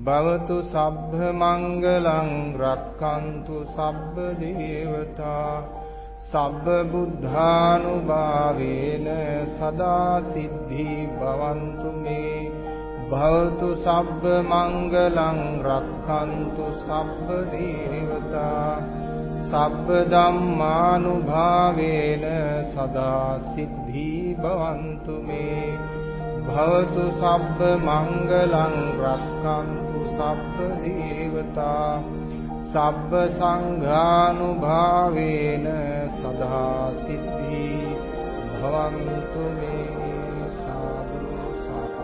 භවතු සබ්බ මංගලං රක්ඛන්තු සබ්බ දේවතා සබ්බ බුද්ධානුභාවේන සදා සිද්ධි භවන්තු මේ භවතු සබ්බ මංගලං රක්ඛන්තු සබ්බ දේවතා සබ්බ ධම්මානුභාවේන සදා සිද්ධි භවන්තු මේ භවතු සබ්බ මංගලං රක්ඛන්තු සබ්බ දේවතා සබ්බ සංඝානුභාවේන සදා සිද්ධි භවන්තු මේ සාදු සාදු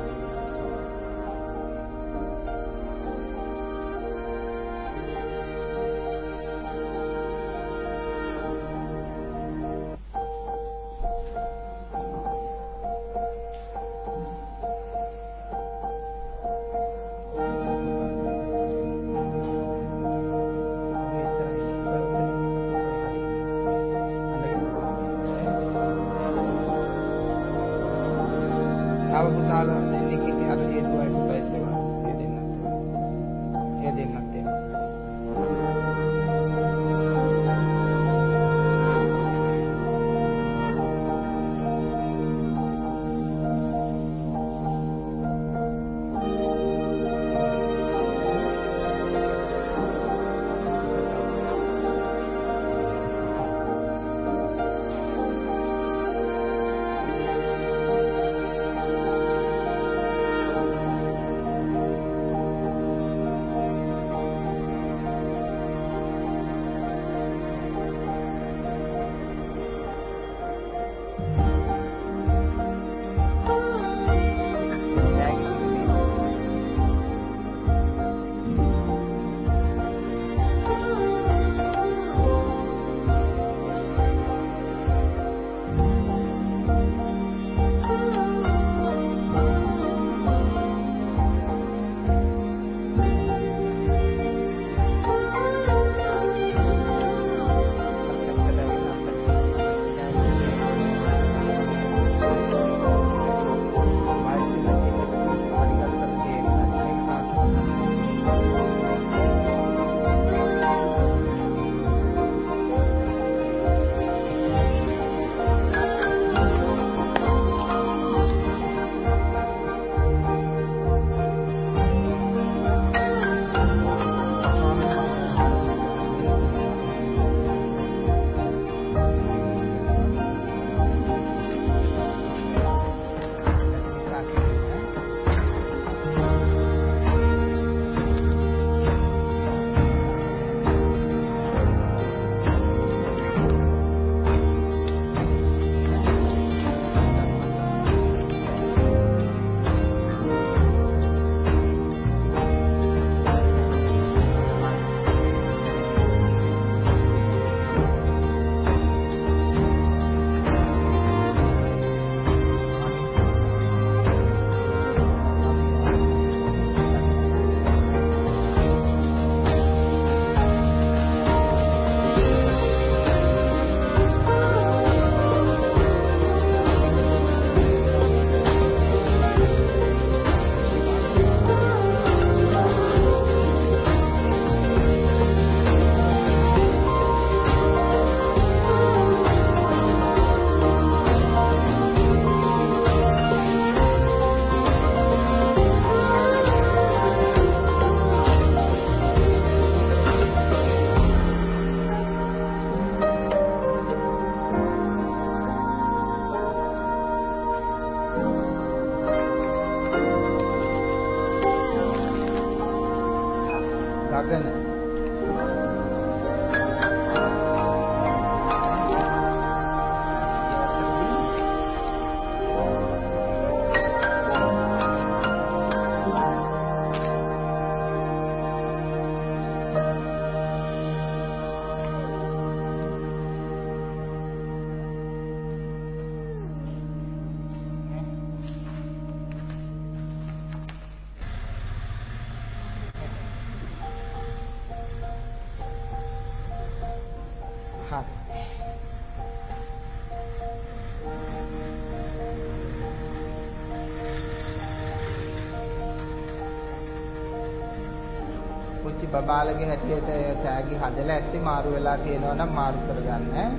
පුංචි බබාලගේ හැටියට තෑගි හදලා ඇත්තේ මාරු වෙලා තියෙනවා නම් මාරු කරගන්න.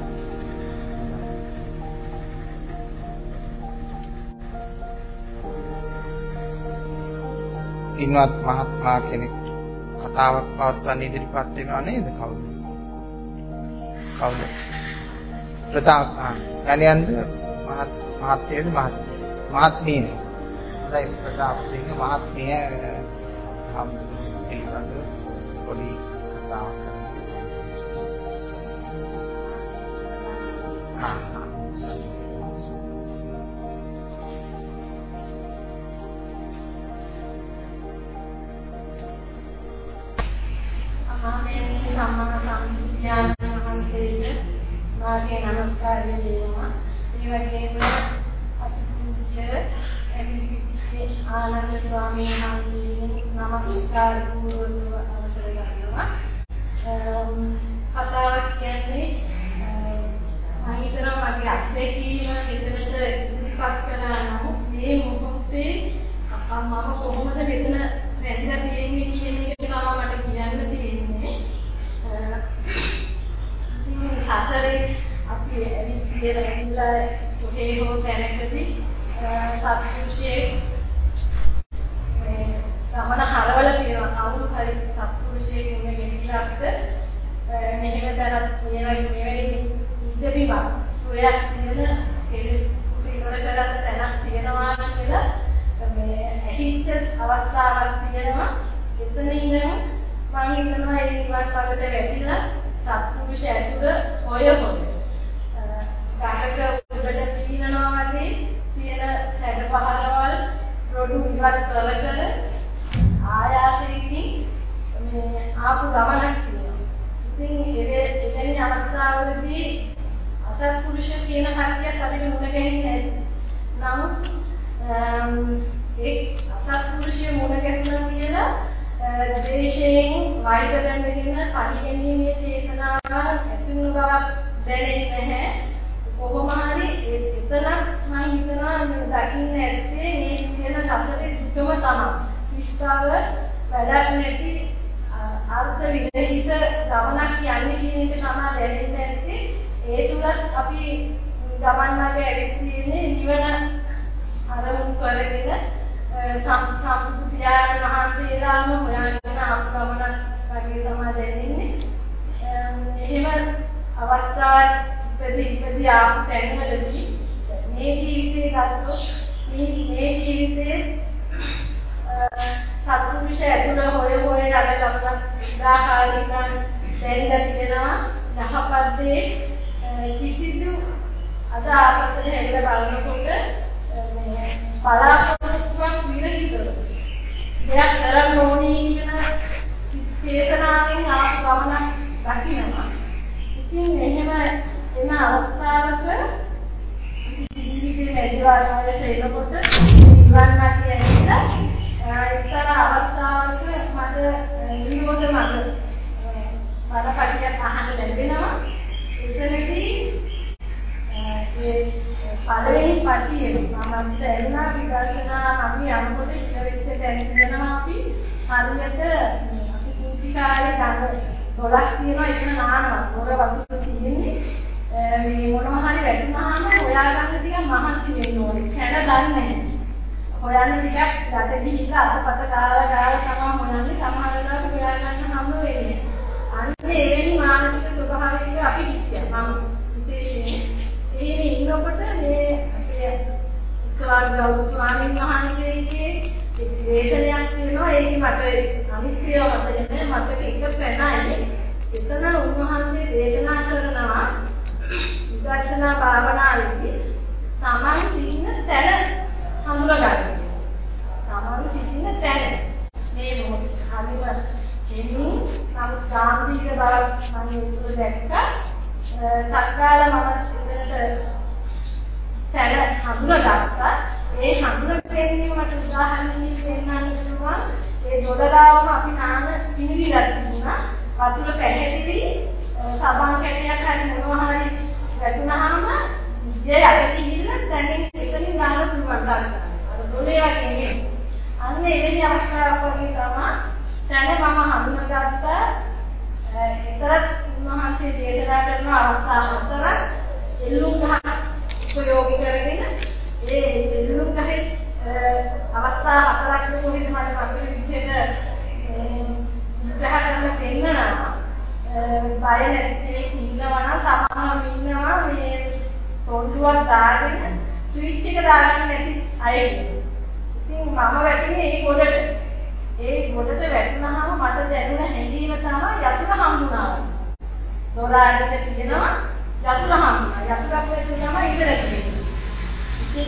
ඉන්වත් මහත්මයා කෙනෙක් කතාවක් පවත්වන්න ඉදිරිපත් වෙනවා නේද? කවුද? ප්‍රතාප යනියන්ද මහත්යේද මහත්මිය. හොඳයි ප්‍රතාප සිංහ මහත්මිය පිළිබඳව පොඩි කතාවක් කරනවා. මාගේ නමස්කාරය දෙනවා. ඒ වගේම අපේ එම්පිටි ආනන්ද ස්වාමීන් වහන්සේගෙන් නමස්කාර පූර්වක අවසර ගන්නවා. කතාවක් කියන්නේ මම හිතනවා මගේ අත්දැකීම මෙතනට ඉස්පත් කළා නම් මේ මොහොතේ මම කොහොමද මෙතන රැඳිලා තියෙන්නේ කියන එක තමයි මට කියන්න තියෙන්නේ. සසරේ අපි ඇවිල්ලා කොහේ හෝ තැනකදී සත්පුරුෂයේ සමන හරවල තියෙනවා. කවුරු හරි සත්පුරුෂයෙක් ඉන්නේ ගෙනිලාත් මෙහෙම දැනත් මෙවැනි ඉඳපිවා සෝයක් තියෙන කෙලෙස් ඉවර කරලා තැනක් තියෙනවා කියලා මේ ඇහිච්ච අවස්ථාවක් තියෙනවා. එතන ඉඳන් මම හිතනවා ඒ නිවන් මාර්ගයට වැටිලා සත්පුරුෂ ඇසුර හොය කාටක උඩට පීනනවා වගේ තියෙන සැඩ පහරවල් රොඩු ඉවත් කර ආයාසයෙන් මේ ආපු ගමනක් තියෙනවා. ඉතින් එවැනි අවස්ථාවලදී අසත්පුරුෂ කියන කතියක් අපිට මුණ ගැහෙන්නේ නැහැ. නමුත් ඒ අසත්පුරුෂය මුණ ගැසුණා කියලා දේශයෙන් වෛර දැනගෙන පරිගැනීමේ චේතනාව ඇතිවුණු බවක් දැනෙන්නේ නැහැ. කොහොම හරි එතන මම හිතනවා දකින්න ඇත්තේ මේ කියන සසරේ දුකම තමයි. විස්තර වැඩක් නැති අර්ථ විරහිත ගමනක් යන්නේ කියන එක තමයි දැනෙන්නේ ඇත්තේ. ඒ තුලත් අපි ගමන් මාර්ගයේ ඇවිත් තියෙන්නේ නිවන අරමුණු කරගෙන සම්පූර්ණ පියාණන් වහන්සේලාම හොයාගෙන ආපු ගමනක් වගේ තමයි දැනෙන්නේ. එහෙම අවස්ථාවකදී ආපු තැන්වලදී මේ ජීවිතේ ගත්තොත් මේ ජීවිතේ සත්පුරුෂ ඇතුළ හොය යන ගමනක් උදාහරණයක් දැනලා තියෙනවා. යහපත්දී කිසිදු අද ආපස්සට හැරිලා බලනකොට බලාපොරොත්තුවක් විරහිතව දෙයක් කරන්න ඕනේ කියන චේතනාවෙන් ආපු ගමනක් දකිනවා. ඉතින් එහෙම එන අවස්ථාවක ජීවිතේ වැඩිවර්ණය එනකොට නිවන් මාර්ගය ඇවිල්ලා එක්තරා අවස්ථාවක මට නිරෝධ මාර්ග බණපටියක් අහන්න ලැබෙනවා. එතනදී පළවෙනි පටියේ මම දැනුණා විදර්ශනා අපි යනකොට ඉඳ වෙච්ච තැන තියෙනවා. අපි හරියට අපි කුංචි කාලේ ගඟ 12ක් තියෙනවා. ඒක නානවා මොර වතුර තියෙන්නේ. මේ මොනවා හරි වැටුනහම හොයාගන්න ටික මහන්සි වෙන්න ඕනේ. හැඩ දන්නේ නැහැ. හොයන්න ටිකක් යට ගිහිල්ලා අතපත කාලා තමයි හොයන්නේ. සමහර වෙලාවට හොයාගන්න හම්බ වෙන්නේ. අන්න එවැනි මානසික ස්වභාවයක අපි හිටියා. මම විශේෂයෙන් එහෙම ඉන්නකොට මේ අපේ ස්වාමීන් වහන්සේගේ දේශනයක් තියෙනවා. ඒක මට අනිත්‍යව මතකයි. මතක එක තැනයි. එතන උන්වහන්සේ දේශනා කරනවා විදර්ශනා භාවනාවේදී තමන් සිටින තැන හඳුනාගන්න. තමන් සිටින තැන මේ මොහොතේ හරිම එමින් නමුත් සාන්තික බවක් මම ඒක දැක්කා. සක්කාල මම එතනට තැන හඳුනාගත්තා. ඒ හඳුනා ගැනීම මට උදාහරණයක් දෙන්නන්න පුළුවන්. ඒ දොඩරාවම අපි නාන පිළිවිලක් තිබුණා. වතුර පැහැදිලි සබන් කැටයක් හරි මොනවා හරි වැටුනහම ඉජේ යට ගිහිල්ලා දැනෙන් එතනින් ගන්න පුළුවන් ගන්න. අර දොලේ වගේ නේ. අන්න එවැනි අවස්ථාවක් වගේ තමයි දැන් මම හඳුනාගත්ත බය නැති කෙනෙක් ඉන්නවා නම් සමහරව ඉන්නවා මේ තොණ්ඩුවක් දාගෙන ස්විච් එක දාගන්න නැති අය කියනවා. ඉතින් මම වැටුනේ ඒ ගොඩට. ඒ ගොඩට වැටුනහම මට දැනුණ හැඟීම තමයි යතුරු හම්බුණා. දොර අරින්න තියෙනවා යතුරු හම්බුණා. යතුරක් වැටුනම ඉවර කෙනෙක්. ඉතින්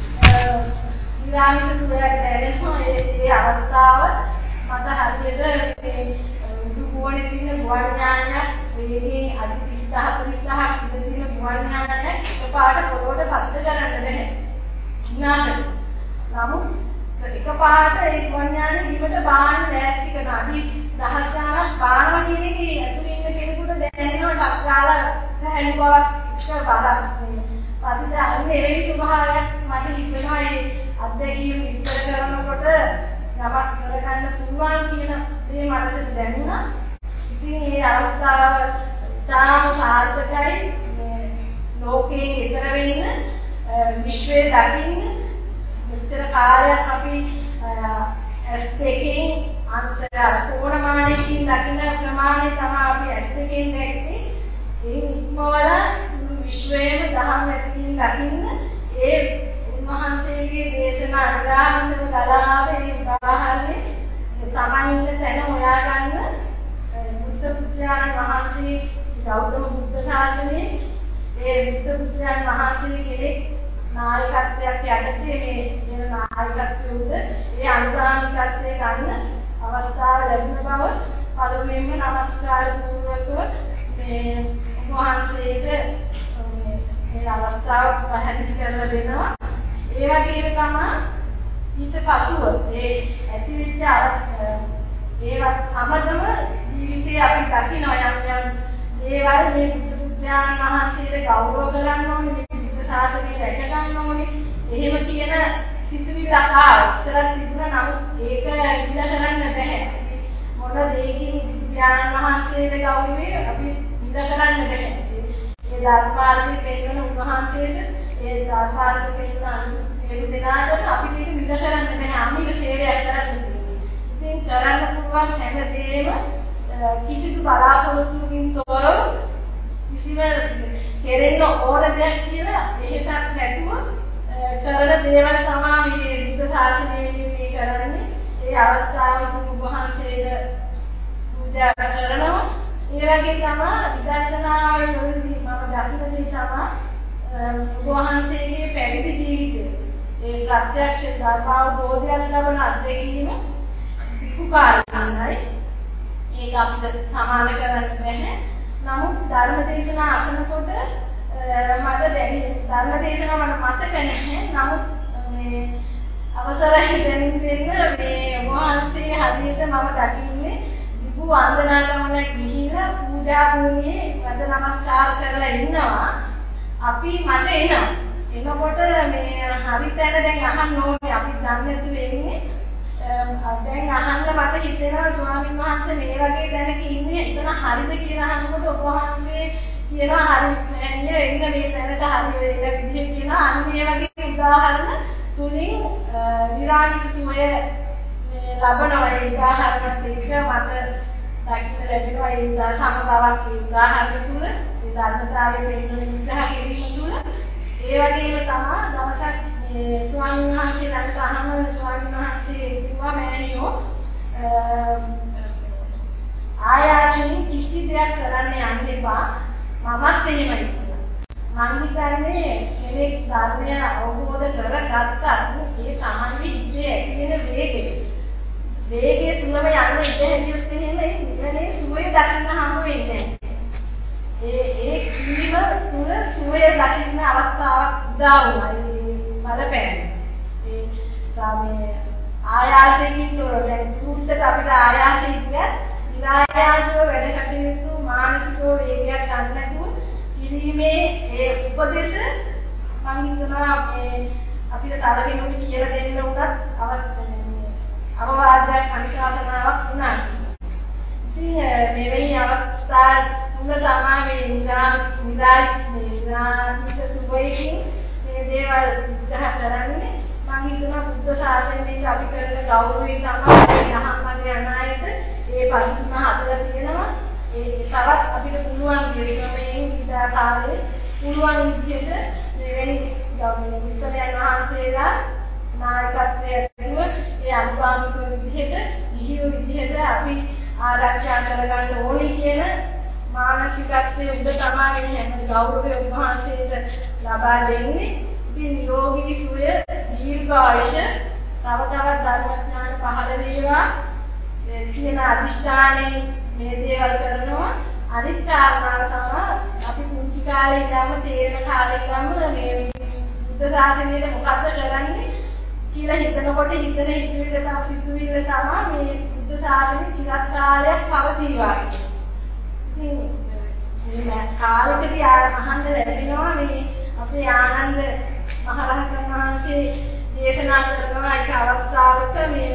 විරාමික සුවයක් දැනෙනවා ඒ අවස්ථාව මට හරියට මේ උඩුකෝණේ තියෙන ගුවන් යානයක් වේගයෙන් අඩි 30 40ක් ඉඳ තියෙන ගුවන් යානයක් එකපාරට පොළොවට පස්ස කරන්න බැහැ. විනාශයි. නමුත් එකපාරට ඒ ගුවන් යානේ දිවට බාන්න ලෑස්ති කරන අඩි 10 ගණක් බානවා කියන එකේ ඇතුළේ ඉන්න කෙනෙකුට දැනෙනවා ඩක් ගාලා හැලි බවක් බලක් පදිට අන්න එවැනි ස්වභාවයක් මට හිතෙනවා ඒ අත්දැකීම් විස්තර කරනකොට යමක් කරගන්න පුළුවන් කියන දේ මනසට දැනුණා. ඉතින් මේ අවස්ථාව තාම සාර්ථකයි මේ ලෝකයෙන් ඈතර වෙන්න විශ්වයේ දකින්න මෙච්චර කාලයක් අපි ඇස් දෙකෙන් අන්තර කොණමානකින් දකින්න ප්‍රමාණය තමයි අපි ඇස් දෙකෙන් දැක්කේ. ඒ ඉක්මවල විශ්වයේම දහම් ඇසකින් දකින්න ඒ උන්වහන්සේගේ දේශනා අනුගාමීව ගලාවේ ඒ උදාහරණේ තමන් ඉන්න තැන හොයාගන්න බුද්ධ පුත්‍රයන් වහන්සේ ගෞතම බුද්ධ ශාසනයේ ඒ බුද්ධ පුත්‍රයන් වහන්සේ කෙනෙක් නායකත්වයක් යටතේ මේ දෙන නායකත්වය උද ඒ අනුගාමිකත්වය ගන්න අවස්ථාව ලැබුණ බව පළමුවෙන්ම নমස්කාර පූර්වකව මේ උන්වහන්සේට මේ අවස්ථාව පැහැදිලි කරලා දෙනවා. ඒ වගේම තමයි ඊට පසුව ඒ ඇතිවෙච්ච ඒවත් සමගම ජීවිතේ අපි දකින්න යම් යම් දේවල් මේ බුද්ධ පුත්‍රයන් වහන්සේට ගෞරව කරන්න ඕනේ, මේ බුද්ධ ශාසනය රැක ගන්න ඕනේ. එහෙම කියන සිතුවිල්ලක් ආවා. ඉතරක් තිබුණා නමුත් ඒක ඉඳ කරන්න බැහැ. මොන දෙයකින් බුදු පියාණන් වහන්සේට ගෞරවය අපි ඉඳ කරන්න බැහැ. ඒ ධර්මාර්ථයේ පෙන්වන උන්වහන්සේට ඒ ධර්මාර්ථයේ පෙන්වන සියලු දෙනාට අපි මේක නිද කරන්න බැහැ. අමිල සේවයක් කරන්න තියෙනවා. ඉතින් කරන්න පුළුවන් හැමදේම කිසිදු බලාපොරොත්තුකින් තොරව කිසිම කෙරෙන්න ඕන දෙයක් කියලා එහෙසක් නැතුව කරන දේවල් තමයි මේ බුද්ධ ශාසනයේදී මේ කරන්නේ. ඒ අවස්ථාවේදී උන්වහන්සේට පූජා කරනවා. ඒ වගේ තමයි විදර්ශනාවේදී මම දකින දේ තමයි උන්වහන්සේගේ පැවිදි ජීවිතය. ඒ ප්‍රත්‍යක්ෂ ධර්මාවබෝධයක් ලබන අත්දැකීම විකුකාරණයි. ඒක අපිට සමාන කරන්න බැහැ. නමුත් ධර්ම දේශනා අසනකොට මට දැනෙන ධර්ම දේශනාව මට මතක නැහැ. නමුත් මේ අවසරයි දැනුම් දෙන්න මේ උන්වහන්සේ හදිසියට මම දකින්නේ විභු වන්දනා ගමන ගිහිලා පූජා භූමියේ වද නමස්කාර කරලා ඉන්නවා. අපි මට එනවා. එනකොට මේ හරි තැන දැන් අහන්න ඕනේ. අපි දන්නේ නැතුව එන්නේ. දැන් අහන්න මට හිතෙනවා ස්වාමීන් වහන්සේ මේ වගේ දැනක ඉන්නේ එතන හරිද කියලා අහනකොට ඔබ වහන්සේ කියනවා හරි නෑ එන්න මේ තැනට හරි වෙන විදිහ කියනවා. අන්න මේ වගේ උදාහරණ තුලින් විරාමික සුවය ලබනවා. ඒ උදාහරණත් එක්ක මට දකින්න ලැබෙනවා ඒ සමබවක් ඒ උදාහරණ තුල ඒ ධර්මතාවයේ පෙන්වන විග්‍රහ කිරීම තුල ඒ වගේම තමයි දවසක් ස්වාමීන් වහන්සේ ළඟට අහම ස්වාමීන් වහන්සේ කිව්වා මෑණියෝ ආයාසයෙන් කිසි දෙයක් කරන්න යන්න එපා. මමත් එහෙමයි කියලා. මම හිතන්නේ කෙනෙක් ධර්මය අවබෝධ කරගත්තත් ඒ තමන්ගේ හිතේ ඇති වෙන වේගය තුලම යන්න ඉඩ හැදියොත් එහෙම ඒ නිවනේ සුවය දකින්න හම්බ වෙන්නේ නැහැ. ඒ කීම තුල සුවය දකින්න අවස්ථාවක් උදා වුණා. බලපෑම. ඒ සාමයේ ආයාසයෙන් තොර දැන් පුරුද්දට අපිට ආයාසයෙන් කියත් විනායාසව වැඩ කටයුතු මානසික වේගයක් ගන්න නැතුව කිරීමේ ඒ උපදේශ මම හිතනවා මේ අපිට තව කෙනෙකුට කියලා දෙන්න උනත් අවවාදයක් අනුශාසනාවක් වුණා. ඉතින් මෙවැනි අවස්ථා තුල තමයි මේ නිරාමික සුවයකින් මේ දේවල් විග්‍රහ කරන්නේ. මම හිතනවා බුද්ධ ශාසනයේ අපි කරන ගෞරවය තමයි යහමඟ යන අයට ඒ පසුබිම හදලා තියෙනවා. තවත් අපිට පුළුවන් විදිහට ඉදා කාලේ පුළුවන් විදිහට මෙවැනි උත්තරයන් වහන්සේලා නායකත්වයේ ඇතුව ඒ අනුගාමික විදිහට ගිහියෝ විදිහට අපි ආරක්ෂා කරගන්න ඕනේ කියන මානසිකත්වයේ උඩ තමයි හැම ගෞරවය වහන්සේට ලබා දෙන්නේ. ඉතින් නිරෝගී සුවය දීර්ඝායුෂ තව තවත් ධර්මඥාන පහළ වේවා කියන අදිෂ්ඨානයෙන් මේ දේවල් කරනවා. අනිත් කාරණාව තමයි අපි පුංචි කාලේ ඉඳන්ම තේරෙන කාලේ ඉඳන්ම මේ බුද්ධ ශාසනයේ මොකද්ද කරන්නේ කියලා හිතනකොට හිතන හිතවිල්ල තමයි මේ බුද්ධ ශාසනය චිරත් කාලයක් පවතිනවා. ඉතින් මේ කාලෙකදී අහන්න ලැබෙනවා මේ අපේ ආනන්ද මහරහතන් වහන්සේ දේශනා කරනවා එක අවස්ථාවක මේ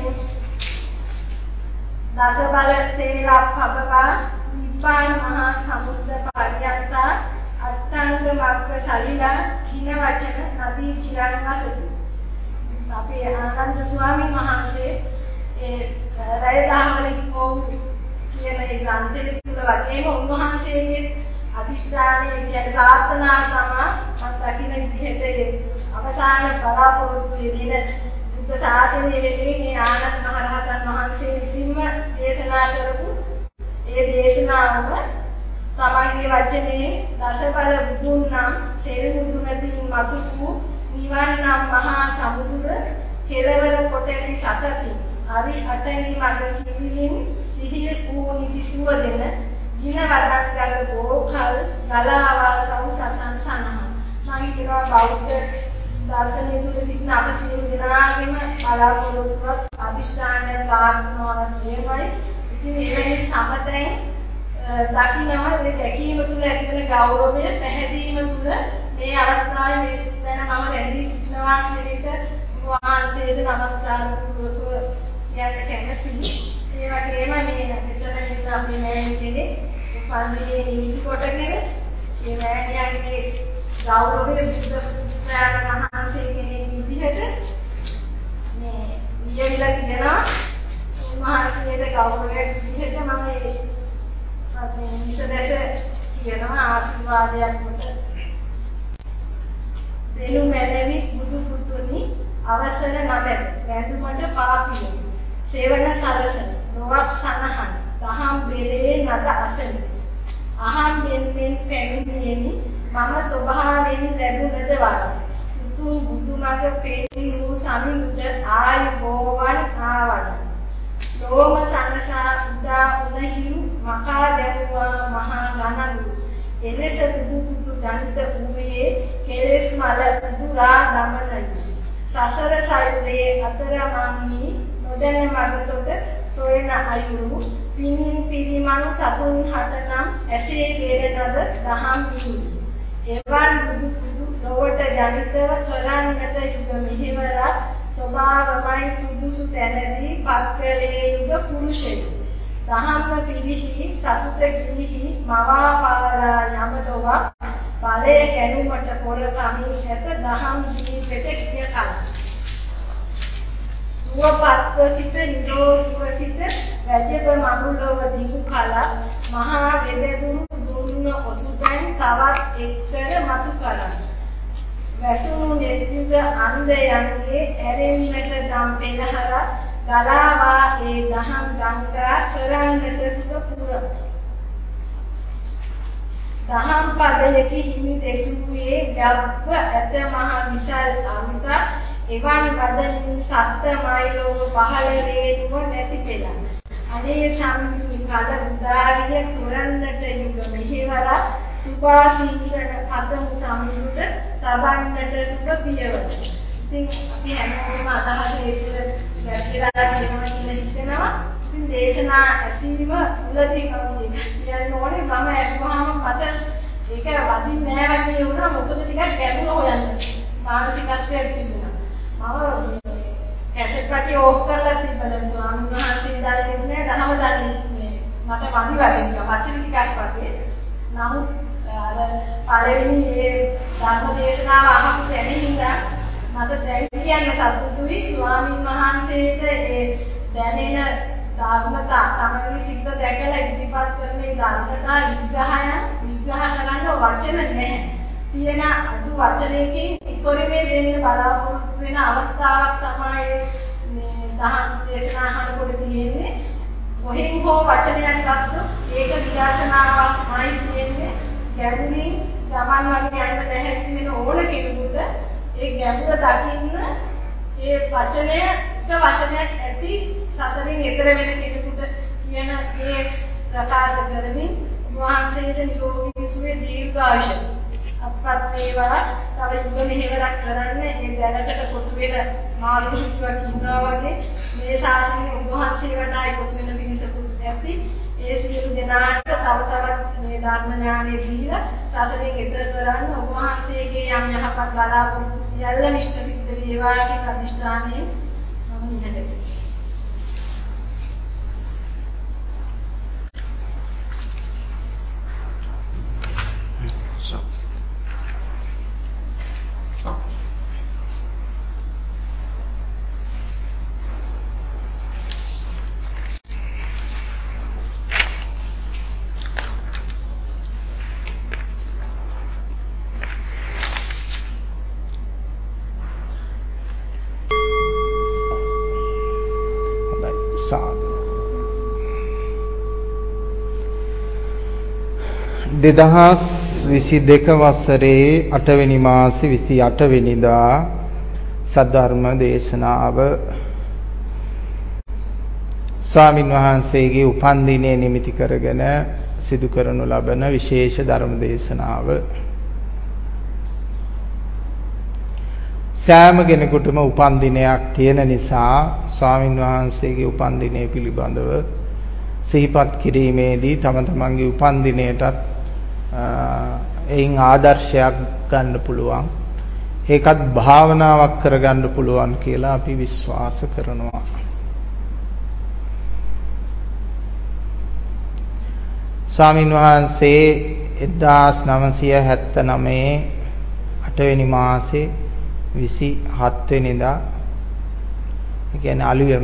දස බල තේරප්පවා නිබ්බාන මහා සමුද්ද පරියත්තා අට්ඨංග මග්ග සලිලා කින වචන නදී චිරණවසති. අපේ ආනන්ද ස්වාමීන් වහන්සේ ඒ රයදාවලිකෝ කියන ඒ ග්‍රන්ථයේ තුල වගේම උන්වහන්සේගේ අදිෂ්ඨානයේ කියන ප්‍රාර්ථනාව තමයි මම දකින්න විදිහට අවසාන බලාපොරොත්තු වෙන බුද්ධ ශාසනයේ වෙනුවෙන් මේ ආනන්ද මහරහතන් වහන්සේ විසින්ම දේශනා කරපු ඒ දේශනාව තමන්ගේ වචනේ දසබල බුදුන් නම් සෙරුමුදුනකින් මතුපු නිවන් නම් මහා සමුදුර කෙළවර කොට ඇති සතති හරි අටඟි මඟ සිහින් සිහිල් වූ නිතිසුව දෙන ජින වදන් ගල ගෝකල් ගලාවා සව් සතන් සනහ. මම කියනවා බෞද්ධ දර්ශනය තුළ සිටින අප සියලු දෙනාගේම බලාපොරොත්තුවත් අදිෂ්ඨානය ප්‍රාර්ථනාවක් මෙයමයි. ඉතින් එවැනි සමතෙන් දකින්නවා ඒ දැකීම තුළ ඇතිවන ගෞරවය පැහැදීම තුළ මේ අවස්ථාවේ මේ දැන මම රැඳී සිටිනවා කියන එක වහන්සේට නමස්කාර පූර්වකව කියන්න කැමතියි. ඒ වගේම මේ මෙතන ඉන්න අපි මෑණි කෙනෙක් උපන්දිනේ නිමිති කොටගෙන මේ මෑණියන්ගේ ගෞරවය බුද්ධ වහන්සේ කෙනෙක් විදිහට මේ ලියවිලා තියෙනවා. උන්වහන්සේට ගෞරවයක් විදිහට මම මේ නිසදැස කියනවා ආශිර්වාදයක් කොට දෙනු මැනවි බුදු පුතුනි අවසර නැමෙත් වැඳුමට පාපිය සේවන සරසන නොවක් සනහන දහම් බෙරේ නද අසන අහම් මෙන් පැමිණෙමි මම ස්වභාවයෙන් ලැබුණද වර උතුම් බුදුමග පෙරි වූ සමිඳුට ආයි බෝවන් ආවන ලෝම සනසා උදා උනහිරු මකා දැමුවා මහා ගණනු එලෙස බුදු පුතු ජනිත වූයේ කෙලෙස් මල පුදුරා දමනයි සසර සයුරේ අතරමංහි නොදැන මගතොට සොයන අයුරු පිනින් පිරිමණු සතුන් හටනම් ඇසේ බේරනද දහම් විහිළු එවන් බුදු පුතු ලොවට ජනිතව කරන්නට යුග මෙහෙවරක් ස්වභාවමයි සුදුසු තැනදී පත්කලේ යුග පුරුෂයෙකු දහම්ම පිරිහි සතුට ගිලිහි මවා පාරා යමදොවක් බලය කැණුමට පොර කමින් ඇත දහම් දීපෙට ගිය කල සුවපත්ව සිට නිරෝගීව සිට වැජබ මනුලව දිගු කල මහා වෙදදුරු දුන්න ඔසුදැන් තවත් එක්කර මතු කරන වැසුණු නෙත්යුග අන්දයන්ගේ ඇරෙන්නට දම් පෙළහර ගලාවා ඒ දහම් ගංගා කරන්නට සුව පුර දහම් පදයකි හිමි දෙසුවේ ගබ්බ ඇත මහ විශාල අමිත එවන් වදනින් සත්‍යමයිලෝ පහළ වේනුව නැති පෙළ අනේ සම්මි කල උදාරිය කරන්නට යුග මෙහෙවර සුභාසීසන අතමු සම්මුත සබන්නට සුභ පියවර. ඉතින් අපි හැමෝම අදහස ඒකල වැටලා කියනවා කියලා හිතනවා. ඉතින් දේශනා ඇසීම මුලදී කවුද කියන්න ඕනේ මම අහුවාම මට ඒක වදින්නේ නැහැ වගේ වුණා මොකද ටිකක් ගැඹුරු හොයන්න. මානසිකත්වයක් තිබුණා. මම කැසට් පැටි ඕෆ් කරලා තිබ්බද ස්වාමීන් වහන්සේ දාලා ඉන්නේ දහම දන්නේ මට වදි වගේ නිකන් වචන ටිකක් වගේ. නමුත් අර පළවෙනි ඒ ධර්ම දේශනාව අහපු තැනින්දා මට දැන් කියන්න සතුටුයි ස්වාමීන් වහන්සේට ඒ දැනෙන ධර්මතා තමයි සිද්ධ දැකලා ඉදිරිපත් කරන මේ ධර්මතා විග්‍රහ කරන්න වචන නැහැ. තියෙන අදු වචනයකින් ඉපොරිමේ දෙන්න බලාපොරොත්තු වෙන අවස්ථාවක් තමයි මේ දහම් දේශනා අහනකොට තියෙන්නේ. කොහෙන් හෝ වචනයක් ගත්තොත් ඒක විදර්ශනාවක්මයි තියෙන්නේ. ගැඹුරින් ගමන් වගේ යන්න ලැහැත්ති වෙන ඕන කෙනෙකුට ඒ ගැඹුර දකින්න ඒ වචනය වචනයක් ඇති සතරෙන් ඈතර වෙන කෙනෙකුට කියන ඒ ප්‍රකාශ කරමින් වහන්සේට නිරෝගී සුවය දීර්ඝායුෂ අපත් වේවා. තව යුග මෙහෙවරක් කරන්න ඒ දැනකට කොටු වෙන මාළුවෙක් ඉන්නවා වගේ මේ ශාසනයේ ඔබ වහන්සේ වඩා කොටු වෙන මිනිසෙකුත් ඇති. ඒ සියලු දෙනාට තව තවත් මේ ධර්ම ඥානෙ දීලා ශාසනයෙන් ඈතර කරන්න ඔබ වහන්සේගේ යම් යහපත් බලාපොරොත්තු සියල්ල නිශ්චිත සිද්ධ වේවා කියන අදිෂ්ඨානයෙන් මම නිහඬයි. දෙදහස් 22 වසරේ 8 වෙනි මාසේ 28 වෙනිදා සද්ධර්ම දේශනාව ස්වාමින් වහන්සේගේ උපන්දිනය නිමිති කරගෙන සිදු කරනු ලබන විශේෂ ධර්ම දේශනාව සෑම කෙනෙකුටම උපන්දිනයක් තියෙන නිසා ස්වාමින් වහන්සේගේ උපන්දිනය පිළිබඳව සිහිපත් කිරීමේදී තම තමන්ගේ උපන්දිනයටත් එයින් ආදර්ශයක් ගන්න පුළුවන්. ඒකත් භාවනාවක් කරගන්න පුළුවන් කියලා අපි විශ්වාස කරනවා. ස්වාමින් වහන්සේ 1979 8 වෙනි මාසේ 27 වෙනිදා ඒ කියන්නේ අලුයම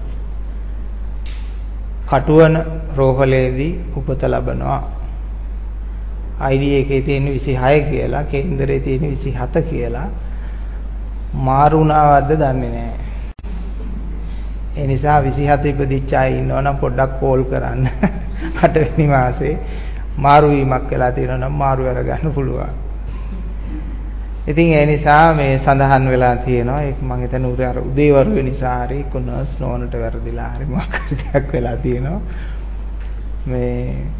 කටුවන රෝහලේදී උපත ලබනවා. ID එකේ තියෙන 26 කියලා, කේන්දරේ තියෙන 27 කියලා. මාරුණාවද්ද දන්නේ නැහැ. ඒ නිසා 27 ඉපදිච්ච අය ඉන්නවනම් පොඩ්ඩක් කෝල් කරන්න. 8 වෙනි මාසේ මාරු වීමක් වෙලා තියෙනවා නම් මාරු අරගන්න පුළුවන්. ඉතින් ඒ නිසා මේ සඳහන් වෙලා තියෙනවා ඒක මම හිතන්නේ අර උදේවරු නිසා හරි කොනස් නෝනට වැරදිලා හරි මොකක් හරි දෙයක් වෙලා තියෙනවා. මේ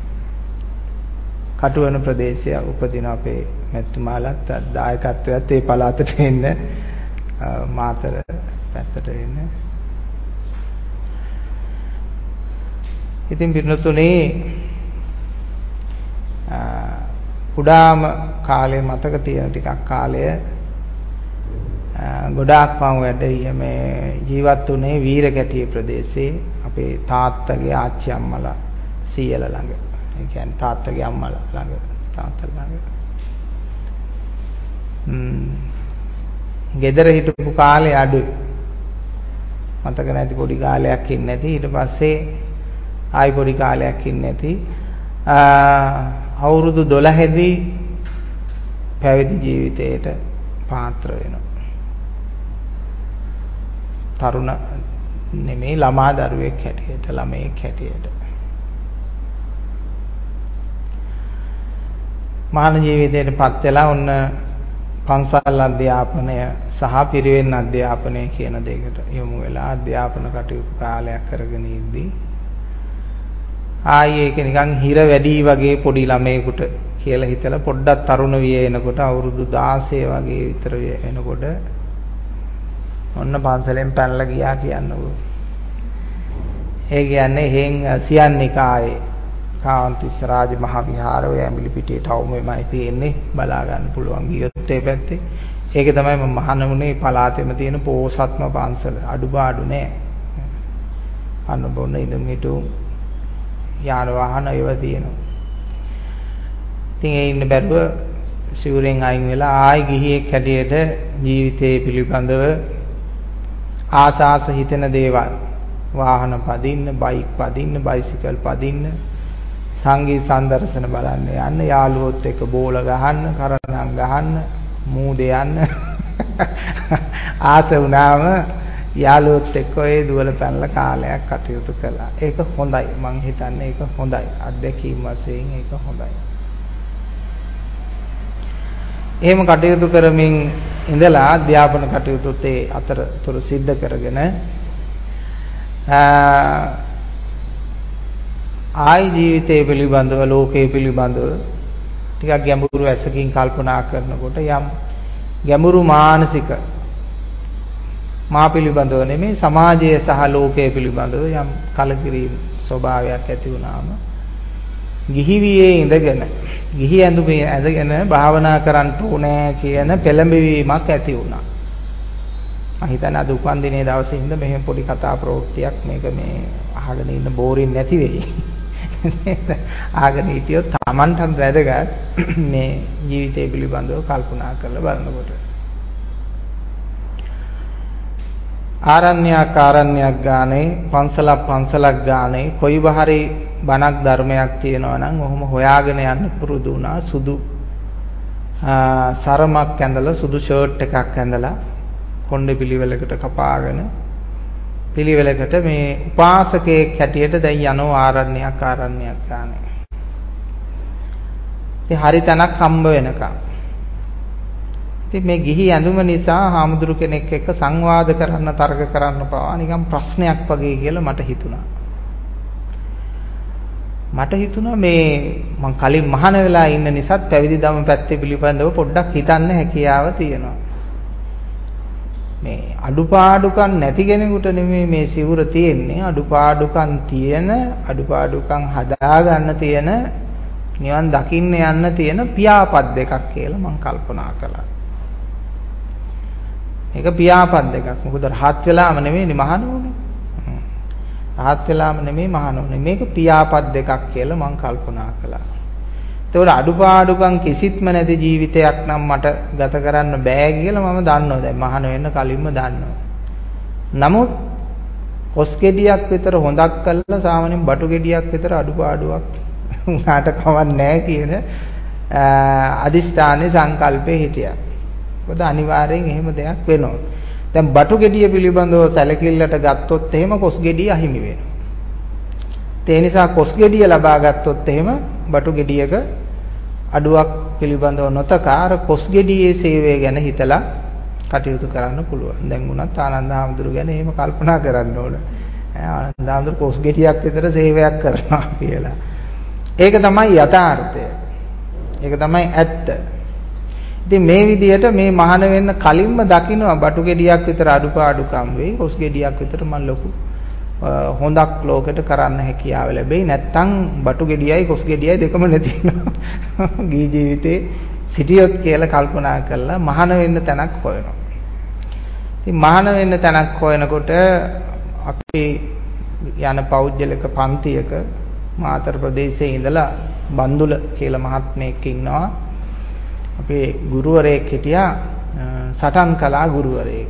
කටුවන ප්‍රදේශයේ උපදින අපේ මැතිතුමාලත් දායකත්වයත් ඒ පළාතට එන්න මාතර පැත්තට එන්න. ඉතින් පින්නතුනේ කුඩාම කාලේ මතක තියෙන ටිකක් කාලය ගොඩාක් මම වැඩ මේ ජීවත් වුණේ වීරකැටිය ප්‍රදේශයේ අපේ තාත්තගේ ආච්චි අම්මලා සීයලා ළඟ. ඒ කියන්නේ තාත්තගේ අම්මලා ළඟ තාත්තා ළඟ. ගෙදර හිටපු කාලේ අඩුයි. මතක නැති පොඩි කාලයක් ඉන්නේ නැති. ඊට පස්සේ ආයි පොඩි කාලයක් ඉන්නේ නැති. අවුරුදු 12 දී පැවිදි ජීවිතයට පාත්‍ර වෙනවා. තරුණ නෙමෙයි ළමා දරුවෙක් හැටියට, ළමයෙක් හැටියට. මහාන ජීවිතයටපත් වෙලා ඔන්න පන්සල් අධ්‍යාපනය සහ පිරිවෙන් අධ්‍යාපනය කියන දෙයකට යොමු වෙලා අධ්‍යාපන කටයුතු කාලයක් කරගෙන ඉඳී ආයේ ඒක නිකන් හිර වැඩි වගේ පොඩි ළමයෙකුට කියලා හිතලා පොඩ්ඩක් තරුණ විය එනකොට අවුරුදු 16 වගේ විතර එනකොට ඔන්න පන්සලෙන් පැනලා ගියා කියන්නකෝ. ඒ කියන්නේ හේන් සියන්නිකායේ කාන්තිස්ස රාජ මහ විහාරය ඇඹිලි පිටියේ ටවුමෙමයි තියෙන්නේ බලා ගන්න පුළුවන් ගියොත් ඒ පැත්තේ. ඒක තමයි මම මහණමුනේ පළාතෙම තියෙන පෝසත්ම පන්සල. අඩුපාඩු නෑ. අන්න බොන්න ඉඳන් හිටු යාන වාහන ඒවා තියෙනවා. ඉතින් ඒ ඉන්න බැරුව සිවුරෙන් අයින් වෙලා ආයි ගිහියෙක් හැටියට ජීවිතේ පිළිබඳව ආසාස හිතෙන දේවල් වාහන පදින්න, බයික් පදින්න, බයිසිකල් පදින්න, සංගීත සංදර්ශන බලන්න යන්න, යාළුවොත් එක්ක බෝල ගහන්න, කරණම් ගහන්න, මූදේ යන්න. ආස වුණාම යාළුවොත් එක්ක ඒ දුවල පැනලා කාලයක් කටයුතු කළා. ඒක හොඳයි. මං හිතන්නේ ඒක හොඳයි. අත්දැකීම් වශයෙන් ඒක හොඳයි. එහෙම කටයුතු කරමින් ඉඳලා අධ්‍යාපන කටයුතුත් ඒ අතරතුර සිද්ධ කරගෙන ආයි ජීවිතය පිළිබඳව, ලෝකයේ පිළිබඳව ටිකක් ගැඹුරු ඇසකින් කල්පනා කරනකොට යම් ගැඹුරු මානසික මා පිළිබඳව නෙමෙයි සමාජය සහ ලෝකයේ පිළිබඳව යම් කලකිරීම ස්වභාවයක් ඇති වුණාම ගිහිවියේ ඉඳගෙන ගිහි ඇඳුමේ ඇඳගෙන භාවනා කරන්න ඕනේ කියන පෙළඹවීමක් ඇති වුණා. මම හිතන්නේ අද උපන් දිනේ දවසේ ඉඳන් මෙහෙම පොඩි කතා ප්‍රවෘත්තියක් මේක මේ අහගෙන ඉන්න බෝරින් නැති වෙයි. අහගෙන හිටියොත් Tamanටත් වැදගත් මේ ජීවිතය පිළිබඳව කල්පනා කරලා බලනකොට. ආරණ්‍යයක් ගානේ පන්සලක් ගානේ කොයි බහරි බණක් ධර්මයක් තියෙනවා නම් ඔහොම හොයාගෙන යන්න පුරුදු වුණා. සුදු සරමක් ඇඳලා සුදු ෂර්ට් එකක් ඇඳලා කොණ්ඩේ පිළිවෙලකට කපාගෙන පිළිවෙලකට මේ උපාසකයෙක් හැටියට දැන් යනවා ආරණ්‍යයක් ගානේ. ඉතින් හරි තැනක් හම්බ වෙනකම්. ඉතින් මේ ගිහි ඇඳුම නිසා හාමුදුරු කෙනෙක් එක්ක සංවාද කරන්න තර්ක කරන්න පවා නිකන් ප්‍රශ්නයක් වගේ කියලා මට හිතුණා. මේ මං කලින් මහාන වෙලා ඉන්න නිසාත් පැවිදි ධම පැත්තේ පිළිපඳව පොඩ්ඩක් හිතන්න හැකියාව තියෙනවා. මේ අඩුපාඩුකම් නැති කෙනෙකුට නෙමෙයි මේ සිවුර තියෙන්නේ. අඩුපාඩුකම් හදා ගන්න තියෙන නිවන් දකින්න යන්න තියෙන පියාපත් දෙකක් කියලා මං කල්පනා කළා. මේක පියාපත් දෙකක්. මොකද රහත් වෙලාම නෙමෙයි මහාන වුනේ. රහත් වෙලාම නෙමෙයි මහාන වුනේ. මේක පියාපත් දෙකක් කියලා මං කල්පනා කළා. ඒතකොට අඩුපාඩුකම් කිසිත්ම නැති ජීවිතයක් නම් මට ගත කරන්න බෑ කියලා මම දන්නවා. දැන් මහාන වෙන්න කලින්ම දන්නවා. නමුත් කොස් ගෙඩියක් විතර හොඳක් කළා සාමාන්‍යයෙන් බටු ගෙඩියක් විතර අඩුපාඩුවක් උනාට කවන්නේ නැහැ කියන අදිෂ්ඨානයේ සංකල්පේ හිටියා. මොකද අනිවාර්යෙන් එහෙම දෙයක් වෙනවා. දැන් බටු ගෙඩිය පිළිබඳව සැලකිල්ලට ගත්තොත් එහෙම කොස් ගෙඩිය අහිමි වෙනවා. ඒ නිසා කොස් ගෙඩිය ලබා ගත්තොත් එහෙම බටු ගෙඩියක අඩුවක් පිළිබඳව නොතකා අර කොස් ගෙඩියේ සේවය ගැන හිතලා කටයුතු කරන්න පුළුවන්. දැන් උනත් ආනන්ද හාමුදුරු ගැන එහෙම කල්පනා කරන්න ඕන. ආනන්ද හාමුදුරු කොස් ගෙඩියක් විතර සේවයක් කරනවා කියලා. ඒක තමයි යථාර්ථය. ඒක තමයි ඇත්ත. ඉතින් මේ විදිහට මේ මහාන වෙන්න කලින්ම දකින්නවා බටු ගෙඩියක් විතර අඩුපාඩුකම් වෙයි. කොස් ගෙඩියක් විතර මම ලොකු හොඳක් ලෝකෙට කරන්න හැකියාව ලැබෙයි. නැත්තම් බටු ගෙඩියයි කොස් ගෙඩියයි දෙකම නැති වෙනවා. ගිහි ජීවිතේ සිටියොත් කියලා කල්පනා කරලා මහාන වෙන්න තැනක් හොයනවා. ඉතින් මහාන වෙන්න තැනක් හොයනකොට අපි යන පෞද්ගලික පන්තියක මාතර ප්‍රදේශයේ ඉඳලා බන්දුල කියලා මහත්මයෙක් ඉන්නවා. අපේ ගුරුවරයෙක් හිටියා සටන් කලා ගුරුවරයෙක්.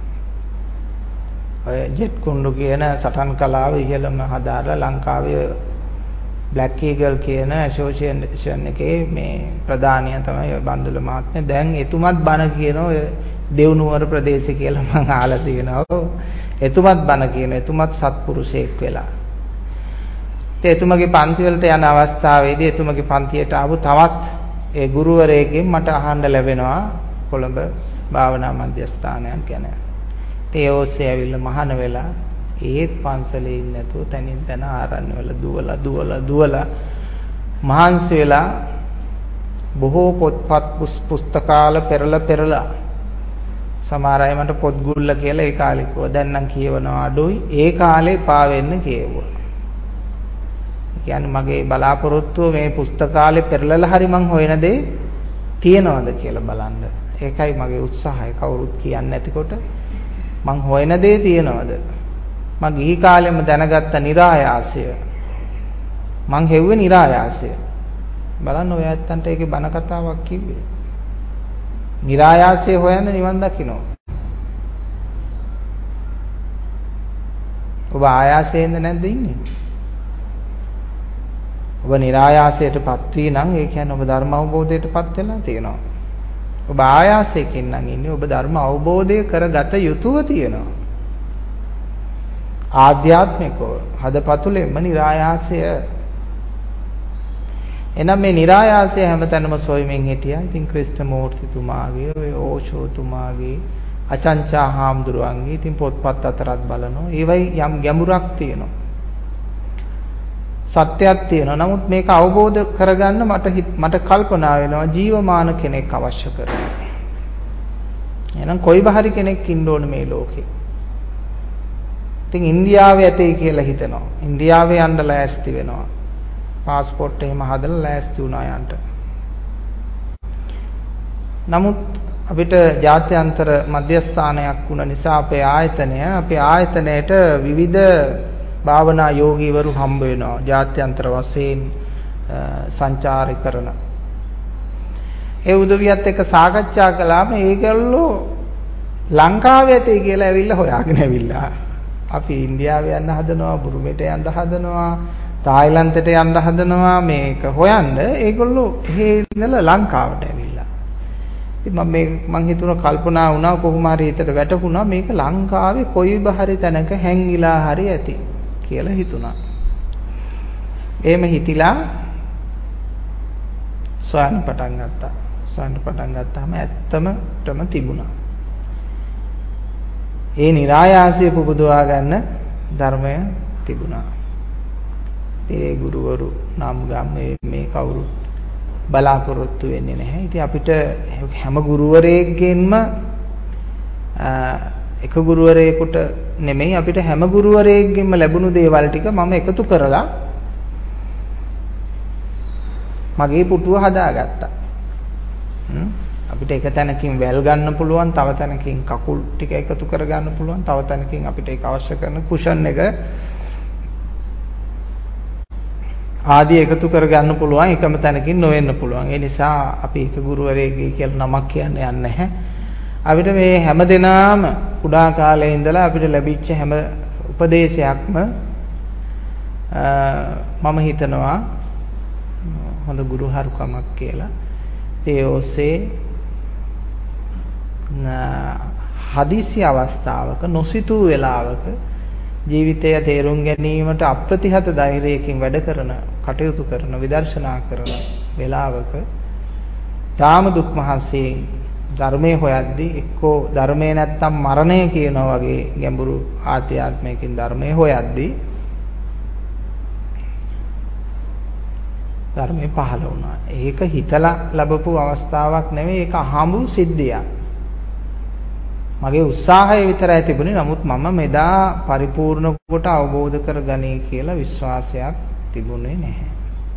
ඔය ජෙට් කුණ්ඩු කියන සටන් කලාව ඉහළම හදාරලා ලංකාවේ බ්ලැක් ඊගල් කියන ඇසෝසියේෂන් එකේ මේ ප්‍රධානියා තමයි ඔය බන්දුල මහත්මයා. දැන් එතුමත් බණ කියන ඔය දෙව්නුවර ප්‍රදේශය කියලා මම අහලා තියෙනවා. එතුමත් බණ කියන එතුමත් සත්පුරුෂයෙක් වෙලා. එතුමගේ පන්ති වලට යන අවස්ථාවේදී එතුමගේ පන්තියට ආපු තවත් ඒ ගුරුවරයෙක්ගෙන් මට අහන්න ලැබෙනවා කොළඹ භාවනා මධ්‍යස්ථානයක් ගැන. ඒ ඔස්සේ ඇවිල්ලා මහාන වෙලා ඒත් පන්සලේ ඉන්නේ නැතුව තනින් තන ආරණ්‍ය වල දුවලා මහන්සි වෙලා බොහෝ පොත්පත් පුස්තකාල පෙරලා සමහර අය මට පොත් ගුල්ල කියලා ඒ කාලේ කිව්වා. දැන් නම් කියවනවා අඩුයි. ඒ කාලේ පාවෙන්න කියෙව්වා. කියන්නේ මගේ බලාපොරොත්තුව මේ පුස්තකාලේ පෙරලලා හරි මං හොයන දේ තියනවද කියලා බලන්න. ඒකයි මගේ උත්සාහය. කවුරුත් කියන්නේ නැතිකොට මං හොයන දේ තියනවද? මං ගිහි කාලෙම දැනගත්ත નિરાයාසය. මං හෙව්වේ નિરાයාසය. බලන්න ඔය ඇත්තන්ට ඒකේ බණ කතාවක් කිව්වේ. નિરાයාසය හොයන්න නිවන් දකින්න. ඔබ ආයාසයෙන්ද නැද්ද ඉන්නේ? ඔබ નિરાයාසයටපත් වී නම් ඒ කියන්නේ ඔබ ධර්ම අවබෝධයටපත් වෙලා තියෙනවා. ඔබ ආයාසයෙන් නම් ඉන්නේ ඔබ ධර්ම අවබෝධය කරගත යුතුව තියෙනවා. ආධ්‍යාත්මිකව හදපතුලෙම નિરાයාසය. එනම් මේ નિરાයාසය හැමතැනම සොයමින් හිටියා. ඉතින් ක්‍රිෂ්ණමූර්තිතුමාගේ, ඔය ඕෂෝතුමාගේ, අචංචා හාමුදුරුවන්ගේ ඉතින් පොත්පත් අතරත් බලනවා. ඒවයි යම් ගැඹුරක් තියෙනවා. සත්‍යයක් තියෙනවා. නමුත් මේක අවබෝධ කරගන්න මට කල්පනා වෙනවා ජීවමාන කෙනෙක් අවශ්‍ය කරනවා. එහෙනම් කොයි බහරි කෙනෙක් ඉන්න ඕන මේ ලෝකේ. ඉතින් ඉන්දියාවේ ඇතේ කියලා හිතනවා. ඉන්දියාවේ යන්න ලෑස්ති වෙනවා. පාස්පෝර්ට් එහෙම හදලා ලෑස්ති වුණා යන්න. නමුත් අපිට ජාත්‍යන්තර මධ්‍යස්ථානයක් වුණ නිසා අපේ ආයතනයට විවිධ භාවනා යෝගීවරු හම්බ වෙනවා. ජාත්‍යන්තර වශයෙන් සංචාරය කරන. ඒ උදවියත් එක්ක සාකච්ඡා කළාම ඒගොල්ලෝ ලංකාවේ ඇතේ කියලා ඇවිල්ලා හොයාගෙන ඇවිල්ලා. අපි ඉන්දියාවේ යන්න හදනවා, බුරුමෙට යන්න හදනවා, තායිලන්තයට යන්න හදනවා මේක හොයන්න. ඒගොල්ලෝ එහෙ ඉඳලා ලංකාවට ඇවිල්ලා. ඉතින් මම හිතුණා කල්පනා වුණා කොහොම හරි හිතට වැටුණා මේක ලංකාවේ කොයි බහරි තැනක හැංගිලා හරි ඇති කියලා හිතුණා. එහෙම හිතිලා සොයන්න පටන් ගත්තා. සොයන්න පටන් ගත්තාම ඇත්තමටම තිබුණා. ඒ નિરાයාසය පුබුදවා ගන්න ධර්මය තිබුණා. ඒ ගුරුවරු නම් ගම් මේ කවුරුත් බලාපොරොත්තු වෙන්නේ නැහැ. ඉතින් අපිට හැම ගුරුවරයෙක්ගෙන්ම එක ගුරුවරයෙකුට නෙමෙයි අපිට හැම ගුරුවරයෙක්ගෙන්ම ලැබුණු දේවල් ටික මම එකතු කරලා මගේ පුටුව හදාගත්තා. අපිට එක තැනකින් වැල් ගන්න පුළුවන්, තව තැනකින් කකුල් ටික එකතු කර ගන්න පුළුවන්, තව තැනකින් අපිට ඒක අවශ්‍ය කරන කුෂන් එක ආදී එකතු කර ගන්න පුළුවන්, එකම තැනකින් නොවෙන්න පුළුවන්. ඒ නිසා අපි එක ගුරුවරයෙක්ගේ කියලා නමක් කියන්න යන්නේ නැහැ. අපිට මේ හැම දිනම කුඩා කාලේ ඉඳලා අපිට ලැබිච්ච හැම උපදේශයක්ම මම හිතනවා හොඳ ගුරුහරුකමක් කියලා. ඒ ඔස්සේ හදිසි අවස්ථාවක නොසිතූ වෙලාවක ජීවිතය තේරුම් ගැනීමට අප්‍රතිහත ධෛර්යයෙන් වැඩ කරන, කටයුතු කරන, විදර්ශනා කරන වෙලාවක තාම දුක් මහන්සියෙන් ධර්මයේ හොයද්දී එක්කෝ ධර්මයේ නැත්තම් මරණය කියනවා වගේ ගැඹුරු ආත්මයකින් ධර්මයේ හොයද්දී ධර්මයේ පහළ වුණා. ඒක හිතලා ලැබපු අවස්ථාවක් නෙවෙයි, ඒක අහඹු සිද්ධියක්. මගේ උත්සාහය විතරයි තිබුණේ. නමුත් මම මෙදා පරිපූර්ණ කොට අවබෝධ කරගනී කියලා විශ්වාසයක් තිබුණේ නැහැ.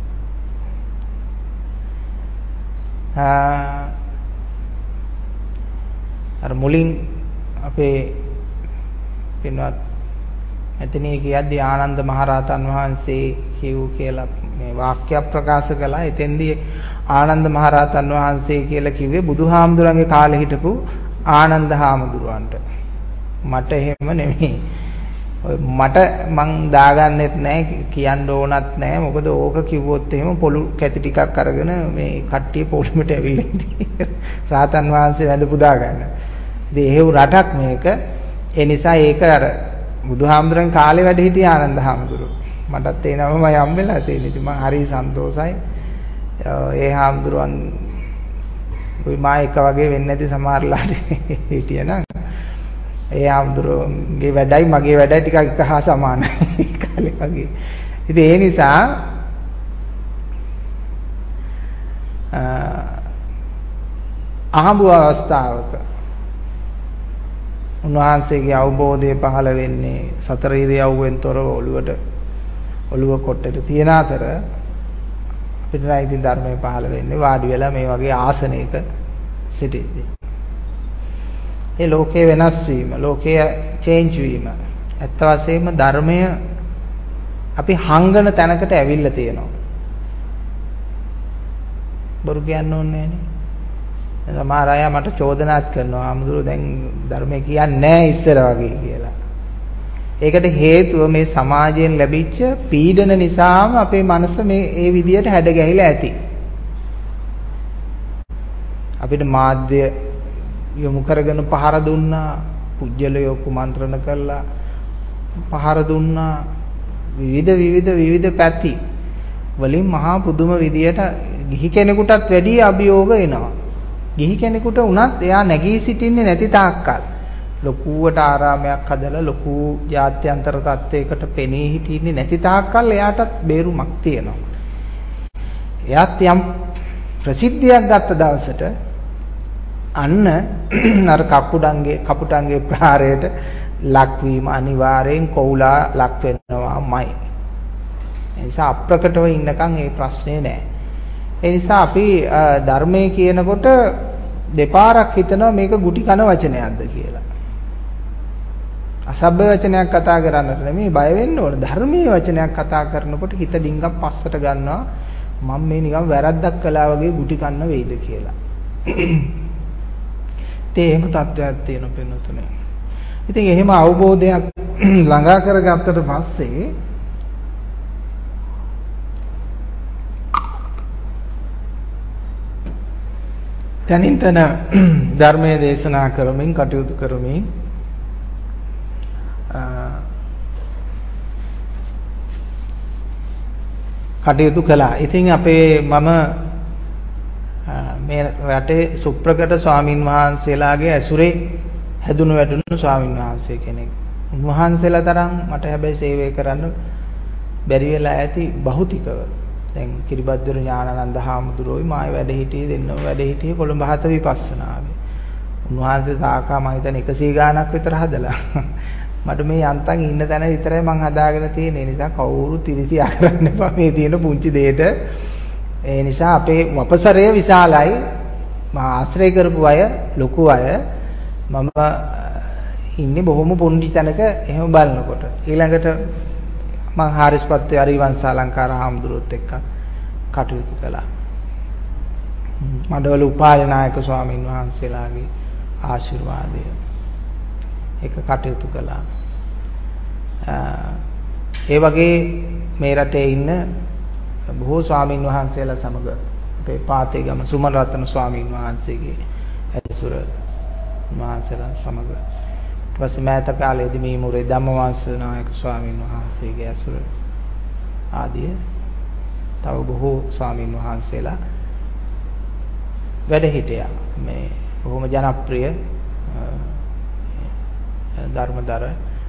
අර මුලින් අපේ පින්වත් එතනිය කියද්දී ආනන්ද මහරහතන් වහන්සේ කියු කියලා මේ වාක්‍ය ප්‍රකාශ කළා. එතෙන්දී ආනන්ද මහරහතන් වහන්සේ කියලා කිව්වේ බුදුහාමුදුරන්ගේ කාලේ හිටපු ආනන්ද හාමුදුරුවන්ට. මට එහෙම නෙමෙයි. මට මං දාගන්නෙත් නැහැ, කියන්න ඕනත් නැහැ. මොකද ඕක කිව්වොත් එහෙම පොළු කැටි ටිකක් අරගෙන මේ කට්ටිය පොළොමට ඇවිල්ලා ඉන්නේ. රාතන් වහන්සේ වැඳ පුදා ගන්න. ඉතින් එහෙව් රටක් මේක. ඒ නිසා ඒක අර බුදුහාමුදුරන් කාලේ වැඩ හිටිය ආනන්ද හාමුදුරුවෝ. මටත් ඒ නමම යම් වෙලා තියෙන. ඉතින් මම හරි සන්තෝසයි. ඒ හාමුදුරුවන් ඔය මා එක වගේ වෙන්නේ නැති සමහරලාට හිටියනම් ඒ හාමුදුරුවන්ගේ වැඩයි මගේ වැඩයි ටිකක් එක හා සමානයි කාලේ වගේ. ඉතින් ඒ නිසා අහඹු අවස්ථාවක උන්වහන්සේගේ අවබෝධය පහළ වෙන්නේ සතර ඉරියව්වෙන් තොරව ඔළුව කොට්ටේට තියන අතර අපිට නම් ඉතින් ධර්මයේ පහළ වෙන්නේ වාඩි වෙලා මේ වගේ ආසනයක සිටිද්දී. ඒ ලෝකේ වෙනස් වීම, ලෝකයේ චේන්ජ් වීම, ඇත්ත වශයෙන්ම ධර්මය අපි හංගන තැනකට ඇවිල්ලා තියෙනවා. බොරු කියන්න ඕනේ නෑනේ. සමහර අය මට චෝදනාත් කරනවා අමුදුර දැන් ධර්මයේ කියන්නේ නැහැ ඉස්සර වගේ කියලා. ඒකට හේතුව මේ සමාජයෙන් ලැබිච්ච පීඩන නිසාම අපේ මනස මේ ඒ විදියට හැඩ ගැහිලා ඇති. අපිට මාධ්‍ය යොමු කරගෙන පහර දුන්නා, පුජ්‍යලයෝ කුමන්ත්‍රණ කළා, පහර දුන්නා, විවිධ පැති වලින් මහා පුදුම විදියට ගිහි කෙනෙකුටත් වැඩි අභියෝග එනවා. ගිහි කෙනෙකුට වුණත් එයා නැගී සිටින්නේ නැති තාක්කල් ලොකුවට ආරාමයක් හදලා ලොකු ජාත්‍යන්තර තත්ත්වයකට පෙනී හිටින්නේ නැති තාක්කල් එයාටත් බේරුමක් තියෙනවා. එයාත් යම් ප්‍රසිද්ධියක් ගත්ත දවසට අන්න අර කපුටන්ගේ ප්‍රහාරයට ලක්වීම අනිවාර්යෙන් කොවුලා ලක් වෙනවාමයි. ඒ නිසා අප්‍රකටව ඉන්නකම් ඒ ප්‍රශ්නේ නැහැ. ඒ නිසා අපි ධර්මයේ කියනකොට දෙපාරක් හිතනවා මේක ගුටි කන වචනයක්ද කියලා. අසභ්‍ය වචනයක් කතා කරන්නට නෙමෙයි බය වෙන්න ඕන. ධර්මයේ වචනයක් කතා කරනකොට හිත ඩිංගක් පස්සට ගන්නවා. මම මේ නිකන් වැරද්දක් කළා වගේ ගුටි කන්න වෙයිද කියලා. එහෙම තත්ත්වයක් තියෙන පින්නතුනේ. ඉතින් එහෙම අවබෝධයක් ළඟා කරගත්තට පස්සේ තනින් තන ධර්මයේ දේශනා කරමින් කටයුතු කරමින් කටයුතු කළා. ඉතින් මම මේ රටේ සුප්‍රකට ස්වාමින් වහන්සේලාගේ ඇසුරේ හැදුණු වැඩුණු ස්වාමින් වහන්සේ කෙනෙක්. උන්වහන්සේලා තරම් මට හැබැයි සේවය කරන්න බැරි වෙලා ඇති භෞතිකව. දැන් කිරිබද්දර ඥානানন্দ හාමුදුරුවෝයි මායි වැඩ හිටියේ දෙන්නම වැඩ හිටියේ කොළඹ හත විපස්සනාවේ. උන්වහන්සේ සාකා මම හිතන්නේ 100 ගාණක් විතර හදලා. මට මේ යන්තම් ඉන්න තැන විතරයි මං හදාගෙන තියෙන්නේ. ඒ නිසා කවුරුත් ඉරිසියා කරන්න එපා මේ තියෙන පුංචි දෙයට. ඒ නිසා අපේ වපසරය විශාලයි. මා ආශ්‍රය කරපු අය ලොකු අය. මම ඉන්නේ බොහොම පොඩි තැනක එහෙම බලනකොට. ඊළඟට මම හාරිස්පත්ති අරිවංශාලංකාර හාමුදුරුවොත් එක්ක කටයුතු කළා. මඩවල උපාලනායක ස්වාමීන් වහන්සේලාගේ ආශිර්වාදය එක කටයුතු කළා. ඒ වගේ මේ රටේ ඉන්න බොහෝ ස්වාමීන් වහන්සේලා සමග අපේ පාතේගම සුමන රත්න ස්වාමීන් වහන්සේගේ ඇසුර මහසලා සමග ඊපස්සේ මෑත කාලයේදී මේ මුරේ ධම්මවංශ නායක ස්වාමීන් වහන්සේගේ ඇසුර ආදී තව බොහෝ ස්වාමීන් වහන්සේලා වැඩ හිටියා. මේ බොහොම ජනප්‍රිය ධර්මදර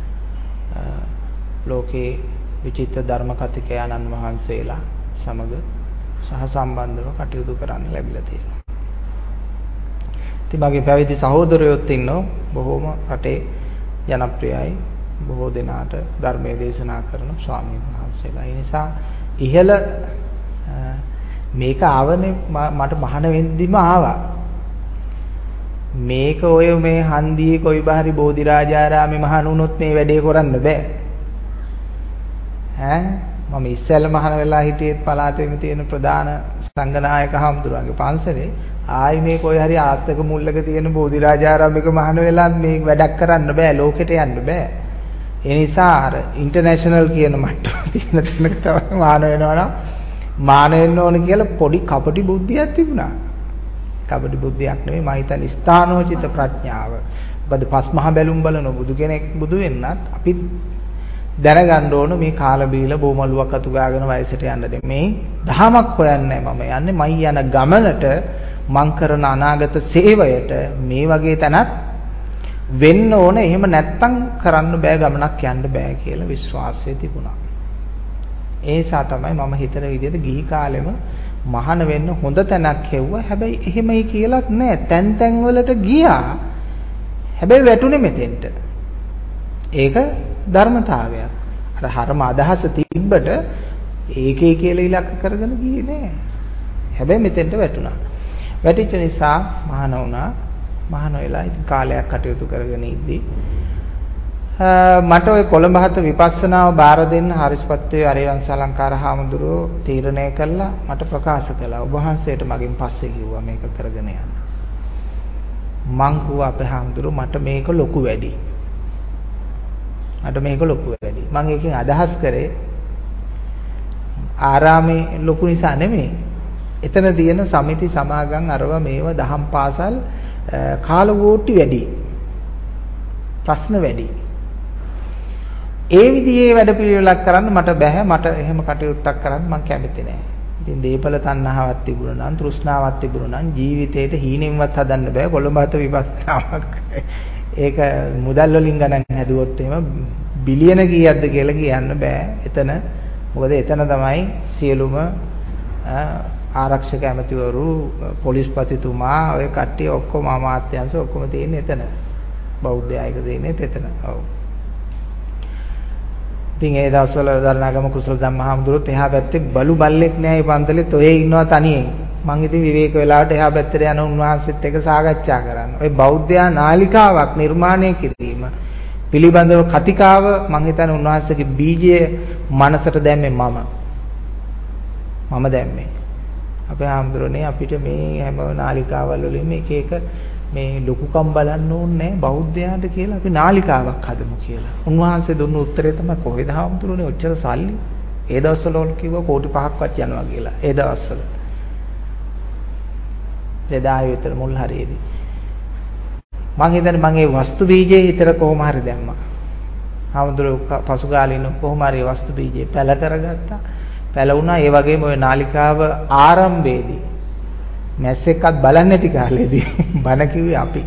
ලෝකේ විචිත්‍ර ධර්ම කතිකයන්න් වහන්සේලා සමග සහ සම්බන්ධව කටයුතු කරන්න ලැබිලා තියෙනවා. ඉතින් මගේ පැවිදි සහෝදරයෝත් ඉන්නෝ බොහොම රටේ ජනප්‍රියයි බොහෝ දෙනාට ධර්මයේ දේශනා කරන ස්වාමීන් වහන්සේලා. ඒ නිසා ඉහළ මේක ආවනේ මට මහාන වෙද්දිම ආවා. මේක ඔය මේ හන්දියේ කොයි බහරි බෝධිරාජාරාමේ මහාන වුණොත් මේ වැඩේ කරන්න බෑ. මම ඉස්සෙල්ල මහාන වෙලා හිටියේත් පළාතේම තියෙන ප්‍රධාන සංඝනායක හමුදුරන්ගේ පන්සලේ ආයි මේ කොයි හරි ආස්තක මුල්ලක තියෙන බෝධිරාජාරාමයක මහාන වෙලා මේ වැඩක් කරන්න බෑ, ලෝකෙට යන්න බෑ. ඒ නිසා අර ඉන්ටර්නැෂනල් කියන මට්ටම තියෙන තැනක තමයි මහාන වෙනවා නම් මාන වෙන්න ඕන කියලා පොඩි කපටි බුද්ධියක් තිබුණා. කපටි බුද්ධියක් නෙවෙයි මම හිතන්නේ ස්ථානෝචිත ප්‍රඥාව. මොකද පස් මහ බැලුම් බලන බුදු කෙනෙක් බුදු වෙන්නත් අපි දැනගන්න ඕන මේ කාල බීල බොමලුවක් අතු ගාගෙන වයසට යන්න දෙන්නේ. දහමක් හොයන්නේ මම යන්නේ මයි යන ගමනට මං කරන අනාගත සේවයට මේ වගේ තැනක් වෙන්න ඕන. එහෙම නැත්තම් කරන්න බෑ, ගමනක් යන්න බෑ කියලා විශ්වාසය තිබුණා. ඒ නිසා තමයි මම හිතන විදිහට ගිහි කාලෙම මහාන වෙන්න හොඳ තැනක් හෙව්වා. හැබැයි එහෙමයි කියලාත් නෑ. තැන් තැන් වලට ගියා. හැබැයි වැටුනේ මෙතෙන්ට. ඒක ධර්මතාවයක්. අර හරම අදහස තිබ්බට ඒකේ කියලා ඉලක්ක කරගෙන ගියේ නෑ. හැබැයි මෙතෙන්ට වැටුණා. වැටිච්ච නිසා මහාන වුණා. මහාන වෙලා ඉතින් කාලයක් කටයුතු කරගෙන ඉද්දි මට ওই කොළඹ හත විපස්සනාව බාර දෙන්න හරිස්පත්යේ අරියංශාලංකාර හාමුදුරුවෝ තීරණය කළා. මට ප්‍රකාශ කළා. ඔබ වහන්සේට මගෙන් පස්සේ කිව්වා මේක කරගෙන යන්න. මං කිව්වා අපේ හාමුදුරුවෝ මට මේක ලොකු වැඩි. අට මේක ලොකු වැඩි. මම ඒකෙන් අදහස් කරේ ආරාමේ ලොකු නිසා නෙමෙයි. එතන තියෙන සමිති සමාගම් අරව මේව දහම් පාසල් කාලවෝටි වැඩි. ප්‍රශ්න වැඩි. ඒ විදිහේ වැඩපිළිවෙලක් කරන්න මට බෑ. මට එහෙම කටයුත්තක් කරන්න මම කැමති නෑ. ඉතින් දීපල තණ්හාවක් තිබුණා නම් තෘෂ්ණාවක් තිබුණා නම් ජීවිතේට හීනෙන්වත් හදන්න බෑ. කොළඹ හත විපස්සනාවක්. ඒක මුදල් වලින් ගණන් හැදුවොත් එහෙම බිලියන කීයක්ද කියලා කියන්න බෑ. එතන මොකද එතන තමයි සියලුම ආරක්ෂක ඇමතිවරු පොලිස්පතිතුමා ඔය කට්ටිය ඔක්කොම අමාත්‍යාංශ ඔක්කොම තියෙන්නේ එතන. බෞද්ධ ආයක දෙන්නේ එතන. ඔව්. ඉතින් ඒ දවස්වල දරණාගම කුසල ධම්මහාමුදුරුවෝත් එහා පැත්තේ බලු බල්ලෙක් නෑ මේ පන්සලෙත් ඔය ඉන්නවා තනියෙන්. මං ඉතින් විවේක වෙලාවට එහා පැත්තට යන උන්වහන්සේත් එක්ක සාකච්ඡා කරන්න. ඔය බෞද්ධයා නාලිකාවක් නිර්මාණය කිරීම පිළිබඳව කතිකාව මං හිතන්නේ උන්වහන්සේගේ බීජය මනසට දැම්මේ මම දැම්මේ. අපේ ආම්දුරනේ අපිට මේ හැම නාලිකාවල් වලින්ම එක එක මේ ලොකුකම් බලන්න ඕනේ බෞද්ධයාට කියලා අපි නාලිකාවක් හදමු කියලා. උන්වහන්සේ දුන්න උත්තරේ තමයි කොහෙද ආම්දුරනේ ඔච්චර සල්ලි? ඒ දවස්වල වල කිව්වා කෝටි 5ක්වත් යනවා කියලා. ඒ දවස්වල. 2000 විතර මුල් හරියේදී. මං හිතන්නේ මගේ වස්තු බීජේ හිතර කොහොම හරි දැම්මා. ආම්දුරෝ පසු ගාලින කොහොම හරි වස්තු බීජේ පැල කරගත්තා. පැල වුණා. ඒ වගේම ওই නාලිකාව ආරම්භයේදී මැස්සෙක්වත් බලන්නේ නැති කාලේදී බණ කිව්වේ අපි.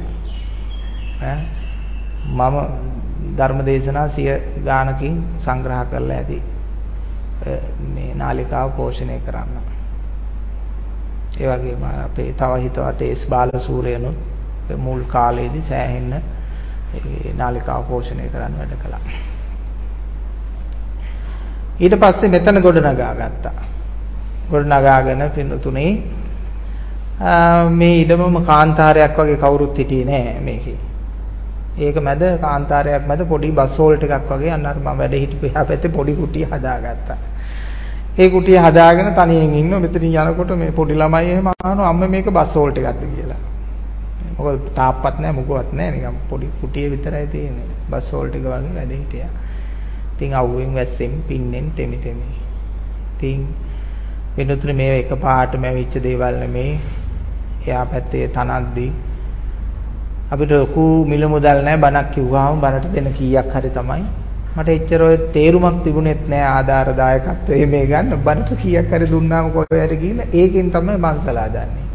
මම ධර්මදේශනා 100 ගානකින් සංග්‍රහ කරලා ඇති මේ නාලිකාව පෝෂණය කරන්න. ඒ වගේම අපේ තව හිතවත් ඒස් බාලසූරියනුත් මුල් කාලේදී සෑහෙන්න ඒ නාලිකාව පෝෂණය කරන්න වැඩ කළා. ඊට පස්සේ මෙතන ගොඩනගා ගත්තා. ගොඩනගාගෙන පින්තුනේ මේ ඉඩමම කාන්තාරයක් වගේ කවුරුත් හිටියේ නෑ මේකේ. ඒක මැද කාන්තාරයක් මැද පොඩි බස් හෝල් ටිකක් වගේ අන්න අර මම වැඩ හිටපු එහා පැත්තේ පොඩි කුටිය හදාගත්තා. ඒ කුටිය හදාගෙන තනියෙන් ඉන්නවා. මෙතනින් යනකොට මේ පොඩි ළමයි එහෙම අහනවා අම්මා මේක බස් හෝල් ටිකක්ද කියලා. මොකද තාප්පත් නෑ මොකවත් නෑ නිකන් පොඩි කුටිය විතරයි තියෙන්නේ. බස් හෝල් ටික වගේ වැඩ හිටියා. ඉතින් අවුවෙන් වැස්සෙන් පින්නෙන් තෙමි. ඉතින් වෙනතුනේ මේ එකපාරටම වෙච්ච දේවල් නෙමේ. එයා පැත්තේ තනද්දී අපිට ලොකු මිල මුදල් නැහැ බණක් කිව්වහම බණට දෙන කීයක් හරි තමයි. මට එච්චර ඔය තේරුමක් තිබුණෙත් නැහැ ආධාර දායකත්වයේ මේ ගන්න බණට කීයක් හරි දුන්නාම කොහේ හරි ගිහිල්ලා ඒකෙන් තමයි මංසලා දන්නේ.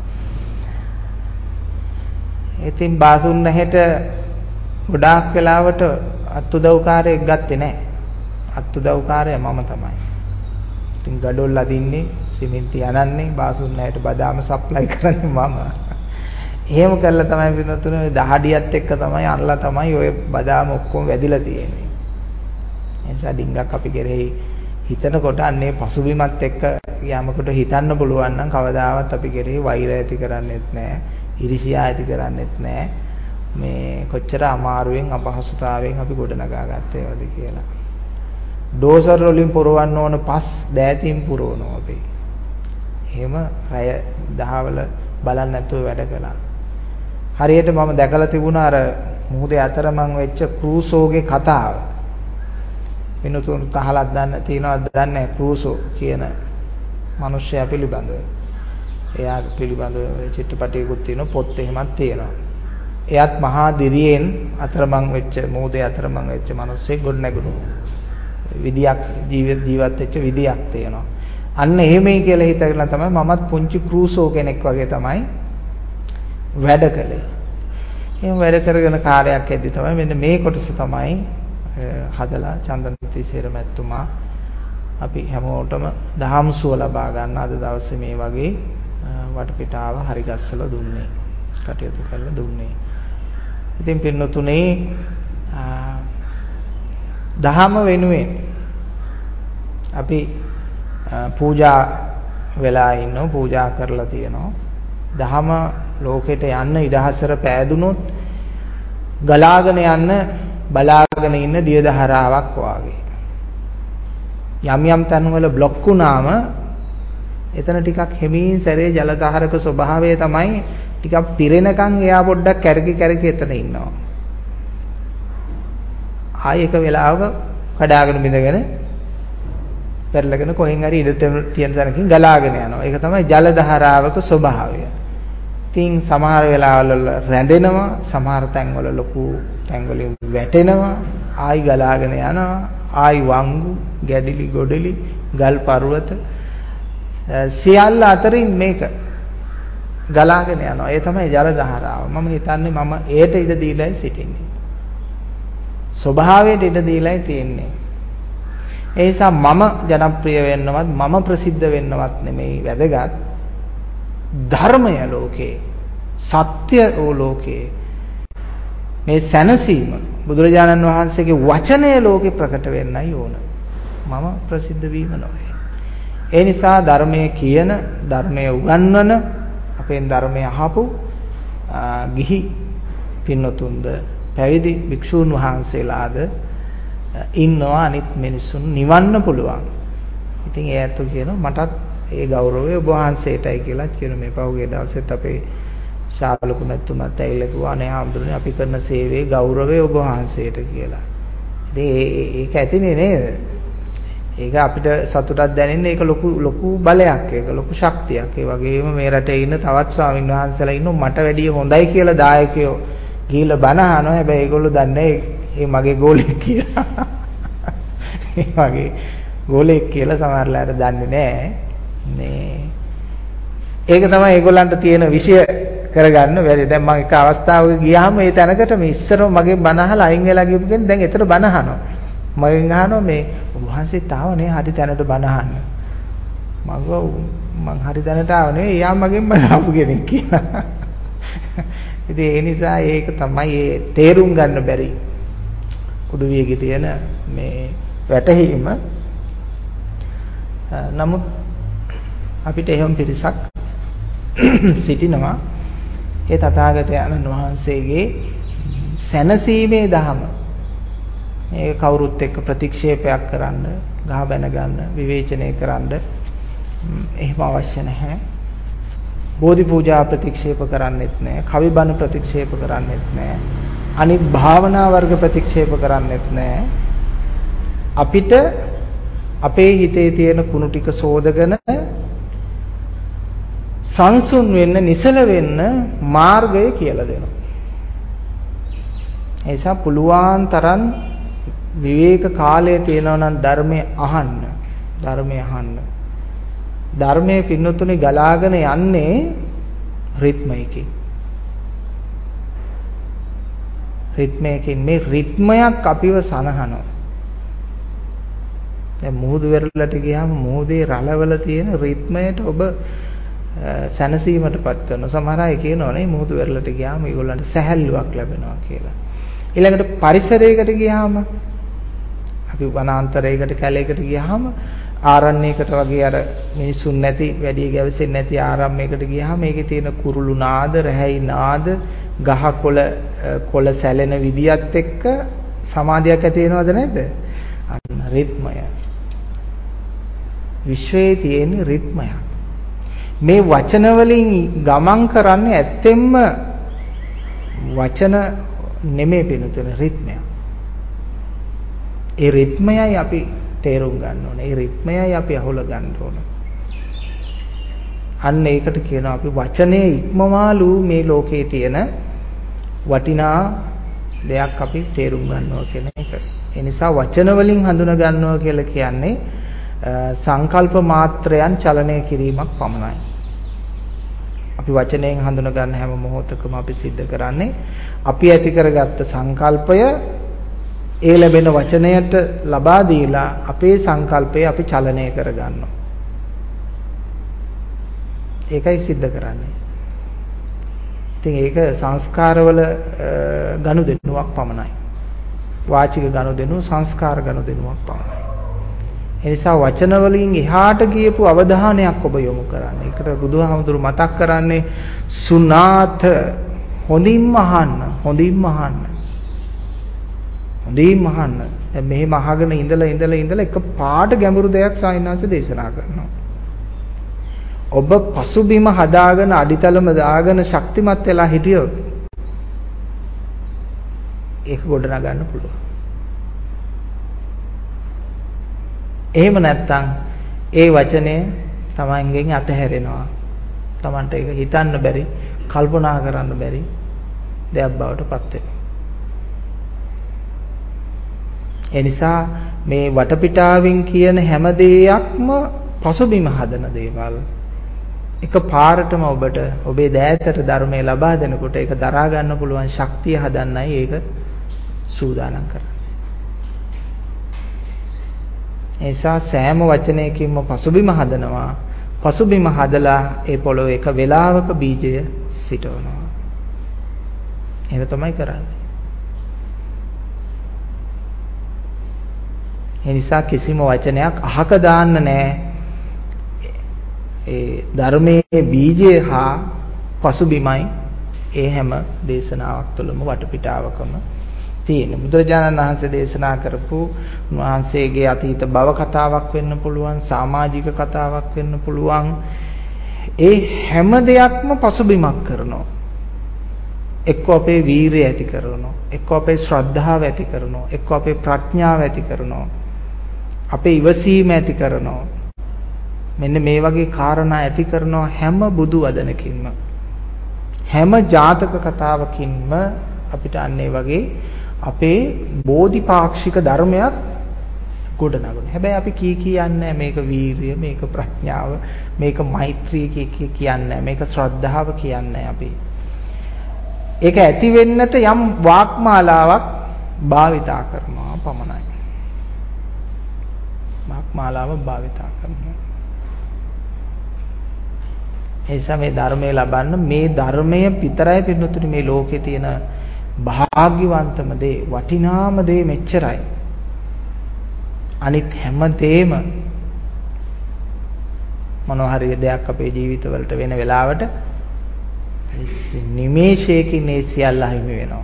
ඉතින් බාසුන් නැහෙට ගොඩාක් වෙලාවට අත්උදව්කාරයෙක් ගත්තේ නැහැ. අත්උදව්කාරය මම තමයි. ඉතින් ගඩොල් අදින්නේ සිමෙන්ති අනන්නේ බාසුන් නැහැට බදාම සප්ලයි කරන්නේ මම. එහෙම කළා තමයි විනෝතුනේ ඔය දහඩියත් එක්ක තමයි අරලා තමයි ඔය බදාම ඔක්කොම වැදිලා තියෙන්නේ. ඒ නිසා ඩිංගක් අපි කෙරෙහි හිතනකොට අන්නේ පසුබිමත් එක්ක යමකට හිතන්න පුළුවන් නම් කවදාවත් අපි කෙරෙහි වෛරය ඇති කරන්නේත් නැහැ. ඉරිසියා ඇති කරන්නේත් නැහැ. මේ කොච්චර අමාරුවෙන් අපහසුතාවයෙන් අපි ගොඩනගා ගත්තේවද කියලා. ඩෝසර් වලින් පුරවන්න ඕන පස් දෑතින් පුරවනවා අපි. එහෙම රය 10 වල බලන්න නැතුව වැඩ කළා. හරියට මම දැකලා තිබුණා අර මුහුදේ අතරමං වෙච්ච ක්‍රූසෝගේ කතාව. වෙනතුන් තහලක් දන්න තියනවද දන්නේ නැහැ ක්‍රූසෝ කියන මිනිස්සයා පිළිබඳව. එයා පිළිබඳව චිත්‍රපටයකුත් තියෙනවා පොත් එහෙමත් තියෙනවා. එයාත් මහා දිරියෙන් අතරමං වෙච්ච මුහුදේ අතරමං වෙච්ච මිනිස්සෙක් ගොඩ නැගුණු විදියක් ජීවත් වෙච්ච විදියක් තියෙනවා. අන්න එහෙමයි කියලා හිතගෙන තමයි මමත් පුංචි ක්‍රූසෝ කෙනෙක් වගේ තමයි වැඩ කළේ. එහෙම වැඩ කරගෙන කාර්යයක් ඇද්දි තමයි මෙන්න මේ කොටස තමයි හදලා චන්දනතිසේර මැතිතුමා අපි හැමෝටම දහම්සුව ලබා ගන්න අද දවසේ මේ වගේ වටපිටාව හරි ගස්සලා දුන්නේ. කටයුතු කරලා දුන්නේ. ඉතින් පින්නතුනේ දහම වෙනුවෙන් අපි පූජා වෙලා ඉන්නෝ පූජා කරලා තියෙනවා. දහම ලෝකෙට යන්න ඉඩහසර පෑදුනොත් ගලාගෙන යන්න බලාගෙන ඉන්න දිය දහරාවක් වාගේ. යම් යම් තැන්වල બ્લોක් වුණාම එතන ටිකක් හිමින් සැරේ ජලධාරක ස්වභාවය තමයි ටිකක් පිරෙනකන් එයා පොඩ්ඩක් කැරකි එතන ඉන්නවා. ආයි එක වෙලාවක කඩාගෙන බිඳගෙන පෙරලගෙන කොහෙන් හරි ඉඳ තියෙන තැනකින් ගලාගෙන යනවා. ඒක තමයි ජල ධාරාවක ස්වභාවය. ඉතින් සමහර වෙලාවල රැඳෙනවා, සමහර තැන්වල ලොකු තැන්වලින් වැටෙනවා, ආයි ගලාගෙන යනවා, ආයි වංගු, ගැඩිලි, ගොඩලි, ගල් පර්වත සියල්ල අතරින් මේක ගලාගෙන යනවා. ඒ තමයි ජල ධාරාව. මම හිතන්නේ මම ඒට ඉඩ දීලායි සිටින්නේ. ස්වභාවයට ඉඩ දීලායි තියෙන්නේ. ඒ නිසා මම ජනප්‍රිය වෙන්නවත් මම ප්‍රසිද්ධ වෙන්නවත් නෙමෙයි වැදගත්. ධර්මය ලෝකේ, සත්‍ය ඕ ලෝකේ මේ සැනසීම බුදුරජාණන් වහන්සේගේ වචනය ලෝකේ ප්‍රකට වෙන්නයි ඕන. මම ප්‍රසිද්ධ වීම නොවේ. ඒ නිසා ධර්මයේ කියන, ධර්මයේ උගන්වන, අපෙන් ධර්මය අහපු ගිහි පින්නතුන්ද පැවිදි භික්ෂූන් වහන්සේලාද ඉන්නවා අනිත් මිනිසුන් නිවන්න පුළුවන්. ඉතින් ඒ අතෝ කියනවා මටත් ඒ ගෞරවය ඔබ වහන්සේටයි කියලා කියන මේ පහුගිය දවසෙත් අපේ ශාලුක මැතිතුමත් ඇවිල්ලා කිව්වා නේ ආම්දුරනේ අපි කරන සේවයේ ගෞරවය ඔබ වහන්සේට කියලා. ඉතින් ඒක ඇතිනේ නේද? ඒක අපිට සතුටක් දැනෙන්නේ ඒක ලොකු බලයක්, ඒක ලොකු ශක්තියක්. ඒ වගේම මේ රටේ ඉන්න තවත් ස්වාමීන් වහන්සේලා ඉන්නවා මට වැඩිය හොඳයි කියලා දායකයෝ ගිහිල්ලා බණ අහනවා. හැබැයි ඒගොල්ලෝ දන්නේ ඒ මගේ ගෝලෙක් කියලා. ඒ වගේ ගෝලෙක් කියලා සමහරලාට දන්නේ නැහැ. ඒක තමයි ඒගොල්ලන්ට තියෙන විෂය කරගන්න බැරි. දැන් මම එක අවස්ථාවක ගියාම ඒ තැනකට මේ ඉස්සරව මගේ බණ අහලා අයින් වෙලා ගියපු කෙනෙක් දැන් එතන බණ අහනවා. මගෙන් අහනවා මේ ඔබ වහන්සේත් ආව නේ හරි තැනට බණ අහන්න. මම හරි තැනට ආව නෙවෙයි එයා මගෙන් බණ අහපු කෙනෙක් කියලා. ඉතින් ඒ නිසා ඒක තමයි ඒ තේරුම් ගන්න බැරි උදවියගේ තියෙන මේ වැටහීම. නමුත් අපිට එහෙම පිරිසක් සිටිනවා ඒ තථාගතයන්න් වහන්සේගේ සැනසීමේ ධහම මේක කවුරුත් එක්ක ප්‍රතික්ෂේපයක් කරන්න, ගහ බැන ගන්න, විවේචනය කරන්න එහෙම අවශ්‍ය නැහැ. බෝධි පූජා ප්‍රතික්ෂේප කරන්නෙත් නැහැ, කවි බණ ප්‍රතික්ෂේප කරන්නෙත් නැහැ, අනිත් භාවනා වර්ග ප්‍රතික්ෂේප කරන්නෙත් නැහැ. අපිට අපේ හිතේ තියෙන කුණු ටික සෝදගෙන සංසුන් වෙන්න, නිසල වෙන්න මාර්ගය කියලා දෙනවා. ඒ නිසා පුළුවන් තරම් විවේක කාලය තියෙනවා නම් ධර්මය අහන්න. ධර්මයේ පින්නතුනේ ගලාගෙන යන්නේ රිද්මයකින්. මේ රිද්මයක් අපිව සනහනවා. දැන් මුහුදු වෙරළට ගියාම මුහුදේ රළවල තියෙන රිද්මයට ඔබ සැනසීමටපත් කරනවා. සමහර අය කියනවා නේ මුහුදු වෙරළට ගියාම ඒගොල්ලන්ට සැහැල්ලුවක් ලැබෙනවා කියලා. ඊළඟට පරිසරයකට ගියාම අපි වනාන්තරයකට කැලේකට ගියාම ආරණ්‍යයකට වගේ අර මිනිසුන් නැති වැඩි ගැවසෙන්නේ නැති ආරම්භයකට ගියාම මේකේ තියෙන කුරුළු නාද, රැහැයි නාද, කොළ සැලෙන විදියත් එක්ක සමාධියක් ඇති වෙනවද නැද්ද? අන්න රිද්මය. විශ්වයේ තියෙන රිද්මයක්. මේ වචන වලින් ගමන් කරන්නේ ඇත්තෙන්ම වචන නෙමෙයි පිනතුන රිද්මය. ඒ රිද්මයයි අපි තේරුම් ගන්න ඕනේ. ඒ රිද්මයයි අපි අහුල ගන්න ඕනේ. අන්න ඒකට කියනවා අපි වචනේ ඉක්මවාලු මේ ලෝකේ තියෙන වටිනා දෙයක් අපි තේරුම් ගන්නවා කියන එක. ඒ නිසා වචන වලින් හඳුනා ගන්නවා කියලා කියන්නේ සංකල්ප මාත්‍රයන් චලනය කිරීමක් පමණයි. අපි වචනයෙන් හඳුනා ගන්න හැම මොහොතකම අපි සිද්ධ කරන්නේ අපි ඇති කරගත්ත සංකල්පය ඒ ලැබෙන වචනයට ලබා දීලා අපේ සංකල්පය අපි චලනය කරගන්නවා. ඒකයි සිද්ධ කරන්නේ. ඉතින් ඒක සංස්කාරවල ගනුදෙනුවක් පමණයි. වාචික ගනුදෙනුව සංස්කාර ගනුදෙනුවක් පමණයි. ඒ නිසා වචන වලින් එහාට ගියපු අවධානයක් ඔබ යොමු කරන්න. ඒකට බුදුහාමුදුරු මතක් කරන්නේ සුනාත හොඳින්ම අහන්න. දැන් මෙහෙම අහගෙන ඉඳලා එක පාට ගැඹුරු දෙයක් සාහිණාංශ දේශනා කරනවා. ඔබ පසුබිම හදාගෙන අඩිතලම දාගෙන ශක්තිමත් වෙලා හිටියොත් ඒක ගොඩනගන්න පුළුවන්. එහෙම නැත්නම් ඒ වචනය තමන්ගෙන් අතහැරෙනවා. තමන්ට ඒක හිතන්න බැරි, කල්පනා කරන්න බැරි දෙයක් බවට පත් වෙනවා. ඒ නිසා මේ වටපිටාවෙන් කියන හැම දෙයක්ම පසුබිම හදන දේවල්. එක පාරටම ඔබට ඔබේ දෑතට ධර්මය ලබා දෙනකොට ඒක දරා ගන්න පුළුවන් ශක්තිය හදන්නයි ඒක සූදානම් කරන්නේ. ඒ නිසා සෑම වචනයකින්ම පසුබිම හදනවා. පසුබිම හදලා ඒ පොළොවේ එක වෙලාවක බීජය සිටවනවා. ඒක තමයි කරන්නේ. ඒ නිසා කිසිම වචනයක් අහක දාන්න නැහැ. ඒ ධර්මයේ බීජය හා පසුබිමයි ඒ හැම දේශනාවක් තුළම වටපිටාවකම තියෙන. බුදුරජාණන් වහන්සේ දේශනා කරපු උන්වහන්සේගේ අතීත භව කතාවක් වෙන්න පුළුවන්, සමාජික කතාවක් වෙන්න පුළුවන්. ඒ හැම දෙයක්ම පසුබිමක් කරනවා. එක්ක අපේ වීරිය ඇති කරනවා, එක්ක අපේ ශ්‍රද්ධාව ඇති කරනවා, එක්ක අපේ ප්‍රඥාව ඇති කරනවා, අපේ ඉවසීම ඇති කරනවා. මෙන්න මේ වගේ කාරණා ඇති කරනවා හැම බුදු වදනකින්ම, හැම ජාතක කතාවකින්ම අපිට අන්නේ වගේ අපේ බෝධිපාක්ෂික ධර්මයක් ගොඩනගනවා. හැබැයි අපි කියන්නේ මේක වීරිය, මේක ප්‍රඥාව, මේක මෛත්‍රී කියන්නේ, මේක ශ්‍රද්ධාව කියන්නේ අපි. ඒක ඇති වෙන්නට යම් වාක්මාලාවක් භාවිතා කරනවා පමණයි. වාක්මාලාව භාවිතා කරනවා. එනිසා මේ ධර්මය ලබන්න, මේ ධර්මය විතරයි පින්නතුනි මේ ලෝකේ තියෙන භාග්‍යවන්තම දේ, වටිනාම දේ මෙච්චරයි. අනිත් හැම දෙයක්ම මොනවා හරි දෙයක් අපේ ජීවිතවලට වෙන වෙලාවට නිමේෂයකින් ඒ සියල්ල හිමි වෙනවා.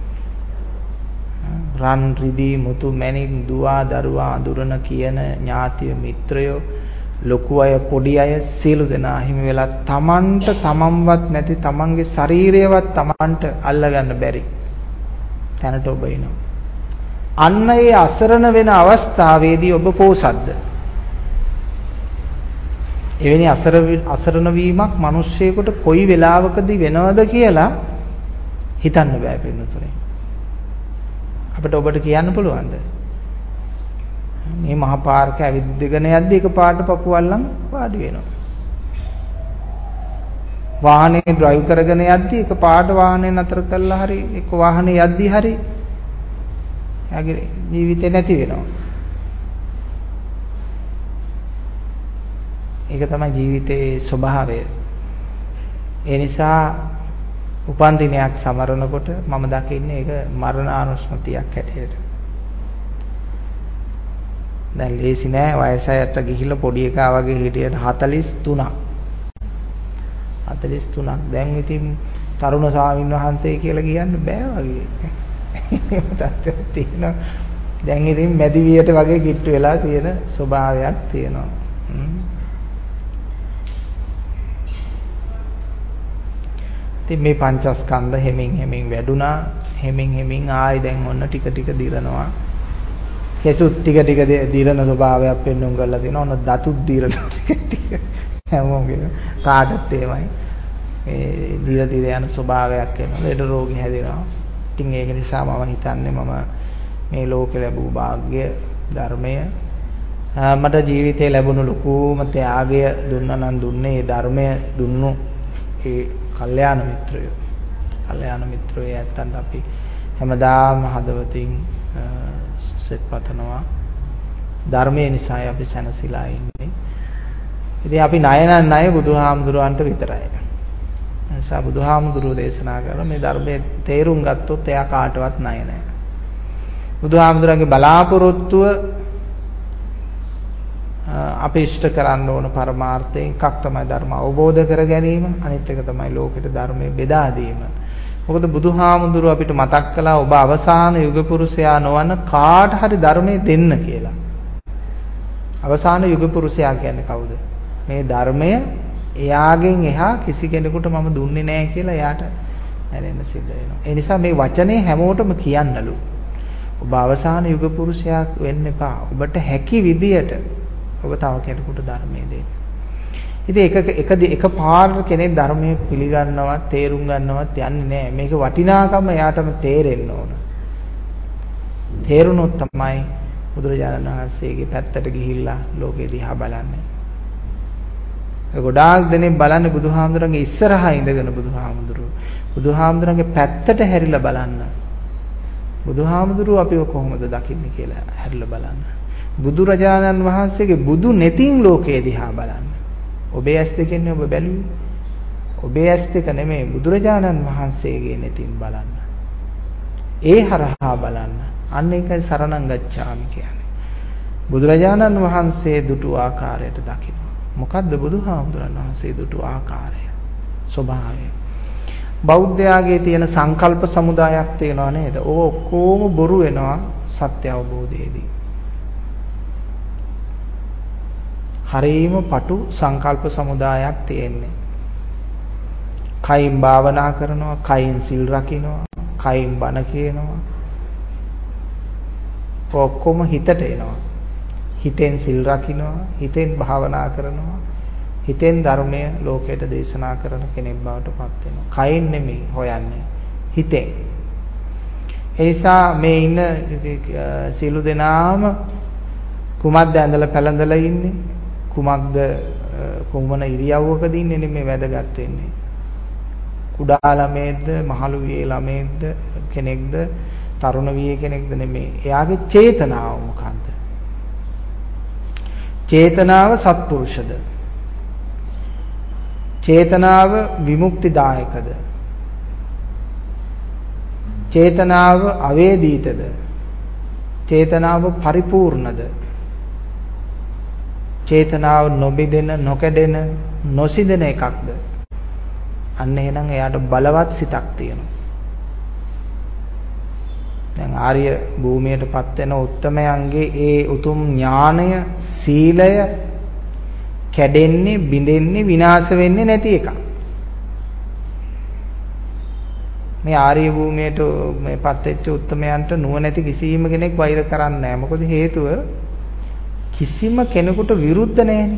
රන් රිදී මුතු මැණික් දුවා දරුවා අඳුරන කියන ඥාතිය මිත්‍රයෝ, ලොකු අය පොඩි අය සියලු දෙනා හිමි වෙලා තමන්ට තමන්වත් නැති තමන්ගේ ශරීරයවත් තමන්ට අල්ලගන්න බැරි තැනට ඔබ එනවා. අන්න ඒ අසරණ වෙන අවස්ථාවේදී ඔබ පෝසත්ද? එවැනි අසරණ වීමක් මිනිස්සෙකුට කොයි වෙලාවකදී වෙනවද කියලා හිතන්න බෑ පින්නතුනේ. අපිට ඔබට කියන්න පුළුවන්ද? මේ මහා පාරක ඇවිද්දගෙන යද්දි එකපාරට පපුවල්ලන් වාඩි වෙනවා. වාහනේ ඩ්‍රයිව් කරගෙන යද්දි එකපාරට වාහනේ නතර කළා හරි එක්ක වාහනේ යද්දි හරි එයාගේ ජීවිතේ නැති වෙනවා. ඒක තමයි ජීවිතයේ ස්වභාවය. ඒ නිසා උපන් දිනයක් සමරනකොට මම දකින්නේ ඒක මරණානුස්මතියක් හැටියට. දැන් ලේසි නෑ වයසට ගිහිල්ලා පොඩි එකා වගේ හිටියට 43ක්. 43ක් දැන් ඉතින් තරුණ ස්වාමීන් වහන්සේ කියලා කියන්න බෑ වගේ. ඒක තත්ත්වයක් තියෙනවා. දැන් ඉතින් මැදිවියට වගේ කිට්ටු වෙලා තියෙන ස්වභාවයක් තියෙනවා. ඉතින් මේ පංචස්කන්ධ හෙමින් වැඩුණා. හෙමින් ආයි දැන් ඔන්න ටික ටික දිරනවා. කෙසුත් ටික ටික දිරන ස්වභාවයක් පෙන්වුම් කරලා තියෙනවා. ඔන්න දතුත් දිරන ටික හැමෝගෙම කාටත් එහෙමයි. මේ දිර යන ස්වභාවයක් එනවා. ලෙඩ රෝගී හැදෙනවා. ඉතින් ඒක නිසා මම හිතන්නේ මම මේ ලෝකේ ලැබූ වාග්ය ධර්මය මට ජීවිතේ ලැබුණු ලොකුම ත්‍යාගය දුන්නා නම් දුන්නේ ඒ ධර්මය දුන්නු ඒ කල්යාණ මිත්‍රයෝ. කල්යාණ මිත්‍රයෝ ඇත්තන්ට අපි හැමදාම හදවතින් සෙත් පතනවා. ධර්මයේ නිසායි අපි සැනසීලා ඉන්නේ. ඉතින් අපි ණය බුදුහාමුදුරුවන්ට විතරයි. ඒ නිසා බුදුහාමුදුරුවෝ දේශනා කරන මේ ධර්මයේ තේරුම් ගත්තොත් එයා කාටවත් ණය නැහැ. බුදුහාමුදුරන්ගේ බලාපොරොත්තුව අපි ඉෂ්ට කරන්න ඕන පරමාර්ථයෙන් එකක් තමයි ධර්ම අවබෝධ කර ගැනීම, අනිත් එක තමයි ලෝකෙට ධර්මයේ බෙදා දීම. මොකද බුදුහාමුදුරුව අපිට මතක් කළා ඔබ අවසාන යුග පුරුෂයා නොවන කාට හරි ධර්මයේ දෙන්න කියලා. අවසාන යුග පුරුෂයා කියන්නේ කවුද? මේ ධර්මය එයාගෙන් එහා කිසි කෙනෙකුට මම දුන්නේ නැහැ කියලා එයාට හැරෙන්න සිද්ධ වෙනවා. ඒ නිසා මේ වචනේ හැමෝටම කියන්නලු. ඔබ අවසාන යුග පුරුෂයා වෙන්න එපා. ඔබට හැකි විදියට ඔබ තව කෙනෙකුට ධර්මයේ දෙන්න. ඉතින් එක පාර කෙනෙක් ධර්මයේ පිළිගන්නවත් තේරුම් ගන්නවත් යන්නේ නැහැ. මේක වටිනාකම එයාටම තේරෙන්න ඕන. තේරුණොත් තමයි බුදුරජාණන් වහන්සේගේ පැත්තට ගිහිල්ලා ලෝකෙ දිහා බලන්නේ. ගොඩාක් දෙනෙක් බලන්නේ බුදුහාමුදුරන්ගේ ඉස්සරහා ඉඳගෙන බුදුහාමුදුරන්ගේ පැත්තට හැරිලා බලන්න. බුදුහාමුදුරුවෝ අපිව කොහොමද දකින්නේ කියලා හැරිලා බලන්න. බුදුරජාණන් වහන්සේගේ බුදු නෙතින් ලෝකේ දිහා බලන්න. ඔබේ ඇස් දෙකෙන් ඔබ බැලුවේ. ඔබේ ඇස් දෙක නෙමෙයි බුදුරජාණන් වහන්සේගේ නෙතින් බලන්න. ඒ හරහා බලන්න. අන්න ඒකයි සරණං ගච්ඡාමි කියන්නේ. බුදුරජාණන් වහන්සේ දුටු ආකාරයට දකින්න. මොකද්ද බුදුහාමුදුරන් වහන්සේ දුටු ආකාරය? ස්වභාවය. බෞද්ධයාගේ තියෙන සංකල්ප සමුදායක් තියෙනවා නේද? ඕක ඔක්කොම බොරු වෙනවා සත්‍ය අවබෝධයේදී. හරීම පටු සංකල්ප සමුදායක් තියෙන්නේ. කයින් භාවනා කරනවා, කයින් සිල් රකින්නවා, කයින් බණ කියනවා. ඔක්කොම හිතට එනවා. හිතෙන් සිල් රකින්නවා, හිතෙන් භාවනා කරනවා, හිතෙන් ධර්මය ලෝකයට දේශනා කරන කෙනෙක් බවට පත් වෙනවා. කයින් නෙමෙයි හොයන්නේ, හිතෙන්. ඒ නිසා මේ ඉන්න සියලු දෙනාම කුමක්ද ඇඳලා පැළඳලා ඉන්නේ? කුමක්ද කොමන ඉරියව්වකද ඉන්නේ නෙමෙයි වැදගත් වෙන්නේ. කුඩා ළමයේද, මහලු වියේ ළමයේද, කෙනෙක්ද, තරුණ වියේ කෙනෙක්ද නෙමෙයි. එයාගේ චේතනාව මොකක්ද? චේතනාව සත්පුරුෂද? චේතනාව විමුක්තිදායකද? චේතනාව අවේදීතද? චේතනාව පරිපූර්ණද? චේතනාව නොබිදෙන, නොකැඩෙන, නොසිදෙන එකක්ද? අන්න එහෙනම් එයාට බලවත් සිතක් තියෙනවා. දැන් ආර්ය භූමියටපත් වෙන උත්තමයන්ගේ ඒ උතුම් ඥානය, සීලය කැඩෙන්නේ, බිඳෙන්නේ, විනාශ වෙන්නේ නැති එකක්. මේ ආර්ය භූමියට මේපත් වෙච්ච උත්තමයන්ට නුවණැති කිසිම කෙනෙක් වෛර කරන්නේ නැහැ. මොකද හේතුව කිසිම කෙනෙකුට විරුද්ධ නැහැනේ.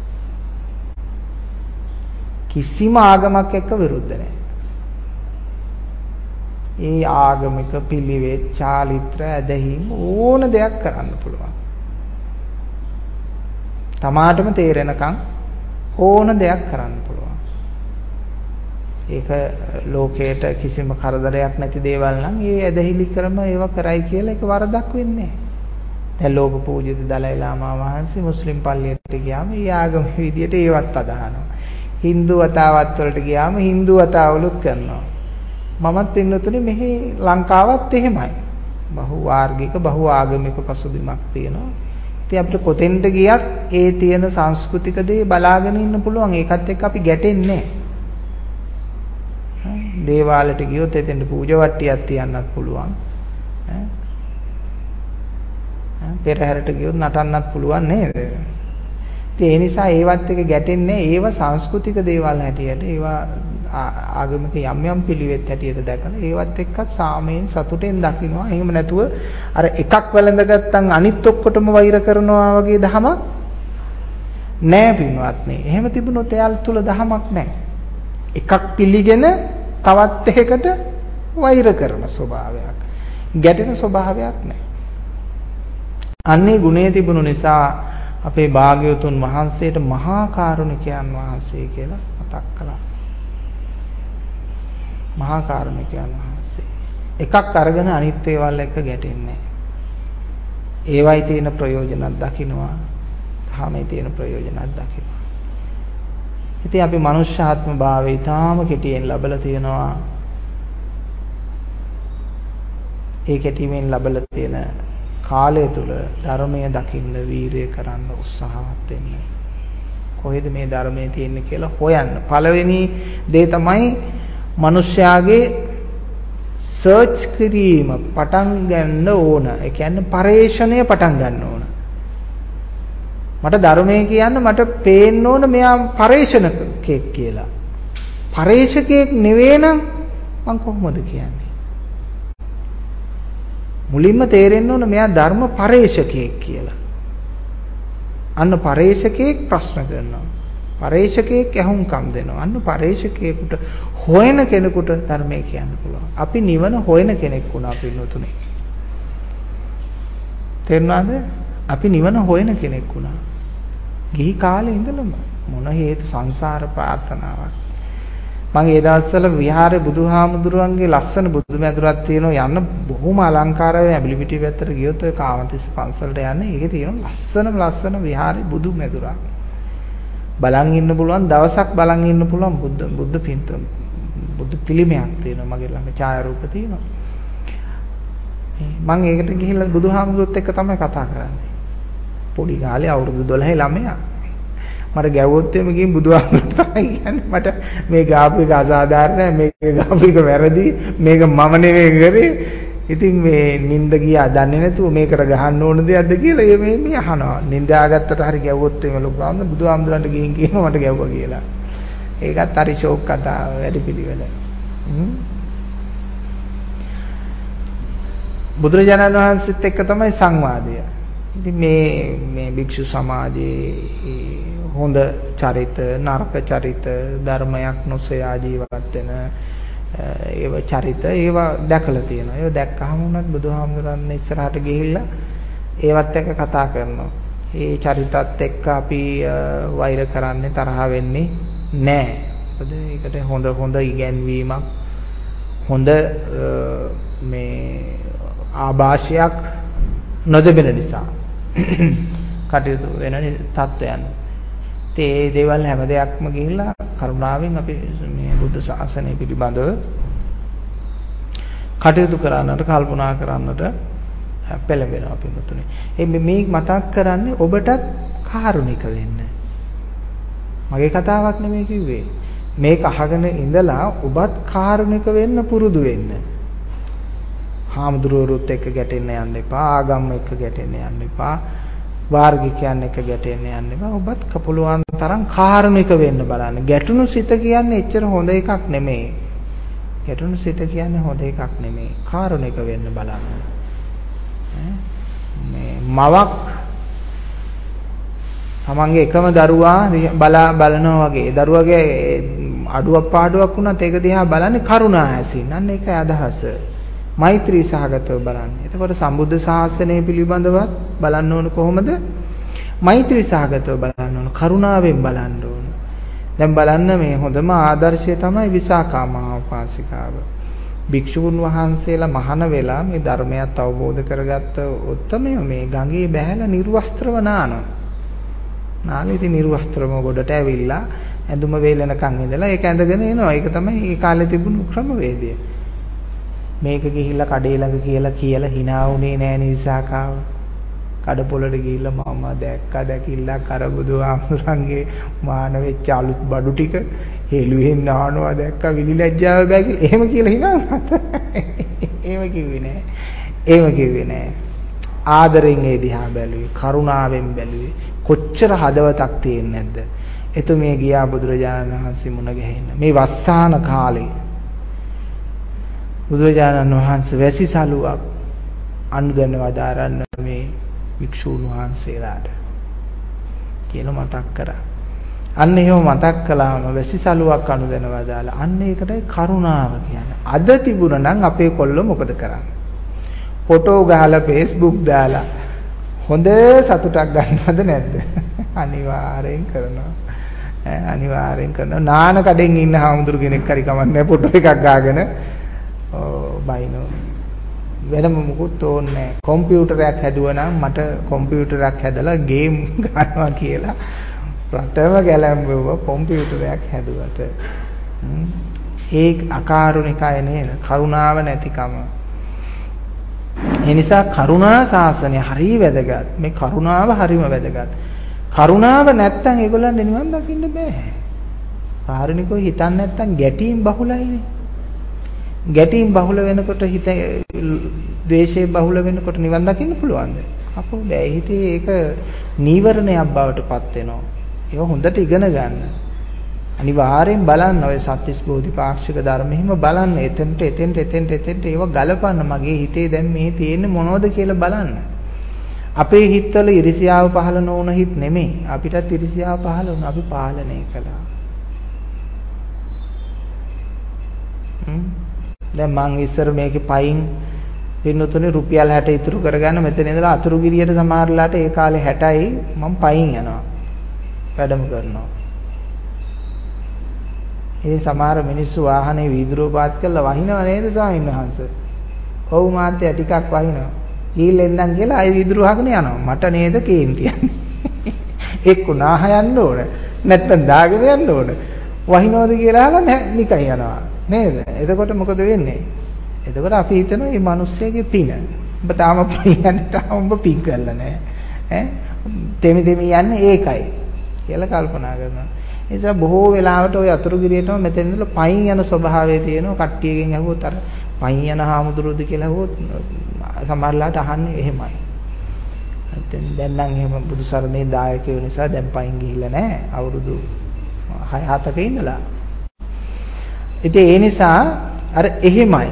කිසිම ආගමක් එක්ක විරුද්ධ නැහැ. ඒ ආගමික පිළිවෙත්, චාරිත්‍ර, ඇදහිම් ඕන දෙයක් කරන්න පුළුවන්. තමාටම තේරෙනකන් ඕන දෙයක් කරන්න පුළුවන්. ඒක ලෝකයට කිසිම කරදරයක් නැති දේවල් නම් ඒ ඇදහිලි ක්‍රම ඒව කරයි කියලා ඒක වරදක් වෙන්නේ නැහැ. දැන් ලෝක පූජිත දලයි ලාමා වහන්සේ මුස්ලිම් පල්ලියට ගියාම ඒ ආගම විදියට ඒවත් අදහනවා. Hindu වතාවත් වලට ගියාම Hindu වතාවලුත් කරනවා. මමත් පින්නතුනේ මෙහි ලංකාවත් එහෙමයි. බහු වාර්ගික, බහු ආගමික පසුබිමක් තියෙනවා. ඉතින් අපිට කොතෙන්ට ගියත් ඒ තියෙන සංස්කෘතික දේ බලාගෙන ඉන්න පුළුවන්. ඒකත් එක්ක අපි ගැටෙන්නේ නැහැ. දේවාලයට ගියොත් එතෙන්ට පූජා වට්ටියක් තියන්නත් පුළුවන්. පෙරහැරට ගියොත් නටන්නත් පුළුවන් නේද? ඉතින් ඒ නිසා ඒවත් එක ගැටෙන්නේ ඒව සංස්කෘතික දේවල් හැටියට ඒවා ආගමික යම් යම් පිළිවෙත් හැටියට දැකලා ඒවත් එක්කත් සාමයෙන් සතුටෙන් දකින්නවා. එහෙම නැතුව අර එකක් වැළඳගත්තන් අනිත් ඔක්කොටම වෛර කරනවා වගේ දහමක් නෑ පින්වත්නි. එහෙම තිබුණොත් එයාල තුල දහමක් නෑ. එකක් පිළිගෙන තවත් එකකට වෛර කරන ස්වභාවයක්, ගැටෙන ස්වභාවයක් නෑ. අන්නේ ගුණය තිබුණු නිසා අපේ භාග්‍යවතුන් වහන්සේට මහා කරුණිකයන් වහන්සේ කියලා මතක් කළා. මහා කරුණිකයන් වහන්සේ. එකක් අරගෙන අනිත් ඒවාල් එක්ක ගැටෙන්නේ නැහැ. ඒවයි තියෙන ප්‍රයෝජනක් දකින්නවා. ධාමයේ තියෙන ප්‍රයෝජනක් දකින්නවා. ඉතින් අපි මනුෂ්‍යාත්ම භාවය ඊටාම කෙටියෙන් ලැබලා තියෙනවා. ඒ කෙටියෙන් ලැබලා තියෙන කාලය තුල ධර්මය දකින්න වීරිය කරන්න උත්සාහවත් වෙන්න. කොහෙද මේ ධර්මයේ තියෙන්නේ කියලා හොයන්න. පළවෙනි දේ තමයි මිනිස්යාගේ සර්ච් කිරීම පටන් ගන්න ඕන. ඒ කියන්නේ පරේක්ෂණය පටන් ගන්න ඕන. මට ධර්මයේ කියන්න මට පේන්න ඕන මෙයා පරේක්ෂණකෙක් කියලා. පරේක්ෂකෙක් නෙවෙයි නම් මම කොහොමද කියන්නේ? මුලින්ම තේරෙන්න ඕන මෙයා ධර්ම පරේෂකයෙක් කියලා. අන්න පරේෂකයෙක් ප්‍රශ්න කරනවා. පරේෂකයෙක් ඇහුම්කම් දෙනවා. අන්න පරේෂකයෙකුට හොයන කෙනෙකුට ධර්මය කියන්න පුළුවන්. අපි නිවන හොයන කෙනෙක් වුණා පින්නතුනේ. තේරුණාද? අපි නිවන හොයන කෙනෙක් වුණා. ගිහි කාලේ ඉඳලම මොන හේතු සංසාර ප්‍රාර්ථනාවක්. මම ඒ දවස්වල විහාරේ බුදුහාමුදුරුවන්ගේ ලස්සන බුදුමැදුරක් තියෙනවා යන්න බොහොම අලංකාරව ඇඹිලිපිටිය පැත්තට ගියොත් ඔය කාමතිස්ස පන්සලට යන්නේ ඒකේ තියෙන ලස්සන විහාරේ බුදුමැදුරක්. බලන් ඉන්න පුළුවන් දවසක් බලන් ඉන්න පුළුවන් බුද්ධ පින්තම බුදු පිළිමයක් තියෙනවා මගේ ළඟ ඡායාරූප තියෙනවා. මම ඒකට ගිහිල්ලා බුදුහාමුදුරුවොත් එක්ක තමයි කතා කරන්නේ. පොඩි කාලේ අවුරුදු 12 ළමයා මට ගැව්වොත් එමේ ගිහින් බුදුහාමුදුරුවෝ තමයි කියන්නේ මට මේ ගාපු එක අසාධාරණයි මේක ගාපු එක වැරදි මේක මම නෙවෙයි කරේ ඉතින් මේ නිින්ද ගියා දන්නේ නැතුව මේකට ගහන්න ඕන දෙයක්ද කියලා මේ අහනවා නිින්දාගත්තට හරි ගැව්වොත් එමේ ලොකුම බුදුහාමුදුරන්ට ගිහින් කියනවා මට ගැව්වා කියලා ඒකත් හරි ෂෝක් කතාව වැඩිපිළිවෙල බුදුරජාණන් වහන්සේත් එක්ක තමයි සංවාදය ඉතින් මේ භික්ෂු සමාජයේ හොඳ චරිත නරක චරිත ධර්මයක් නොසොයා ජීවත් වෙන ඒව චරිත ඒව දැකලා තියෙනවා. ඒව දැක්කහම උනත් බුදුහාමුදුරන් ඉස්සරහට ගිහිල්ලා ඒවත් එක්ක කතා කරනවා. ඒ චරිතත් එක්ක අපි වෛර කරන්නේ තරහ වෙන්නේ නැහැ. මොකද ඒකට හොඳ ඉගැන්වීමක් හොඳ මේ ආభాෂයක් නොදෙබෙන නිසා කටයුතු වෙන තත්ත්වයන්. ඒ දේවල් හැම දෙයක්ම ගිහිල්ලා කරුණාවෙන් අපි මේ බුද්ධ ශාසනය පිළිබඳව කටයුතු කරන්නට කල්පනා කරන්නට පෙළඹෙනවා පිටුතුනේ. මේ මතක් කරන්නේ ඔබටත් කාරුණික වෙන්න. මගේ කතාවක් නෙමෙයි කිව්වේ. මේක අහගෙන ඉඳලා ඔබත් කාරුණික වෙන්න පුරුදු වෙන්න. හාමුදුරුවෝත් එක්ක ගැටෙන්න යන්න එපා. ආගම් එක්ක ගැටෙන්න යන්න එපා. වාර්ගිකයන් එක්ක ගැටෙන්න යන්න එපා. ඔබත් කපුලුවන් තරම් කාරුණික වෙන්න බලන්න. ගැටුණු සිත කියන්නේ එච්චර හොඳ එකක් නෙමෙයි. ගැටුණු සිත කියන්නේ හොඳ එකක් නෙමෙයි. කාරුණික වෙන්න බලන්න. මේ මවක් තමන්ගේ එකම දරුවා බලනවා වගේ දරුවගේ අඩුවක් පාඩුවක් වුණත් ඒක දිහා බලන්නේ කරුණා ඇසින්. අන්න ඒකයි අදහස. මෛත්‍රී සහගතව බලන්න. එතකොට සම්බුද්ධ ශාසනය පිළිබඳවත් බලන්න ඕන කොහොමද? මෛත්‍රී සහගතව බලන්න ඕන. කරුණාවෙන් බලන්න ඕන. දැන් බලන්න මේ හොඳම ආදර්ශය තමයි විසාකා මහා උපාසිකාව. භික්ෂුන් වහන්සේලා මහාන වෙලා මේ ධර්මයත් අවබෝධ කරගත්ත උත්තමය මේ ගඟේ බැහැලා නිර්වස්ත්‍රව නානවා. නාලේ ඉතින් නිර්වස්ත්‍රම ගොඩට ඇවිල්ලා ඇඳුම වේලනකන් ඉඳලා ඒක ඇඳගෙන එනවා. ඒක තමයි ඒ කාලේ තිබුණු ක්‍රමවේදය. මේක ගිහිල්ලා කඩේ ළඟ කියලා hina වුණේ නෑනේ විසාකාව. කඩපොළට ගිහිල්ලා මම දැකිල්ලක් අර බුදුහාමුදුරන්ගේ මාන වෙච්ච අලුත් බඩු ටික හෙළුවෙන් නානවා දැක්කා විලිලැජ්ජාව බෑ කියලා. එහෙම කියලා hina වුණා. එහෙම කිව්වේ නෑ. ආදරෙන් ඒ දිහා බැලුවේ, කරුණාවෙන් බැලුවේ. කොච්චර හදවතක් තියෙන්නේ නැද්ද? එතුමිය ගියා බුදුරජාණන් වහන්සේ මුණ ගැහෙන්න. මේ වස්සාන කාලේ බුදුරජාණන් වහන්සේ වැසිසලුවක් අනුදැන වදාරන්න මේ වික්ෂූන් වහන්සේලාට කියලා මතක් කරා. අන්න එහෙම මතක් කළාම වැසිසලුවක් අනුදැන වදාලා අන්න ඒකටයි කරුණාව කියන්නේ. අද තිබුණා නම් අපේ කොල්ලෝ මොකද කරන්නේ? ෆොටෝ ගහලා Facebook දාලා හොඳ සතුටක් ගන්නවද නැද්ද? අනිවාර්යෙන් කරනවා. අනිවාර්යෙන් කරනවා. නාන කඩෙන් ඉන්න හාමුදුරු කෙනෙක් හරි කමන්නේ ෆොටෝ එකක් ගාගෙන බයිනෝ වෙනම මොකුත් ඕනේ නැහැ. කම්පියුටරයක් හැදුවා නම් මට කම්පියුටරයක් හැදලා ගේම් ගන්නවා කියලා රටම ගැලඹුවා කම්පියුටරයක් හැදුවට. ඒ අකාරුණිකය නේද? කරුණාව නැතිකම. ඒ නිසා කරුණා ශාසනය හරි වැදගත්. මේ කරුණාව හරිම වැදගත්. කරුණාව නැත්තම් ඒගොල්ලන්ට නිවන් දකින්න බෑ. කාරුණිකව හිතන්නේ නැත්තම් ගැටීම් බහුලයිනේ. ගැටීම් බහුල වෙනකොට හිත ද්වේෂය බහුල වෙනකොට නිවන් දකින්න පුළුවන්ද? අපෝ බෑ. හිතේ ඒක නීවරණයක් බවට පත් වෙනවා. ඒක හොඳට ඉගෙන ගන්න. අනිවාර්යෙන් බලන්න ඔය සත්‍තිස් බෝධිපාක්ෂික ධර්ම එහෙම බලන්න. එතෙන්ට ඒව ගලපන්න. මගේ හිතේ දැන් මේ තියෙන්නේ මොනවද කියලා බලන්න. අපේ හිතවල ඉරිසියාව පහළ නොවුන හිත නෙමෙයි. අපිටත් ඉරිසියාව පහළ වුණා. අපි පාලනය කළා. දැන් මං ඉස්සර මේකේ පයින් පින්නතුනේ රුපියල් 60 ඉතුරු කරගන්න මෙතන ඉඳලා අතුරුගිරියට සමහරලාට ඒ කාලේ 60යි මම පයින් යනවා. වැඩම කරනවා. ඒ සමහර මිනිස්සු වාහනේ වීදුරුව පාත් කරලා වහිනව නේද ස්වාමීන් වහන්සේ? ඔව් මාත්‍ය ටිකක් වහිනවා. ගිහිල්ලා එන්නම් කියලා ආයි වීදුරුව අහගෙන යනවා. මට නේද කේන්තියන්නේ. එක්ක නාහ යන්න ඕන. නැත්තම් දාගෙන යන්න ඕන. වහිනවද කියලා අහලා නිකන් යනවා. නේද? එතකොට මොකද වෙන්නේ? එතකොට අපි හිතනවා මේ මිනිස්සෙගේ පින. ඔබ තාම පින්නේ තාම ඔබ පින් කරලා නැහැ. ඈ දෙමි යන්නේ ඒකයි කියලා කල්පනා කරනවා. ඒ නිසා බොහෝ වෙලාවට ওই අතුරුගිරියටම මෙතෙන් ඉඳලා පයින් යන ස්වභාවය තියෙනවා. කට්ටියගෙන් අහුවොත් අර පයින් යන හාමුදුරුවෝද කියලා අහුවොත් සමහරලාට අහන්නේ එහෙමයි. දැන් නම් එහෙම බුදුසරණේ දායකයෝ නිසා දැන් පයින් ගිහිල්ලා නැහැ. අවුරුදු 6-7ක ඉඳලා. ඉතින් ඒ නිසා අර එහෙමයි.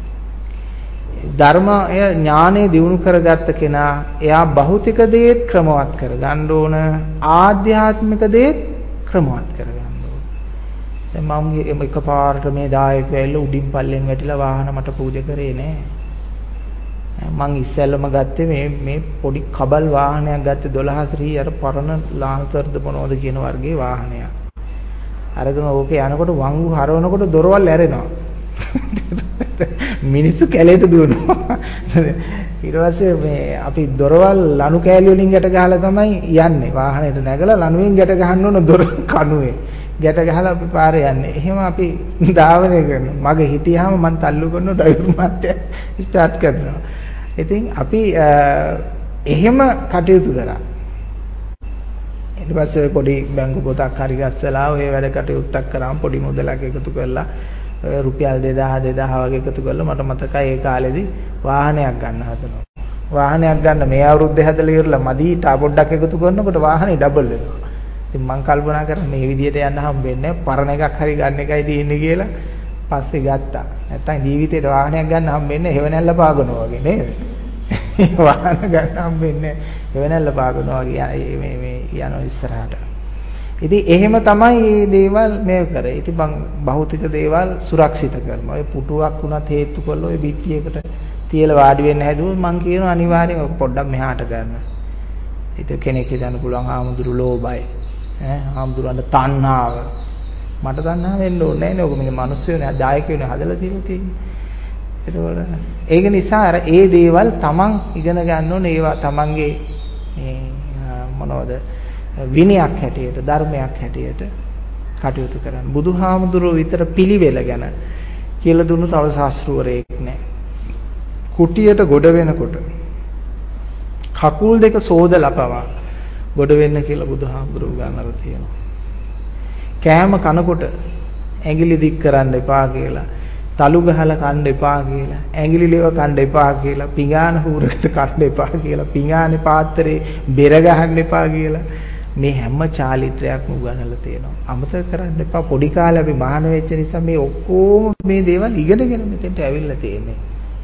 ධර්මය ඥානෙ දියුණු කරගත්ත කෙනා එයා භෞතික දේත් ක්‍රමවත් කරගන්න ඕන, ආධ්‍යාත්මික දේත් ක්‍රමවත් කරගන්න ඕන. දැන් මම එකපාරට මේ දායකයෝ ඇවිල්ලා උඩින් පල්ලෙන් වැටිලා වාහන මට පූජා කරේ නෑ. මං ඉස්සෙල්ලම ගත්තේ මේ පොඩි කබල් වාහනයක් ගත්තේ 12 ශ්‍රී අර පරණ ලාන්සර්ද මොනවද කියන වර්ගයේ වාහනයක්. අරගෙන ඕකේ යනකොට වංගු හරවනකොට දොරවල් ඇරෙනවා. මිනිස්සු කැලේට දුවනවා. ඊට පස්සේ මේ අපි දොරවල් ලනු කෑලි වලින් ගැට ගහලා තමයි යන්නේ. වාහනේට නැගලා ලනුවෙන් ගැට ගහන්න ඕන දොර කණුවේ. ගැට ගහලා අපි පාරේ යන්නේ. එහෙම අපි ධාවනය කරනවා. මගේ හිටියාම මං තල්ලු කරන ඩ්‍රයිවර් මහත්තයා ස්ටාර්ට් කරනවා. ඉතින් අපි එහෙම කටයුතු කරා. ඊට පස්සේ පොඩි බැංකු පොතක් හරි ගස්සලා ඔය වැඩ කටයුත්තක් කරාම පොඩි මුදලක් එකතු කරලා රුපියල් 2000 වගේ එකතු කරලා මට මතකයි ඒ කාලෙදි වාහනයක් ගන්න හදනවා. වාහනයක් ගන්න මේ අවුරුද්දේ හැදලා ඉවරලා මදි තා පොඩ්ඩක් එකතු කරනකොට වාහනේ ඩබල් වෙනවා. ඉතින් මං කල්පනා කරා මේ විදියට යන්න හම්බෙන්නේ පරණ එකක් හරි ගන්න එකයි තියෙන්නේ කියලා පස්සේ ගත්තා. නැත්තම් ජීවිතේට වාහනයක් ගන්න හම්බෙන්නේ හෙවණැල්ල පාගනවා වගේ නේද? වාහන ගන්න හම්බෙන්නේ හෙවණැල්ල පාගනවා වගේ මේ යනවා ඉස්සරහට. ඉතින් එහෙම තමයි මේ දේවල් මේ කරේ. ඉතින් මං භෞතික දේවල් සුරක්ෂිත කරනවා. ඔය පුටුවක් උනත් හේතු කරලා ඔය පිටියකට තියලා වාඩි වෙන්න හැදුවොත් මං කියනවා අනිවාර්යයෙන් පොඩ්ඩක් මෙහාට ගන්න. ඉතින් කෙනෙක් හිතන්න පුළුවන් ආමුදුරු ලෝභයි. ආමුදුරන්ට තණ්හාව. මට තණ්හාව වෙන්න ඕනේ නැහැ නේ. ඔක මේ මිනිස්සුනේ දායකයෝනේ හදලා තියෙන්නේ. ඒක නිසා අර ඒ දේවල් තමන් ඉගෙන ගන්න ඕනේ. ඒවා තමන්ගේ මේ මොනවද විනයක් හැටියට ධර්මයක් හැටියට කටයුතු කරන්න. බුදුහාමුදුරුවෝ විතර පිළිවෙල ගැන කියලා දුන්නු තව ශාස්ත්‍රවරයෙක් නැහැ. කුටියට ගොඩ වෙනකොට කකුල් දෙක සෝදලා පවා ගොඩ වෙන්න කියලා බුදුහාමුදුරුවෝ ගන්නලා තියෙනවා. කෑම කනකොට ඇඟිලි දික් කරන්න එපා කියලා, තලු ගහලා කන්න එපා කියලා, ඇඟිලි ලෙව කන්න එපා කියලා, පිඟාන හූරකට කන්න එපා කියලා, පිඟානේ පාත්‍රේ බෙර ගහන්න එපා කියලා මේ හැම චාලිත්‍රයක්ම උගන්වලා තියෙනවා. අමතක කරන්න එපා. පොඩි කාලේ අපි මහාන වෙච්ච නිසා මේ ඔක්කොම මේ දේවල් ඉගෙනගෙන මෙතෙන්ට ඇවිල්ලා තියෙන්නේ.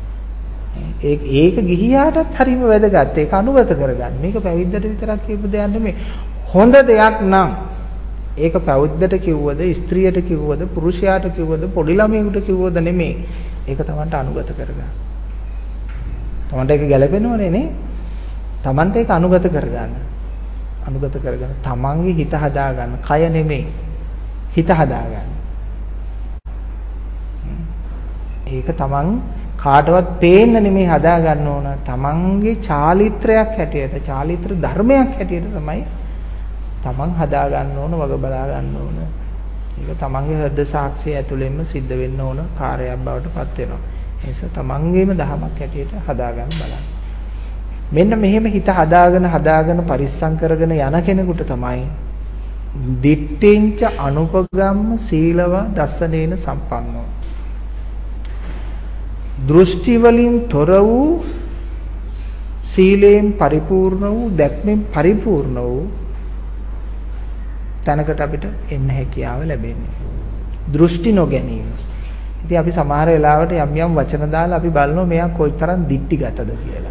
ඒක ගිහියාටත් හරිම වැදගත්. ඒක අනුගත කරගන්න. මේක පැවිද්දට විතරක් කියපු දෙයක් නෙමෙයි. හොඳ දෙයක් නම් ඒක පැවිද්දට කිව්වද, ස්ත්‍රියට කිව්වද, පුරුෂයාට කිව්වද, පොඩි ළමයෙකුට කිව්වද නෙමෙයි. ඒක තමන්ට අනුගත කරගන්න. තමන්ට ඒක ගැළපෙනවනේ නේ? තමන්ට ඒක අනුගත කරගන්න. අනුගත කරගන්න. තමන්ගේ හිත හදාගන්න. කය නෙමෙයි. හිත හදාගන්න. ඒක තමන් කාටවත් පේන්න නෙමෙයි හදාගන්න ඕන. තමන්ගේ චාලිත්‍රයක් හැටියට, චාලිත්‍ර ධර්මයක් හැටියට තමයි තමන් හදාගන්න ඕන, වග බලා ගන්න ඕන. ඒක තමන්ගේ හෘද සාක්ෂිය ඇතුළෙන්ම සිද්ධ වෙන්න ඕන කාර්යයක් බවට පත් වෙනවා. ඒ නිසා තමන්ගේම දහමක් හැටියට හදාගන්න බලන්න. මෙන්න මෙහෙම හිත හදාගෙන පරිස්සම් කරගෙන යන කෙනෙකුට තමයි දිට්ඨිංච අනුපගම්ම සීලව දස්සනේන සම්පන්නෝ. දෘෂ්ටි වලින් තොර වූ, සීලයෙන් පරිපූර්ණ වූ, දැක්මෙන් පරිපූර්ණ වූ තැනකට අපිට එන්න හැකියාව ලැබෙන්නේ. දෘෂ්ටි නොගැනීම. ඉතින් අපි සමහර වෙලාවට යම් යම් වචන දාලා අපි බලනවා මෙයා කොයිතරම් දික්ටිගතද කියලා.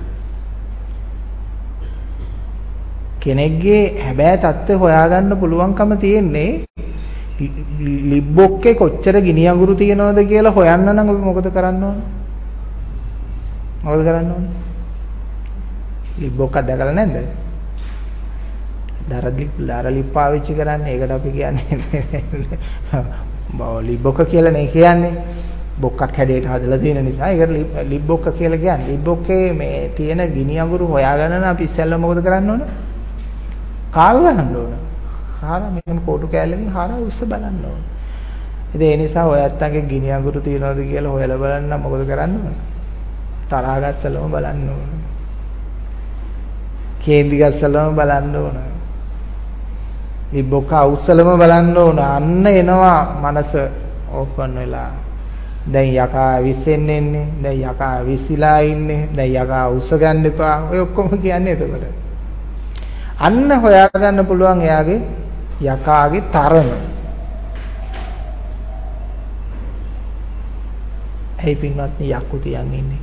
කෙනෙක්ගේ හැබෑ தත්ත්වය හොයාගන්න පුළුවන්කම තියෙන්නේ ලිබ්බොක්කේ කොච්චර ගිනි අඟුරු තියනවද කියලා හොයන්න නම් අපි මොකද කරන්න ඕන? මොකද කරන්න ඕන? ලිබ්බොක්ක දැකලා නැද්ද? දරලිප් පාවිච්චි කරන්නේ. ඒකට අපි කියන්නේ ලිබ්බොක්ක කියලා නේ කියන්නේ. බොක්කක් හැඩයට හදලා තියෙන නිසා ඒකට ලිබ්බොක්ක කියලා කියන්නේ. ලිබ්බොක්කේ මේ තියෙන ගිනි අඟුරු හොයාගන්න නම් අපි ඉස්සෙල්ලා මොකද කරන්න ඕන? කාව ගන්න ඕන. හාරා මෙහෙම කෝටු කෑල්ලකින් හාරා උස්ස බලන්න ඕන. ඉතින් ඒ නිසා ඔය ඇත්තන්ගේ ගිනි අඟුරු තියනවද කියලා හොයලා බලන්න මොකද කරන්න ඕන? තරහා ගස්සලම බලන්න ඕන. කේන්දි ගස්සලම බලන්න ඕන. ලිබ්බොක්ක අවුස්සලම බලන්න ඕන. අන්න එනවා මනස ඕපන් වෙලා. දැන් යකා විශ්ෙන්නේ ඉන්නේ. දැන් යකා විසිලා ඉන්නේ. දැන් යකා උස්ස ගන්න එපා. ඔය ඔක්කොම කියන්නේ එතකොට. අන්න හොයාගන්න පුළුවන් එයාගේ යකාගේ තරම. ඇයි පින්වත්නි යක්කු තියන් ඉන්නේ?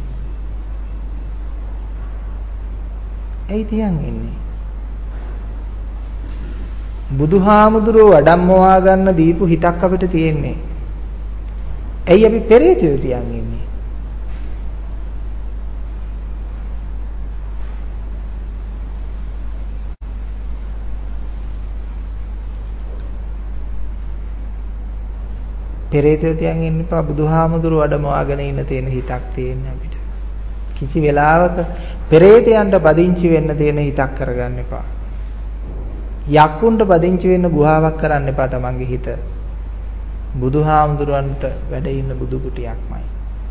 ඇයි තියන් ඉන්නේ? බුදුහාමුදුරුවෝ වඩම්මවා ගන්න දීපු හිතක් අපිට තියෙන්නේ. ඇයි අපි පෙරේතයෝ තියන් ඉන්නේ? පෙරේතයෝ තියන් ඉන්න එපා. බුදුහාමුදුරුවෝ වඩමවාගෙන ඉන්න තියෙන හිතක් තියෙන්නේ අපිට. කිසි වෙලාවක පෙරේතයන්ට පදිංචි වෙන්න තියෙන හිතක් කරගන්න එපා. යක්කුන්ට පදිංචි වෙන්න ගුහාවක් කරන්න එපා තමන්ගේ හිත. බුදුහාමුදුරන්ට වැඩ ඉන්න බුදු කුටියක්මයි.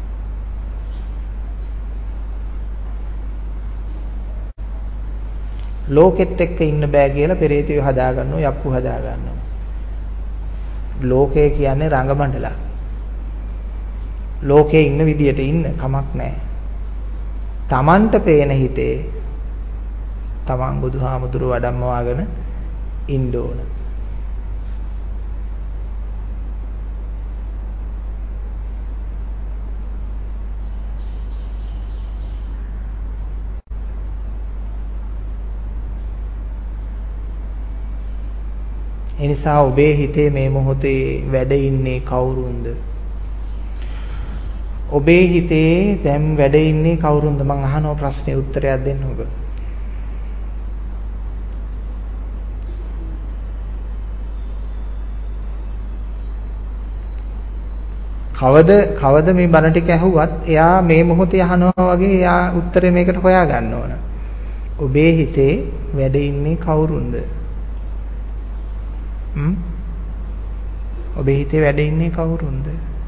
ලෝකෙත් එක්ක ඉන්න බෑ කියලා පෙරේතයෝ හදාගන්නවා, යක්කු හදාගන්නවා. ලෝකය කියන්නේ රංගමණ්ඩලයක්. ලෝකේ ඉන්න විදියට ඉන්න කමක් නැහැ. තමන්ට පේන හිතේ තමන් බුදුහාමුදුරුව වඩම්මවාගෙන ඉන්න ඕන. එනිසා ඔබේ හිතේ මේ මොහොතේ වැඩ ඉන්නේ කවුරුන්ද? ඔබේ හිතේ දැන් වැඩ ඉන්නේ කවුරුන්ද? මං අහන ප්‍රශ්නේ උත්තරයක් දෙන්න ඔබ. කවද මේ බණ ටික ඇහුවත් එයා මේ මොහොතේ අහනවා වගේ එයා උත්තරේ මේකට හොයා ගන්න ඕන. ඔබේ හිතේ වැඩ ඉන්නේ කවුරුන්ද? ඔබේ හිතේ වැඩ ඉන්නේ කවුරුන්ද?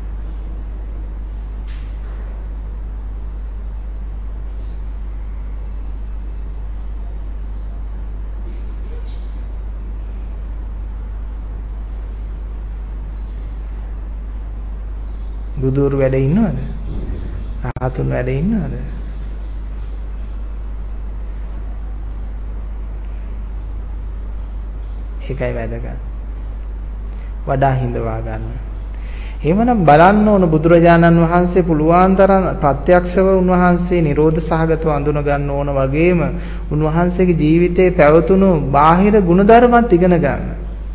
බුදුරු වැඩ ඉන්නවද? රහතුන් වැඩ ඉන්නවද? ඒකයි වැදගත්. වඩා හිඳවා ගන්න. එහෙමනම් බලන්න ඕන බුදුරජාණන් වහන්සේ පුළුවන් තරම් ප්‍රත්‍යක්ෂව උන්වහන්සේ නිරෝධ සහගතව අඳුන ගන්න ඕන වගේම උන්වහන්සේගේ ජීවිතේ පැවතුණු බාහිර ගුණධර්මත් ඉගෙන ගන්න.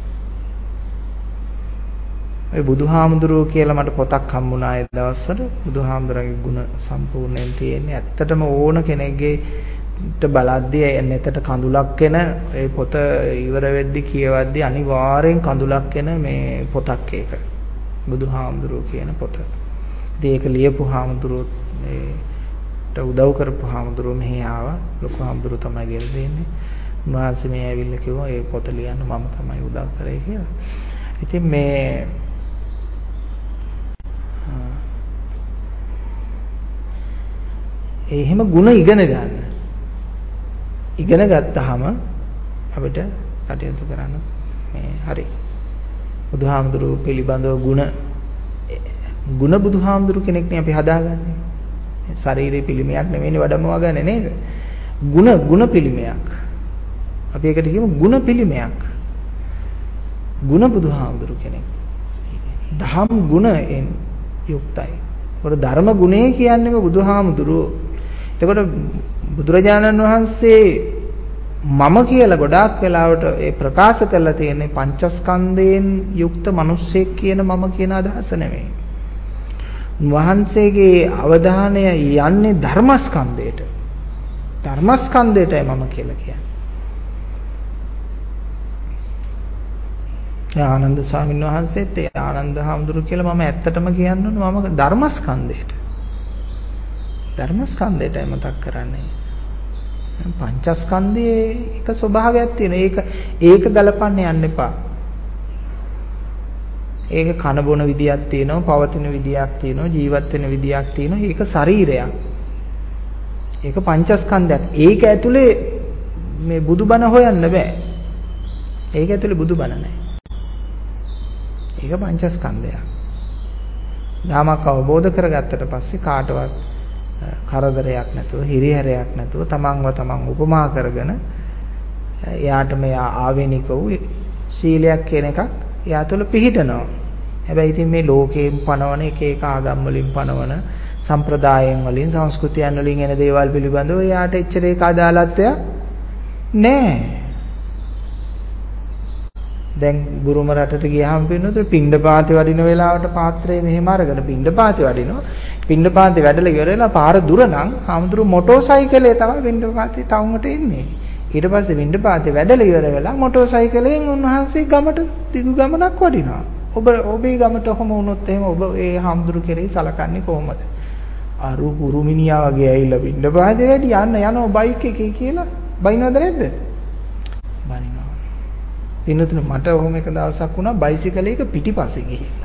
ඒ බුදුහාමුදුරුවෝ කියලා මට පොතක් හම්බුණා ඒ දවස්වල. බුදුහාමුදුරන්ගේ ගුණ සම්පූර්ණයෙන් තියෙන්නේ. ඇත්තටම ඕන කෙනෙක්ගේට බලද්දී නැතට කඳුලක් එන ඒ පොත ඉවර වෙද්දි කියවද්දි අනිවාර්යෙන් කඳුලක් එන මේ පොතක් ඒක. බුදුහාමුදුරුවෝ කියන පොත. ඉතින් ඒක ලියපු හාමුදුරුවෝ ඒට උදව් කරපු හාමුදුරුවෝ මෙහි ආවා. ලොකු හාමුදුරුවෝ තමයි ගෙල් දෙන්නේ. උන්වහන්සේ මේ ඇවිල්ලා කිව්වා මේ පොත ලියන්න මම තමයි උදව් කරේ කියලා. ඉතින් මේ එහෙම ಗುಣ ඉගෙන ගන්න. ඉගෙන ගත්තාම අපිට කටයුතු කරන්න මේ හරි. බුදුහාමුදුරුවෝ පිළිබඳව ಗುಣ බුදුහාමුදුරුවෝ කෙනෙක් නේ අපි හදාගන්නේ. ශරීරේ පිළිමයක් නෙමෙයිනේ වඩමවා ගන්න නේද? ಗುಣ පිළිමයක්. අපි ඒකට කියමු ಗುಣ පිළිමයක්. ගුණ බුදුහාමුදුරු කෙනෙක්. දහම් ගුණයෙන් යුක්තයි. ඒකට ධර්ම ගුණය කියන්නේම බුදුහාමුදුරු. එතකොට බුදුරජාණන් වහන්සේ මම කියලා ගොඩාක් වෙලාවට ඒ ප්‍රකාශ කරලා තියෙන්නේ පංචස්කන්ධයෙන් යුක්ත මිනිස්සෙක් කියන මම කියන අදහස නෙමෙයි. වහන්සේගේ අවධානය යන්නේ ධර්මස්කන්ධයට. ධර්මස්කන්ධයටයි මම කියලා කියන්නේ. ආනන්ද ස්වාමීන් වහන්සේත් ඒ ආනන්ද හාමුදුරු කියලා මම ඇත්තටම කියන්න ඕන මම ධර්මස්කන්ධයට. ධර්මස්කන්ධයටයි මතක් කරන්නේ. පංචස්කන්ධයේ එක ස්වභාවයක් තියෙනවා. ඒක ගලපන්න යන්න එපා. ඒක කන බොන විදියක් තියෙනවා, පවතින විදියක් තියෙනවා, ජීවත් වෙන විදියක් තියෙනවා. ඒක ශරීරයක්. ඒක පංචස්කන්ධයක්. ඒක ඇතුලේ මේ බුදුබණ හොයන්න බෑ. ඒක ඇතුලේ බුදුබණ නැහැ. ඒක පංචස්කන්ධයක්. යාමක් අවබෝධ කරගත්තට පස්සේ කාටවත් කරදරයක් නැතුව, හිරිහැරයක් නැතුව තමන්ව තමන් උපමා කරගෙන එයාට මේ ආවේනික වූ සීලයක් කියන එකක් එයා තුළ පිහිටනවා. හැබැයි ඉතින් මේ ලෝකයෙන් පනවන එක එක ආගම් වලින් පනවන සම්ප්‍රදායන් වලින් සංස්කෘතියන් වලින් එන දේවල් පිළිබඳව එයාට එච්චර ඒක අදාළත්වයක් නැහැ. දැන් බුරුම රටට ගියාම පින්නතේ පිණ්ඩපාතේ වඩින වෙලාවට පාත්‍රය මෙහෙම අරගෙන පිණ්ඩපාතේ වඩිනවා. පිණ්ඩපාතේ වැඩලා ඉවරලා පාර දුර නම් ආමුදුරු මොටෝ සයිකලේ තමයි පිණ්ඩපාතේ ටවුන්ට එන්නේ. ඊට පස්සේ පිණ්ඩපාතේ වැඩලා ඉවර වෙලා මොටෝ සයිකලයෙන් උන්වහන්සේ ගමට දිගු ගමනක් වඩිනවා. ඔබේ ගමට කොහොම වුණොත් එහෙම ඔබ ඒ ආමුදුරු කෙරෙහි සලකන්නේ කොහොමද? අරු කුරුමිනියා වගේ ඇවිල්ලා පිණ්ඩපාතේ වැඩි යනවා බයික් එකේ කියලා බයිනවද නැද්ද? බනිනවා. පින්නතුනේ මට ඔහොම එක දවසක් වුණා බයිසිකලයක පිටිපස්සේ ගිහිල්ලා.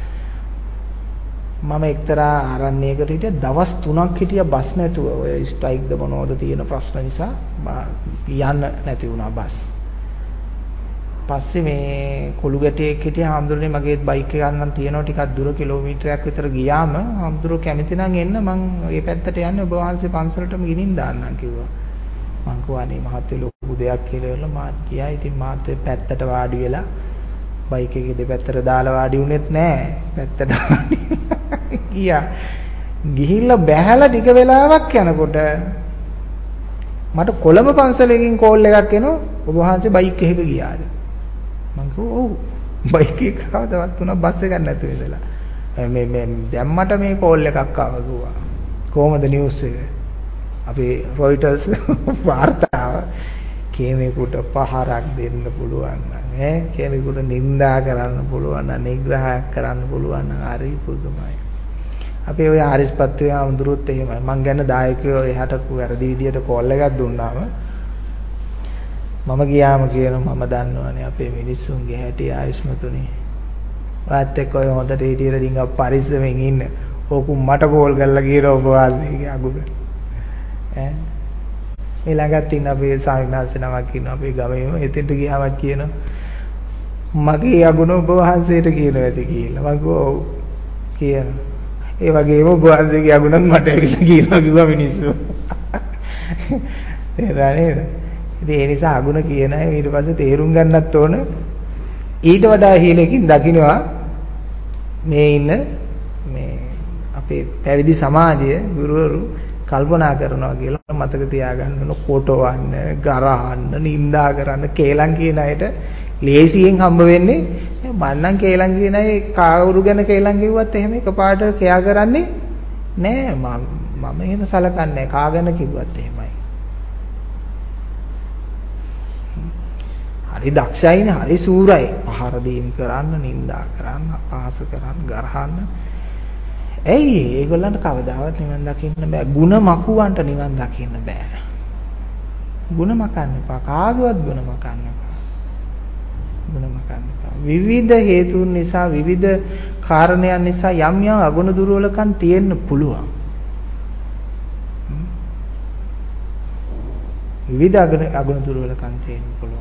මම එක්තරා ආරණ්‍යයකට හිටිය දවස් 3ක් හිටියා බස් නැතුව. ඔය ස්ට්‍රයික්ද මොනවද තියෙන ප්‍රශ්න නිසා යන්න නැති වුණා බස්. පස්සේ මේ කොළු ගැටියෙක් හිටියා හාමුදුරනේ මගේ බයික් එක ගන්න තියෙනවා ටිකක් දුර කිලෝමීටරයක් විතර ගියාම හාමුදුරුවෝ කැමති නම් එන්න මං මේ පැත්තට යන්නේ ඔබ වහන්සේ පන්සලටම ගිනින් දාන්නම් කිව්වා. මං කිව්වා අනේ මහත්තයෝ ලොකු දෙයක් කියලා වල මාත් ගියා. ඉතින් මාත් පැත්තට වාඩි වෙලා බයික් එකේ දෙපැත්තට දාලා වාඩි වුණෙත් නෑ. පැත්තට වාඩි ගියා. ගිහිල්ලා බැහැලා ටික වෙලාවක් යනකොට මට කොළඹ පන්සලකින් කෝල් එකක් එනවා ඔබ වහන්සේ බයික් එකක ගියාද? මං කිව්වා ඔව්. බයික් එක කවදාවත් තුනක් බස් එකක් නැතුව ඉඳලා. මේ දැම්මට මේ කෝල් එකක් ආවා කිව්වා. කොහමද නිවුස් එක? අපි රොයිටර්ස් වාර්තාව කෙනෙකුට පහරක් දෙන්න පුළුවන් නම් කෙනෙකුට නිඳා කරන්න පුළුවන් නම් නිග්‍රහයක් කරන්න පුළුවන් නම් හරි පුදුමයි. අපි ඔය ආරිස්පත්තුවේ ආමුදුරුත් එහෙමයි. මං ගැන දායකයෝ එහාට වැරදි විදියට කෝල් එකක් දුන්නාම මම ගියාම කියනවා මම දන්නවනේ අපේ මිනිස්සුන්ගේ හැටි ආයුෂ්මතුනේ. වාත් එක්ක ඔය හොඳට හිටියට ඩිංග පරිස්සමෙන් ඉන්න. ඕකු මට කෝල් කරලා ගියරෝ ඔබ වාසීගේ අගුඩ. මේ ළඟත් ඉන්න අපේ සාමිනාසේ නමක් ඉන්නවා අපේ ගමේම. එතෙන්ට ගියාම කියනවා මගේ අගුණ ඔබ වහන්සේට කියනවා ඇති කියලා. මම කිව්වා ඔව් කියනවා. ඒ වගේම ඔබ වහන්සේගේ අගුණත් මට ඇවිල්ලා කියනවා කිව්වා මිනිස්සු. තේරුණාද? ඉතින් ඒ නිසා අගුණ කියන අය ඊට පස්සේ තේරුම් ගන්නත් ඕන. ඊට වඩා හීලකින් දකින්නවා මේ ඉන්න මේ අපේ පැවිදි සමාජය ගුරුවරු කල්පනා කරනවා කියලා මතක තියාගන්න ඕන. කොටවන්න, ගරහන්න, නිඳා කරන්න, කේලම් කියන අයට ලේසියෙන් හම්බ වෙන්නේ. මන්නම් කේලම් කියන අය කවුරු ගැන කේලම් කිව්වත් එහෙම එකපාරට කෑ කරන්නේ නෑ. මම එහෙම සලකන්නේ නෑ. කා ගැන කිව්වත් එහෙමයි. හරි දක්ෂයිනේ, හරි සූරයි. පහර දීම් කරන්න, නිඳා කරන්න, අපහාස කරන්න, ගරහන්න. ඇයි ඒගොල්ලන්ට කවදාවත් නිවන් දකින්න බෑ. ಗುಣ මකුවන්ට නිවන් දකින්න බෑ. ಗುಣ මකන්න එපා. කාගවත් ಗುಣ මකන්න එපා. ಗುಣ මකන්න එපා. විවිධ හේතුන් නිසා විවිධ කාරණයන් නිසා යම් යම් අගුණ දුර්වලකම් තියෙන්න පුළුවන්. විවිධ අගුණ දුර්වලකම් තියෙන්න පුළුවන්.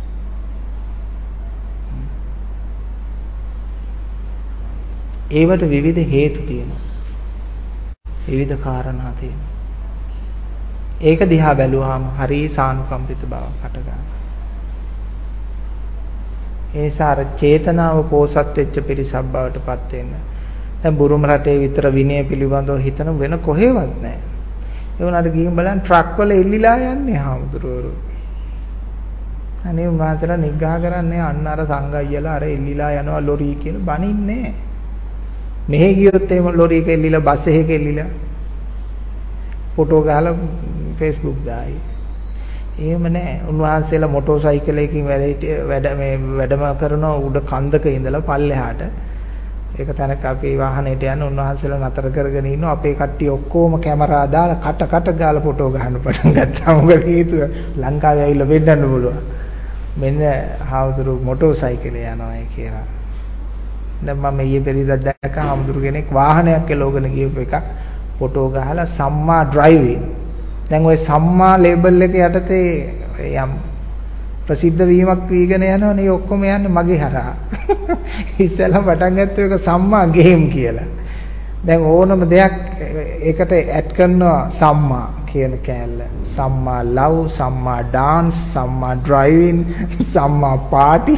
ඒවට විවිධ හේතු තියෙනවා. විවිධ කාරණා තියෙනවා. ඒක දිහා බැලුවාම හරි සානුකම්පිත බවක් හට ගන්නවා. ඒ සාර චේතනාව පෝසත් වෙච්ච පිරිසක් බවට පත් වෙන්න. දැන් බුරුම රටේ විතර විනය පිළිබඳව හිතන වෙන කොහෙවත් නැහැ. ඒ වුණාට ගිහින් බලන්න ට්‍රක් වල එල්ලිලා යන්නේ හාමුදුරුවෝ. අනේ උන්වහන්සේලා නිග්‍රහ කරන්නේ අන්න අර සංගය්‍යලා අර එල්ලිලා යනවා ලොරි කියලා බනින්නේ. මෙහෙ ගියොත් එහෙම ලොරි එක එල්ලිලා බස් එකක එල්ලිලා ෆොටෝ ගහලා Facebook දායි. එහෙම නැහැ. උන්වහන්සේලා මොටෝ සයිකලයකින් වැඩම කරන උඩ කන්දක ඉඳලා පල්ලෙහාට ඒක තැනක අපේ වාහනේට යන උන්වහන්සේලා නතර කරගෙන ඉන්නවා. අපේ කට්ටිය ඔක්කොම කැමරා දාලා කට ගාලා ෆොටෝ ගහන්න පටන් ගත්තා. මොකද හේතුව ලංකාවේ ඇවිල්ලා වෙන්නන්න පුළුවන්. මෙන්න හාමුදුරු මොටෝ සයිකලේ යනවා කියලා. දැන් මම ඊයේ පෙරේදා දැක්ක හාමුදුරු කෙනෙක් වාහනයක් එලවගෙන ගියපු එකක් ෆොටෝ ගහලා සම්මා ඩ්‍රයිවිං. දැන් ওই සම්මා ලේබල් එක යටතේ යම් ප්‍රසිද්ධ වීමක් වීගෙන යනවනේ ඔක්කොම යන්නේ මගේ හරහා. ඉස්සෙල්ලා පටන් ගත්තේ ඒක සම්මා ගේම් කියලා. දැන් ඕනම දෙයක් ඒකට ඇඩ් කරනවා සම්මා කියන කෑල්ල. සම්මා ලව්, සම්මා ඩාන්ස්, සම්මා ඩ්‍රයිවිං, සම්මා පාටි.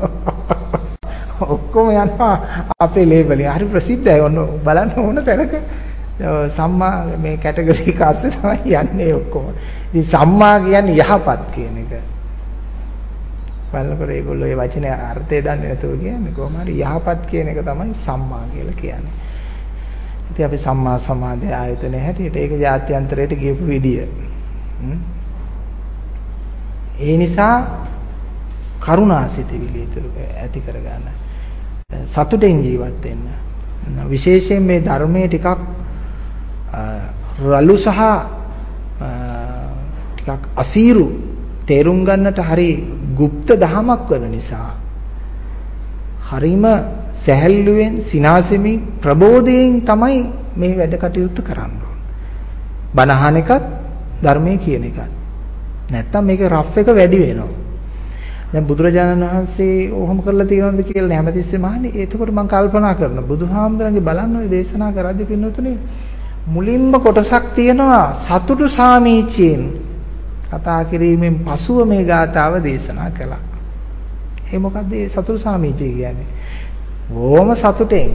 ඔක්කොම යනවා අපේ ලේබල් එක. හරි ප්‍රසිද්ධයි. ඔන්න බලන්න ඕන තැනක සම්මා මේ කැටගරි එක අස්සේ තමයි යන්නේ ඔක්කොම. ඉතින් සම්මා කියන්නේ යහපත් කියන එක. බලනකොට ඒගොල්ලෝ ඒ වචනේ අර්ථය දන්නේ නැතුව කියන්නේ කොහොම හරි යහපත් කියන එක තමයි සම්මා කියලා කියන්නේ. ඉතින් අපි සම්මා සමාධි ආයතනයේ හැටියට ඒක ජාත්‍යන්තරයට ගියපු විදිය. ඒ නිසා කරුණාසිතවිලි ඇති කරගන්න. සතුටෙන් ජීවත් වෙන්න. විශේෂයෙන් මේ ධර්මයේ ටිකක් රළු සහ ටිකක් අසීරු තේරුම් ගන්නට හරි গুপ্ত දහමක් වන නිසා හරිම සැහැල්ලුවෙන් සිනාසෙමින් ප්‍රබෝධයෙන් තමයි මේ වැඩ කටයුතු කරන්න ඕන. බණ අහන එකත් ධර්මයේ කියන එකත්. නැත්තම් මේක රෆ් එක වැඩි වෙනවා. දැන් බුදුරජාණන් වහන්සේ ඔහොම කරලා තියෙනවද කියලා හැමතිස්සෙම අහන්නේ. එතකොට මම කල්පනා කරනවා බුදුහාමුදුරන්ගේ බලන්න ඔය දේශනා කරද්දී පින්නතුනේ මුලින්ම කොටසක් තියෙනවා සතුටු සාමීචයෙන් කතා කිරීමෙන් පසුව මේ ගාථාව දේශනා කළා. ඒ මොකද්ද මේ සතුටු සාමීචය කියන්නේ? ඕම සතුටෙන්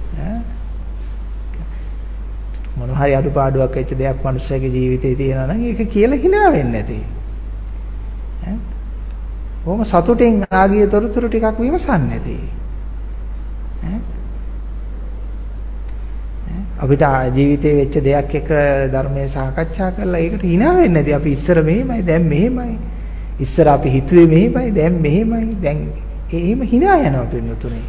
මොන හරි අඩුපාඩුවක් වෙච්ච දෙයක් මිනිස්සුගේ ජීවිතේ තියෙනවා නම් ඒක කියලා hina වෙන්නේ නැති. ඕම සතුටෙන් ආගිය තොරතුරු ටිකක් විමසන්නේ නැති. අපිට ජීවිතේ වෙච්ච දෙයක් එක ධර්මයේ සාකච්ඡා කරලා ඒකට hina වෙන්නේ නැති. අපි ඉස්සර මෙහෙමයි දැන් මෙහෙමයි. ඉස්සර අපි හිතුවේ මෙහෙමයි දැන් මෙහෙමයි. දැන් එහෙම hina යනවා පින්නතුනේ.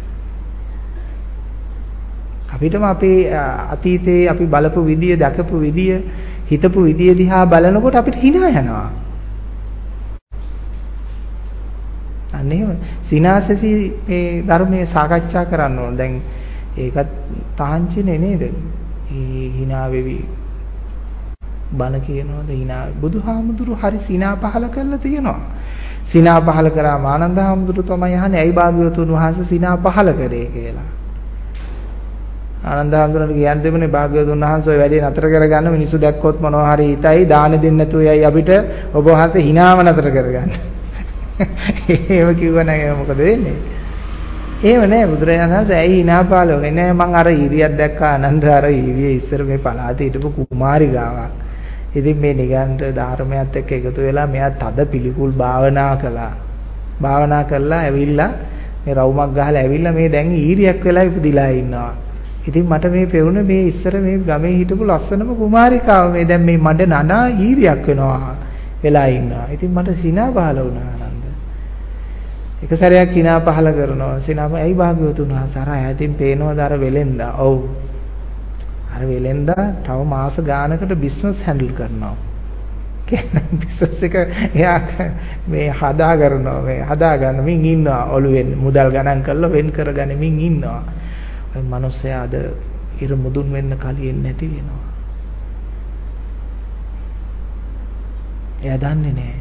අපිටම අපේ අතීතයේ අපි බලපු විදිය, දැකපු විදිය, හිතපු විදිය දිහා බලනකොට අපිට hina යනවා. අනේම සිනාසසි මේ ධර්මයේ සාකච්ඡා කරන්න ඕන. දැන් ඒකත් තාංචිනේ නේද? hina වෙවි බණ කියනවාද hina බුදුහාමුදුරු හරි සිනා පහල කරලා තියෙනවා. සිනා පහල කරාම ආනන්ද හාමුදුරු තමයි අහන්නේ ඇයි භාග්‍යවතුන් වහන්සේ සිනා පහල කරේ කියලා. ආනන්ද හාමුදුරන්ට කියන්න දෙමුනේ භාග්‍යවතුන් වහන්සේ ඔය වැඩේ නතර කරගන්න මිනිස්සු දැක්කොත් මොනවා හරි හිතයි දාන දෙන්න නැතුව යයි අපිට ඔබ වහන්සේ hinaව නතර කරගන්න. එහෙම කිව්වනම් මොකද වෙන්නේ? එහෙම නෑ බුදුරජාණන් වහන්සේ ඇයි hina පාල වුනේ නෑ මං අර ඊරියක් දැක්කා ආනන්ද අර ඊරිය ඉස්සර මේ පළාතේ හිටපු කුමාරිකාවක්. ඉතින් මේ නිගණ්ඨ ධර්මයත් එක්ක එකතු වෙලා මෙයා තද පිළිකුල් භාවනා කළා. භාවනා කරලා ඇවිල්ලා මේ රවුමක් ගහලා ඇවිල්ලා මේ දැන් ඊරියක් වෙලා ඉපදිලා ඉන්නවා. ඉතින් මට මේ පෙවුනේ මේ ඉස්සර මේ ගමේ හිටපු ලස්සනම කුමාරිකාව මේ දැන් මේ මඩ නනා ඊරියක් වෙලා ඉන්නවා. ඉතින් මට සිනා පහල වුණා ආනන්ද. එක සැරයක් hina පහල කරනවා. සිනාම ඇයි භාග්‍යවතුන් වහන්සේ අර ඈතින් පේනවද අර වෙලෙන්දා? ඔව්. අර වෙලෙන්දා තව මාස ගානකට බිස්නස් හැන්ඩල් කරනවා. කියන්නේ බිස්නස් එක එයා මේ හදා ගන්නමින් ඉන්නවා. ඔළුවෙන් මුදල් ගණන් කරලා වෙන් කරගනිමින් ඉන්නවා. ඔය මිනිස්සයා අද ඉර මුදුන් වෙන්න කලින් නැති වෙනවා. එයා දන්නේ නැහැ.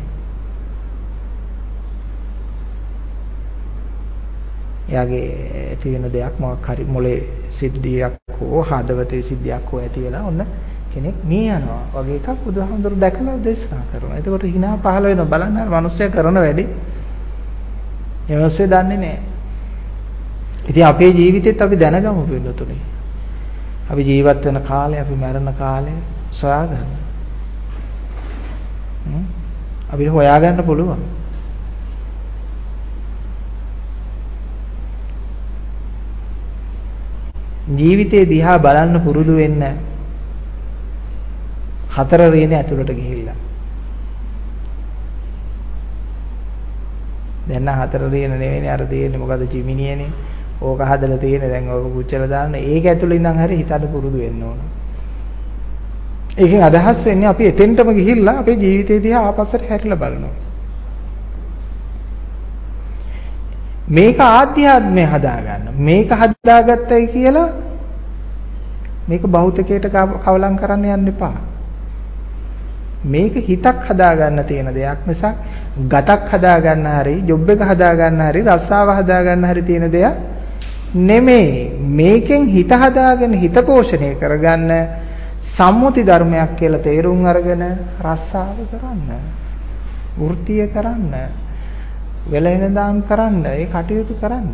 එයාගේ ඇති වෙන දෙයක් මොකක් හරි මොලේ සිද්ධියක් හෝ හදවතේ සිද්ධියක් හෝ ඇති වෙලා ඔන්න කෙනෙක් මිය යනවා වගේ එකක් බුදුහාමුදුරු දැකලා දේශනා කරනවා. එතකොට hina පහල වෙනවා බලන්න අර මිනිස්සයා කරන වැඩි. එවස්සේ දන්නේ නැහැ. ඉතින් අපේ ජීවිතෙත් අපි දැනගමු වෙනතුනේ. අපි ජීවත් වෙන කාලේ, අපි මරණ කාලේ සොයාගන්න. අපිට හොයාගන්න පුළුවන්. ජීවිතේ දිහා බලන්න පුරුදු වෙන්න හතර රියනේ ඇතුළට ගිහිල්ලා. දැන් නම් හතර රියන නෙවෙයිනේ අර තියෙන්නේ මොකද ජිමිනියනේ. ඕක හදලා තියෙන්නේ දැන් ඕක පුච්චලා දාන්න. ඒක ඇතුළේ ඉඳන් හරි හිතන්න පුරුදු වෙන්න ඕන. ඒකෙන් අදහස් වෙන්නේ අපි එතෙන්ටම ගිහිල්ලා අපේ ජීවිතේ දිහා ආපස්සට හැරිලා බලනවා. මේක ආධ්‍යාත්මය හදාගන්න. මේක හදාගත්තයි කියලා මේක භෞතිකයට කවලම් කරන්න යන්න එපා. මේක හිතක් හදාගන්න තියෙන දෙයක් නිසා ගතක් හදාගන්න හරි, ජොබ් එක හදාගන්න හරි, රස්සාව හදාගන්න හරි තියෙන දෙයක් නෙමෙයි. මේකෙන් හිත හදාගෙන හිත පෝෂණය කරගන්න සම්මුති ධර්මයක් කියලා තේරුම් අරගෙන රස්සාව කරන්න, වෘත්තිය කරන්න, වෙලෙනදාම් කරන්න, ඒ කටයුතු කරන්න.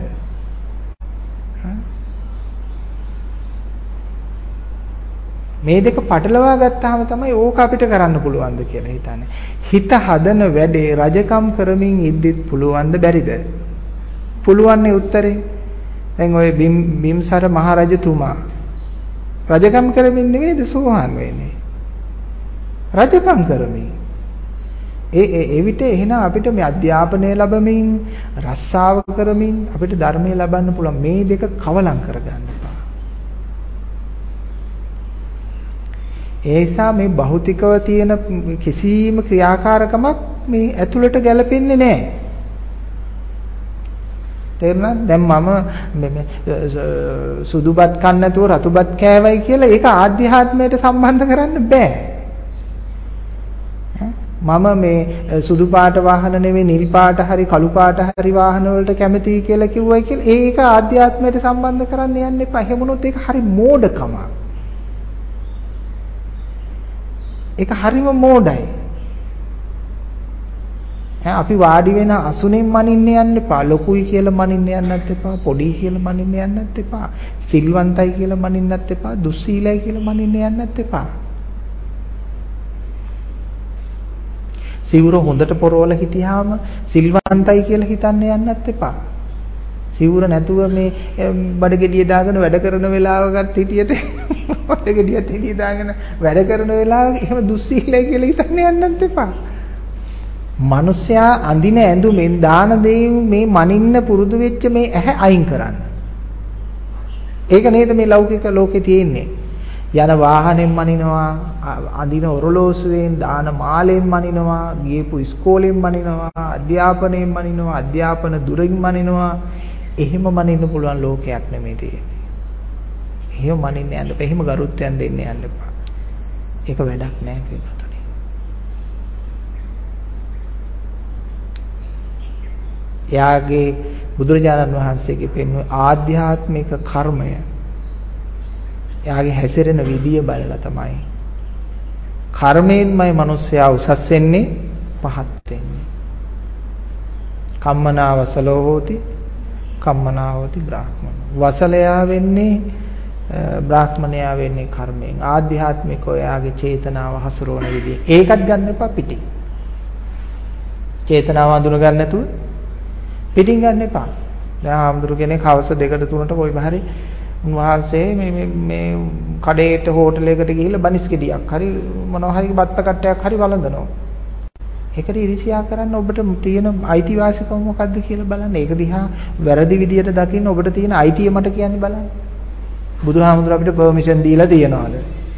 මේ දෙක පටලවා ගත්තාම තමයි ඕක අපිට කරන්න පුළුවන්ද කියලා හිතන්නේ. හිත හදන වැඩේ රජකම් කරමින් ඉද්දිත් පුළුවන්ද බැරිද? පුළුවන්නේ උත්තරේ. දැන් ඔය බිම්සර මහරජතුමා රජකම් කරමින් නෙවෙයිද සෝහන් වෙන්නේ? රජකම් කරමින්. ඒ විට එහෙනම් අපිට මේ අධ්‍යාපනය ලැබමින් රස්සාව කරමින් අපිට ධර්මය ලබන්න පුළුවන්. මේ දෙක කවලම් කරගන්න එපා. ඒ නිසා මේ භෞතිකව තියෙන කිසිම ක්‍රියාකාරකමක් මේ ඇතුළට ගැලපෙන්නේ නැහැ. තේරුණාද? දැන් මම සුදුබත් කන්න නැතුව රතුබත් කෑවයි කියලා ඒක ආධ්‍යාත්මයට සම්බන්ධ කරන්න බෑ. මම මේ සුදු පාට වාහන නෙවෙයි නිල් පාට හරි කළු පාට හරි වාහන වලට කැමතියි කියලා කිව්වයි කියලා ඒක ආධ්‍යාත්මයට සම්බන්ධ කරන්න යන්න එපා. එහෙම වුණොත් ඒක හරි මෝඩකමක්. ඒක හරිම මෝඩයි. අපි වාඩි වෙන අසුනෙන් මනින්න යන්න එපා. ලොකුයි කියලා මනින්න යන්නත් එපා. පොඩි කියලා මනින්න යන්නත් එපා. සිල්වන්තයි කියලා මනින්නත් එපා. දුස්සීලයි කියලා මනින්න යන්නත් එපා. සිවුර හොඳට පොරවල හිටියාම සිල්වන්තයි කියලා හිතන්න යන්නත් එපා. සිවුර නැතුව මේ බඩගෙඩිය දාගෙන වැඩ කරන වෙලාවකට හිටියට බඩගෙඩියත් හිටිය දාගෙන වැඩ කරන වෙලාවක එහෙම දුස්සීලයි කියලා හිතන්න යන්නත් එපා. මිනිස්සයා අඳින ඇඳුමෙන් දාන දෙයින් මේ මනින්න පුරුදු වෙච්ච මේ ඇහැ අයින් කරන්න. ඒක නේද මේ ලෞකික ලෝකේ තියෙන්නේ. යන වාහනෙන් මනිනවා, අඳින ඔරලෝසුවෙන්, දාන මාලෙන් මනිනවා, ගියපු ඉස්කෝලෙන් මනිනවා, අධ්‍යාපනයෙන් මනිනවා, අධ්‍යාපන දුරින් මනිනවා. එහෙම මනින්න පුළුවන් ලෝකයක් නෙමෙයි තියෙන්නේ. එහෙම මනින්න යන්න එපා. එහෙම ගරුත්වයන් දෙන්න යන්න එපා. ඒක වැඩක් නෑ කියනවා. යාගේ බුදුරජාණන් වහන්සේගේ පෙන්වන ආධ්‍යාත්මික කර්මය යාගේ හැසිරෙන විදිය බලලා තමයි කර්මයෙන්මයි මිනිස්සයා උසස් වෙන්නේ පහත් වෙන්නේ. කම්මනා වසලෝ හෝති කම්මනා හෝති බ්‍රාහ්මණ. වසලයා වෙන්නේ බ්‍රාහ්මණයා වෙන්නේ කර්මයෙන්. ආධ්‍යාත්මිකව යාගේ චේතනාව හසුරවන විදිය. ඒකත් ගන්න එපා පිටින්. චේතනාව අඳුන ගන්න නැතුව පිටින් ගන්න එපා. දැන් ආම්දුරු කෙනෙක් හවස 2ට 3ට කොයි බහරි උන්වහන්සේ මේ කඩේට හෝටලයකට ගිහිල්ලා බනිස් ගෙඩියක් හරි මොනවා හරි බත් පැකට්ටයක් හරි වළඳනවා. ඒකට ඉරිසියා කරන්න ඔබට තියෙන අයිතිවාසිකම මොකක්ද කියලා බලන්න. ඒක දිහා වැරදි විදියට දකින්න ඔබට තියෙන අයිතිය මට කියන්නේ බලන්න. බුදුහාමුදුර අපිට පර්මිෂන් දීලා තියනවාද?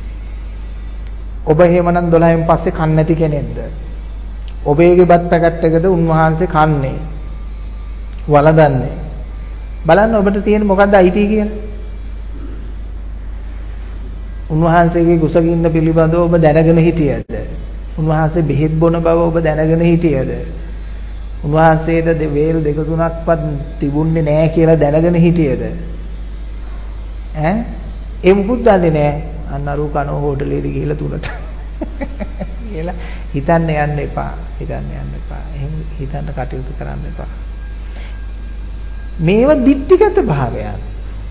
ඔබ එහෙමනම් 12න් පස්සේ කන්නේ නැති කෙනෙක්ද? ඔබේගේ බත් පැකට් එකද උන්වහන්සේ කන්නේ? වළඳන්නේ. බලන්න ඔබට තියෙන මොකද්ද අයිතිය කියලා. උන්වහන්සේගේ කුසගින්න පිළිබඳව ඔබ දැනගෙන හිටියද? උන්වහන්සේ බෙහෙත් බොන බව ඔබ දැනගෙන හිටියද? උන්වහන්සේට වේල් 2-3ක්වත් තිබුණේ නැහැ කියලා දැනගෙන හිටියද? ඒ මුකුත් දන්නේ නැහැ. අන්න අරු කන හෝටලෙට ගිහිල්ලා 3ට කියලා හිතන්න යන්න එපා. හිතන්න යන්න එපා. එහෙම හිතන්න කටයුතු කරන්න එපා. මේව දික්ටිගත භාවයන්.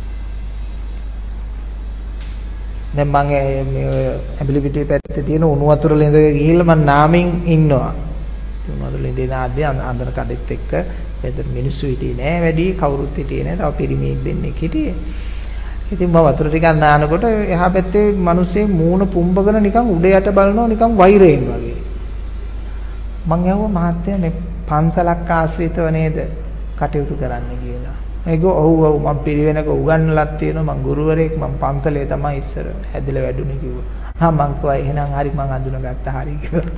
දැන් මම මේ ඇබිලිබිටි පැත්තේ තියෙන උණු වතුර ළඟ ගිහිල්ලා මම නාමින් ඉන්නවා. උණු වතුර ළඟ ආදී අnder කඩෙත් එක්ක එතන මිනිස්සු හිටියේ නෑ වැඩි කවුරුත් හිටියේ නෑ. තව පිරිමියෙක් දෙන්නෙක් හිටියේ. ඉතින් මම වතුර ටිකක් නානකොට එහා පැත්තේ මිනිස්සේ මූණ පුම්බගෙන නිකන් උඩ යට බලනවා නිකන් වෛරයෙන් වගේ. මං ඇහුවා මහත්තයා මේ පන්සලක් ආශ්‍රිතව නේද කටයුතු කරන්න කියලා. ඒක ඔව් මම පිරිවෙනක උගන්වලක් තියෙනවා මං ගුරුවරයෙක් මං පන්සලේ තමයි ඉස්සර හැදලා වැඩුණේ කිව්වා. මං කිව්වා එහෙනම් හරි මං අඳුනගත්තා හරි කියලා.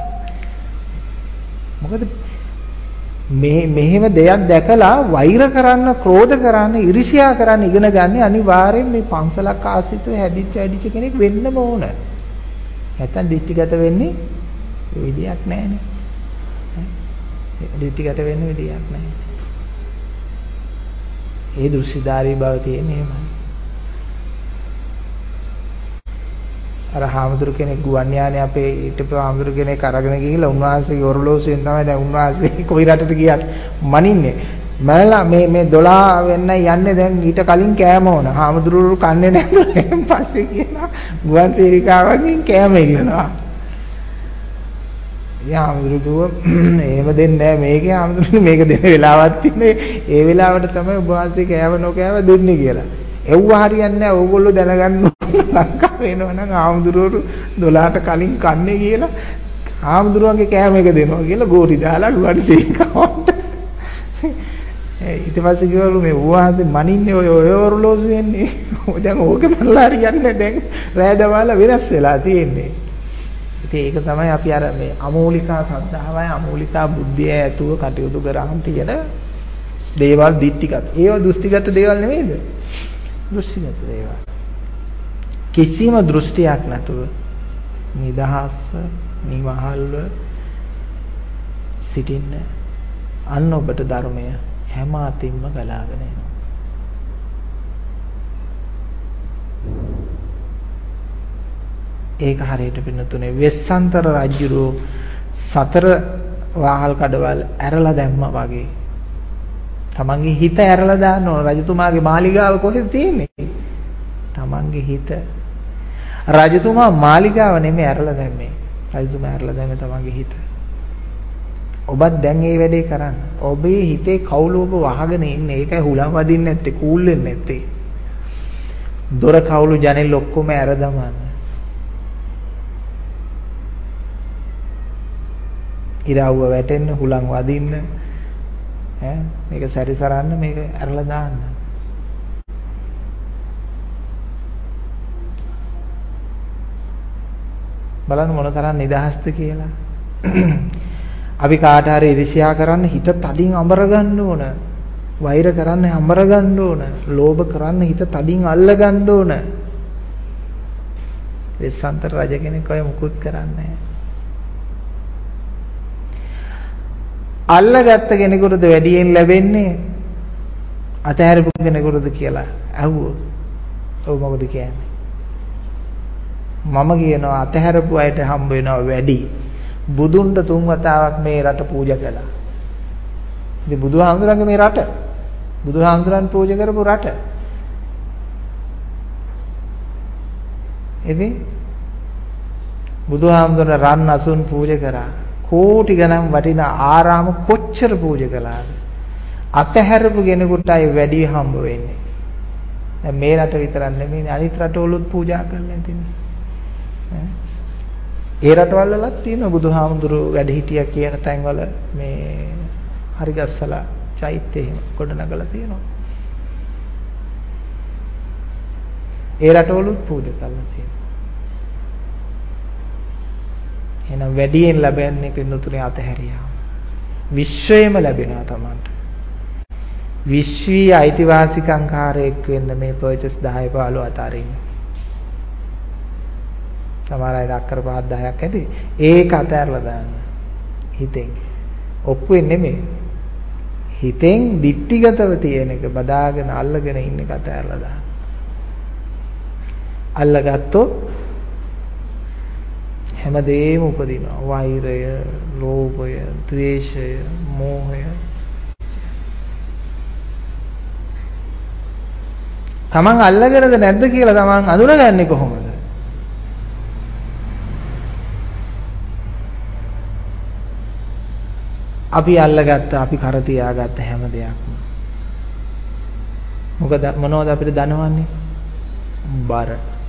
මොකද මෙහෙම දෙයක් දැකලා වෛර කරන්න, ක්‍රෝධ කරන්න, ඊර්ෂ්‍යා කරන්න ඉගෙන ගන්න අනිවාර්යෙන් මේ පන්සලක් ආශ්‍රිතව හැදිච්ච කෙනෙක් වෙන්නම ඕන. නැත්තම් දික්ටිගත වෙන්නේ විදියක් නැහැනේ. දික්ටිගත වෙන්න විදියක් නැහැ. ඒ දෘෂ්ටිධාරී බව තියෙන්නේ එහෙමයි. අර හාමුදුරු කෙනෙක් ගුවන් යානේ අපේ හිටපු හාමුදුරු කෙනෙක් අරගෙන ගිහිල්ලා උන්වහන්සේගේ ඔරලෝසුවෙන් තමයි දැන් උන්වහන්සේ කොයි රටට ගියත් මනින්නේ. මරලා මේ 12 වෙන්න යන්නේ දැන් ඊට කලින් කෑම ඕන. හාමුදුරු කන්නේ නැහැ. පස්සේ කියනවා ගුවන් සේවිකාවකින් කෑම ඉල්ලනවා. හාමුදුරු කිව්වා එහෙම දෙන්නේ නැහැ මේකේ හාමුදුරු මේක දෙන වෙලාවක් තින්නේ ඒ වෙලාවට තමයි ඔබ වහන්සේ කෑව නොකෑව දෙන්නේ කියලා. එව්ව හරියන්නේ නැහැ. ඕගොල්ලෝ දැනගන්න ලංකාවේ එනවනම් හාමුදුරුවෝ 12ට කලින් කන්නේ කියලා හාමුදුරුවන්ගේ කෑම එක දෙනවා කියලා ගෝටි දාලා ගුවන් සේවිකාවට. ඊට පස්සේ කිව්වලු මේ වහන්සේ මනින්නේ ඔය ඔරලෝසු වෙන්නේ. දැන් ඕකේ මල්ලා හරියන්නේ දැන් රෑ දවල්ලා වෙනස් වෙලා තියෙන්නේ. ඉතින් ඒක තමයි අපි අර මේ අමූලිකා සද්ධාවයි අමූලිකා බුද්ධිය ඇතුව කටයුතු කරාම තියෙන දේවල් දික්ටිගත. ඒවා දෘෂ්ටිගත දේවල් නෙමෙයිද? දෘෂ්ටිගත දේවල්. කිසිම දෘෂ්ටියක් නැතුව නිදහස්ව නිවහල්ව සිටින්න අන්න ඔබට ධර්මය හැම අතින්ම ගලාගෙන එනවා. ඒක හරියට පින්නතුනේ වෙස්සන්තර රජුරෝ සතර වාහල් කඩවල් ඇරලා දැම්මා වගේ. තමන්ගේ හිත ඇරලා දාන්න ඕන. රජතුමාගේ මාලිගාව කොහෙද තියෙන්නේ? තමන්ගේ හිත. රජතුමා මාලිගාව නෙමෙයි ඇරලා දැම්මේ. රජතුමා ඇරලා දැම්මේ තමන්ගේ හිත. ඔබත් දැන් මේ වැඩේ කරන්න. ඔබේ හිතේ කවුල ඔබ වහගෙන ඉන්නේ. ඒකයි හුලම් වදින්නේ නැත්තේ, කූල් වෙන්නේ නැත්තේ. දොර කවුළු ජනෙල් ඔක්කොම ඇර දමන්න. ඉරවුව වැටෙන්න, හුලං වදින්න, මේක සැරිසරන්න, මේක ඇරලා දාන්න. බලන්න මොන තරම් නිදහස්ද කියලා. අපි කාට හරි ඉරිසියා කරන්න හිත තදින් අඹර ගන්න ඕන. වෛර කරන්න අඹර ගන්න ඕන. ලෝභ කරන්න හිත තදින් අල්ල ගන්න ඕන. වෙස්සන්තර රජ කෙනෙක් ඔය මුකුත් කරන්නේ නැහැ. අල්ලගත්ත කෙනෙකුටද වැඩියෙන් ලැබෙන්නේ අතහැරපු කෙනෙකුටද කියලා අහුවොත් ඔව් මොකද කියන්නේ? මම කියනවා අතහැරපු අයට හම්බ වෙනවා වැඩි. බුදුන්ට 3 වතාවක් මේ රට පූජා කළා. ඉතින් බුදුහාමුදුරන්ගේ මේ රට බුදුහාමුදුරන් පූජා කරපු රට. ඉතින් බුදුහාමුදුරන් රන් අසුන් පූජා කරා. කෝටි ගණන් වටින ආරාම කොච්චර පූජා කළාද? අතහැරපු කෙනෙකුට අය වැඩි හම්බ වෙන්නේ. දැන් මේ රට විතරක් නෙමෙයි අනිත් රටවලුත් පූජා කරලා තියෙනවා. ඒ රටවල් වලත් තියෙනවා බුදුහාමුදුරුවෝ වැඩ හිටියා කියන තැන්වල මේ හරිගස්සලා චෛත්‍ය එහෙම ගොඩනගලා තියෙනවා. ඒ රටවලුත් පූජා කරලා තියෙනවා. එහෙනම් වැඩියෙන් ලැබෙන්නේ පින්නතුනේ අතහැරියාම. විශ්වයම ලැබෙනවා Tamanට. විශ්වීය අයිතිවාසිකම්කාරයෙක් වෙන්න මේ පර්චේස් 10 15 අතරින්. සමහර අය අක්කර 5 10ක් ඇති. ඒක අතහැරලා දාන්න. හිතෙන්. ඔප්පුවෙන් නෙමෙයි. හිතෙන් දික්ටිගතව තියෙන එක බදාගෙන අල්ලගෙන ඉන්න එක අතහැරලා දාන්න. අල්ලගත්තොත් හැමදේම උපදිනවා. වෛරය, ලෝභය, ද්වේෂය, මෝහය. තමන් අල්ලගෙනද නැද්ද කියලා තමන් අඳුනගන්නේ කොහොමද? අපි අල්ලගත්ත අපි කර තියාගත්ත හැම දෙයක්ම මොකද මොනවද අපිට දනවන්නේ? බර.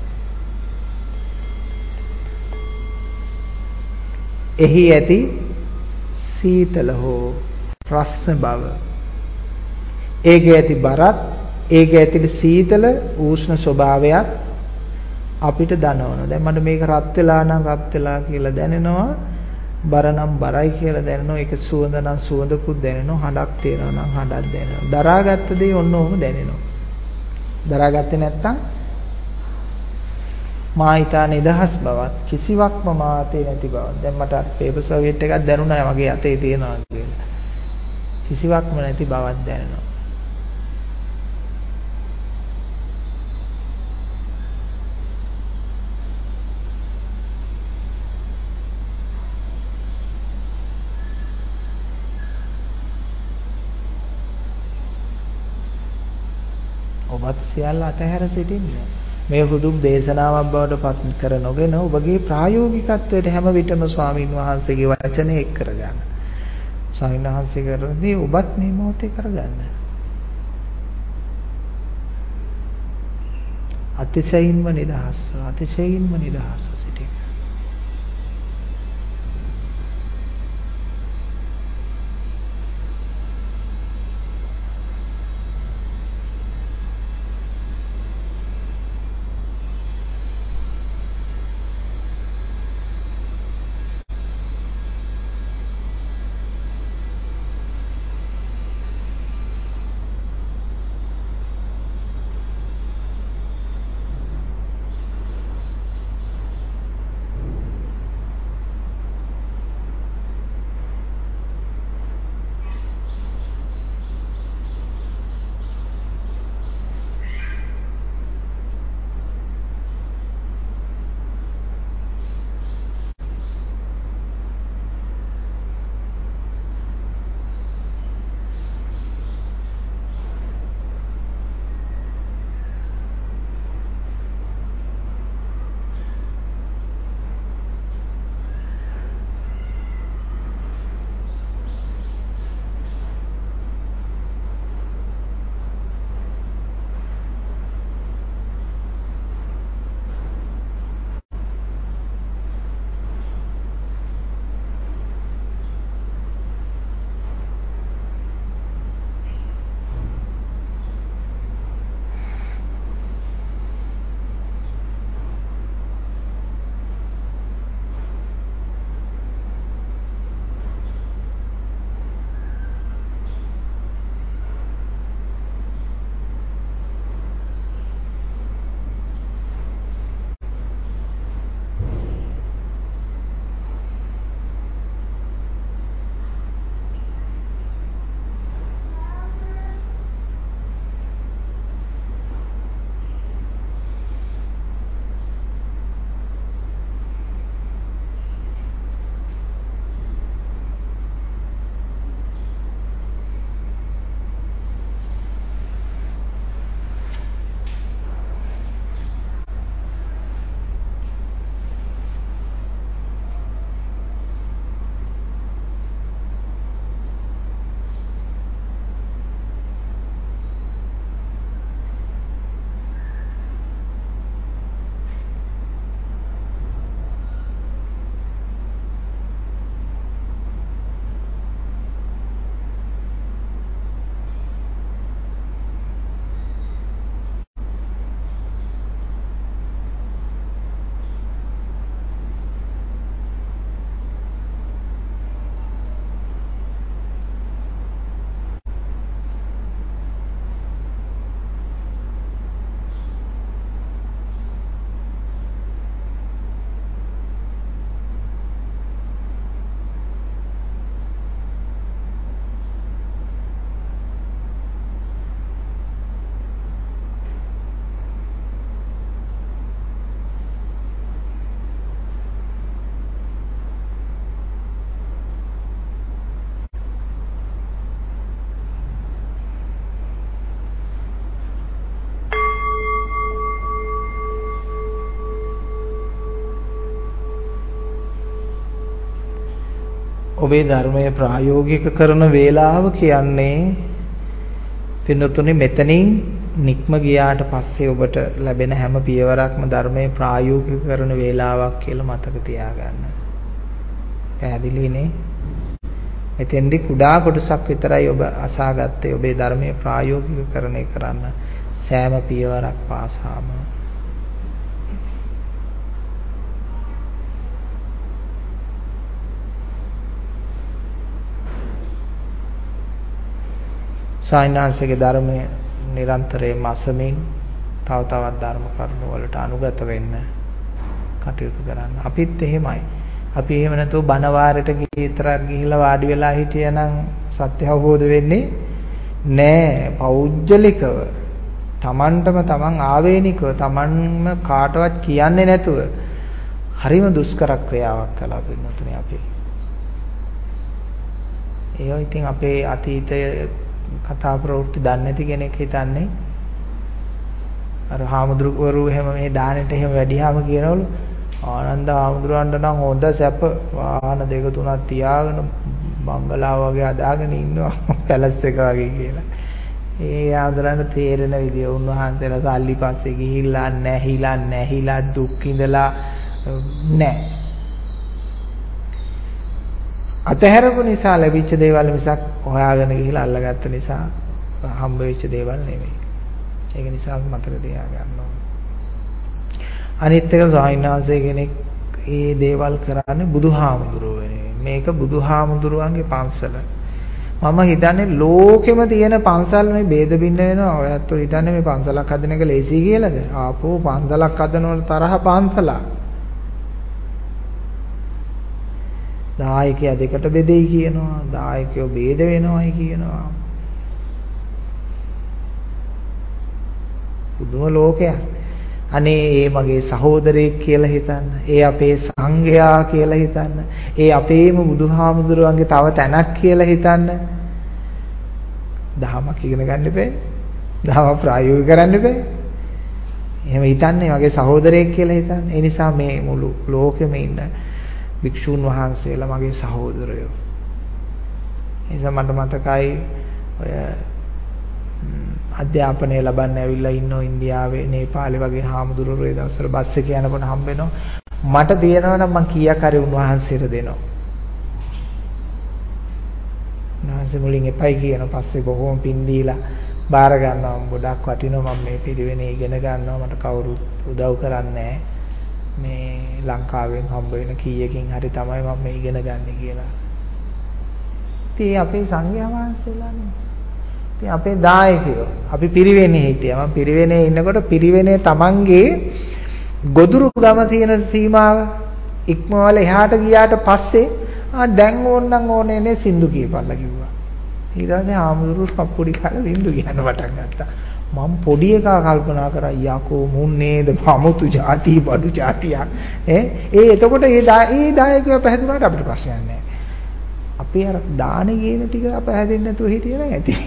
එහි ඇති සීතල හෝ රස්න බව, ඒකේ ඇති බරත්, ඒකේ ඇති සීතල උෂ්ණ ස්වභාවයත් අපිට දනවනවා. දැන් මට මේක රත් වෙලා නම් රත් වෙලා කියලා දැනෙනවා, බර නම් බරයි කියලා දැනෙනවා, ඒක සුවඳ නම් සුවඳකුත් දැනෙනවා, හඬක් තියෙනවා නම් හඬක් දැනෙනවා. දරාගත්ත දේ ඔන්න ඔහොම දැනෙනවා. දරාගත්තේ නැත්තම් මා හිතා නිදහස් බවක්, කිසිවක්ම මාතේ නැති බවක්. දැන් මට පේපර් සර්විස් එකක් දැනුණා මගේ අතේ තියෙනවා කියලා. කිසිවක්ම නැති බවක් දැනෙනවා. ඔබත් සියල්ල අතහැර සිටින්න. මේ හුදුම් දේශනාවක් බවට පත් කර නොගෙන ඔබගේ ප්‍රායෝගිකත්වයට හැම විටම ස්වාමින් වහන්සේගේ වචනේ එක් කරගන්න. ස්වාමීන් වහන්සේ කරන්නේ ඔබත් මේ මොහොතේ කරගන්න. අතිශයින්ම නිදහස්ව සිටින්න. ඔබේ ධර්මය ප්‍රායෝගික කරන වේලාව කියන්නේ පින්නතුනේ මෙතනින් නික්ම ගියාට පස්සේ ඔබට ලැබෙන හැම පියවරක්ම ධර්මයේ ප්‍රායෝගික කරන වේලාවක් කියලා මතක තියාගන්න. පැහැදිලිනේ? එතෙන්දී කුඩා කොටසක් විතරයි ඔබ අසාගත්තේ ඔබේ ධර්මයේ ප්‍රායෝගිකකරණය කරන්න සෑම පියවරක් පාසාම. සායනාංශයේ ධර්මයේ නිරන්තරයෙන්ම අසමින් තව තවත් ධර්ම කරුණු වලට අනුගත වෙන්න කටයුතු කරන්න. අපිත් එහෙමයි. අපි එහෙම නැතුව බණ වාරයට විතරක් ගිහිල්ලා වාඩි වෙලා හිටියනම් සත්‍ය අවබෝධ වෙන්නේ නෑ. පෞද්ගලිකව තමන්ටම තමන් ආවේනිකව තමන්ම කාටවත් කියන්නේ නැතුව හරිම දුෂ්කර ක්‍රියාවක් කළා පින්නතුනේ අපි. ඒවා ඉතින් අපේ අතීතයේ කතා ප්‍රවෘත්ති දන්නේ නැති කෙනෙක් හිතන්නේ අර හාමුදුරුවරු එහෙම මේ දානෙට එහෙම වැඩියාම කියනවලු ආනන්ද හාමුදුරුවන්ට නම් හොඳ සැප වාහන දෙක තුනක් තියාගෙන මංගලාව වගේ අදාගෙන ඉන්නවා පැලස් එක වගේ කියලා. ඒ ආදරන්න තේරෙන විදිය උන්වහන්සේලා සල්ලි පස්සේ ගිහිල්ලා නැහිලා දුක් ඉඳලා නැහැ. අතහැරපු නිසා ලැබිච්ච දේවල් මිසක් හොයාගෙන ගිහිල්ලා අල්ලගත්ත නිසා හම්බ වෙච්ච දේවල් නෙමෙයි. ඒක නිසා මතක තියාගන්න ඕනේ. අනිත් එක සාහිණාංශය කෙනෙක් මේ දේවල් කරන්නේ බුදුහාමුදුරුවෝ වෙනුවෙන්. මේක බුදුහාමුදුරුවන්ගේ පන්සල. මම හිතන්නේ ලෝකෙම තියෙන පන්සල් මේ ભેද බින්න වෙනවා. ඔයත් හිතන්නේ මේ පන්සලක් හදන එක ලේසි කියලාද? ආපෝ පන්සලක් හදනවට තරහ පන්සලක්. දායකයා දෙකට බෙදෙයි කියනවා. දායකයෝ ભેද වෙනවයි කියනවා. පුදුම ලෝකයක්. අනේ ඒ මගේ සහෝදරයෙක් කියලා හිතන්න. ඒ අපේ සංඝයා කියලා හිතන්න. ඒ අපේම බුදුහාමුදුරුවන්ගේ තව තැනක් කියලා හිතන්න. දහමක් ඉගෙන ගන්න එපා. දහම ප්‍රායෝගික කරන්න එපා. එහෙම හිතන්නේ මගේ සහෝදරයෙක් කියලා හිතන්න. ඒ නිසා මේ මුළු ලෝකෙම ඉන්න භික්ෂුන් වහන්සේලා මගේ සහෝදරයෝ. ඒ නිසා මට මතකයි ඔය අධ්‍යාපනය ලබන්න ඇවිල්ලා ඉන්නෝ ඉන්දියාවේ නේපාලේ වගේ හාමුදුරුවෝ ඒ දවස්වල බස් එකේ යනකොට හම්බ වෙනවා. මට තියෙනවා නම් මං කීයක් හරි උන්වහන්සේට දෙනවා. උන්වහන්සේ මුලින් එපයි කියන පස්සේ බොහොම පින් දීලා බාර ගන්නවා. ගොඩක් වටිනවා මම මේ පිළිවෙනේ ඉගෙන ගන්නවා. මට කවුරුත් උදව් කරන්නේ මේ ලංකාවෙන් හම්බ වෙන කීයකින් හරි තමයි මම මේ ඉගෙන ගන්න කියලා. ඉතින් අපේ සංඝයා වහන්සේලානේ ඉතින් අපේ දායකයෝ අපි පිරිවෙනේ හිටියා. මම පිරිවෙනේ ඉන්නකොට පිරිවෙනේ තමන්ගේ ගොදුරු ගම තියෙන සීමාව ඉක්මවල එහාට ගියාට පස්සේ දැන් ඕනනම් ඕනේ නේ සින්දු කියපල්ලා කිව්වා. ඊට පස්සේ ආමුදුරු පප්පුඩි කාලා සින්දු කියන්න පටන් ගත්තා. මම පොඩි එකා කල්පනා කරා යකෝ මුන් නේද අමුතු ಜಾති බඩු ಜಾතියක්. එතකොට ඒ දායකයෝ පැහැදුනාට අපිට ප්‍රශ්නයක් නැහැ. අපි අර දානේ කියන ටික අප හැදෙන්නේ නැතුව හිටියේ නැහැ ඇති.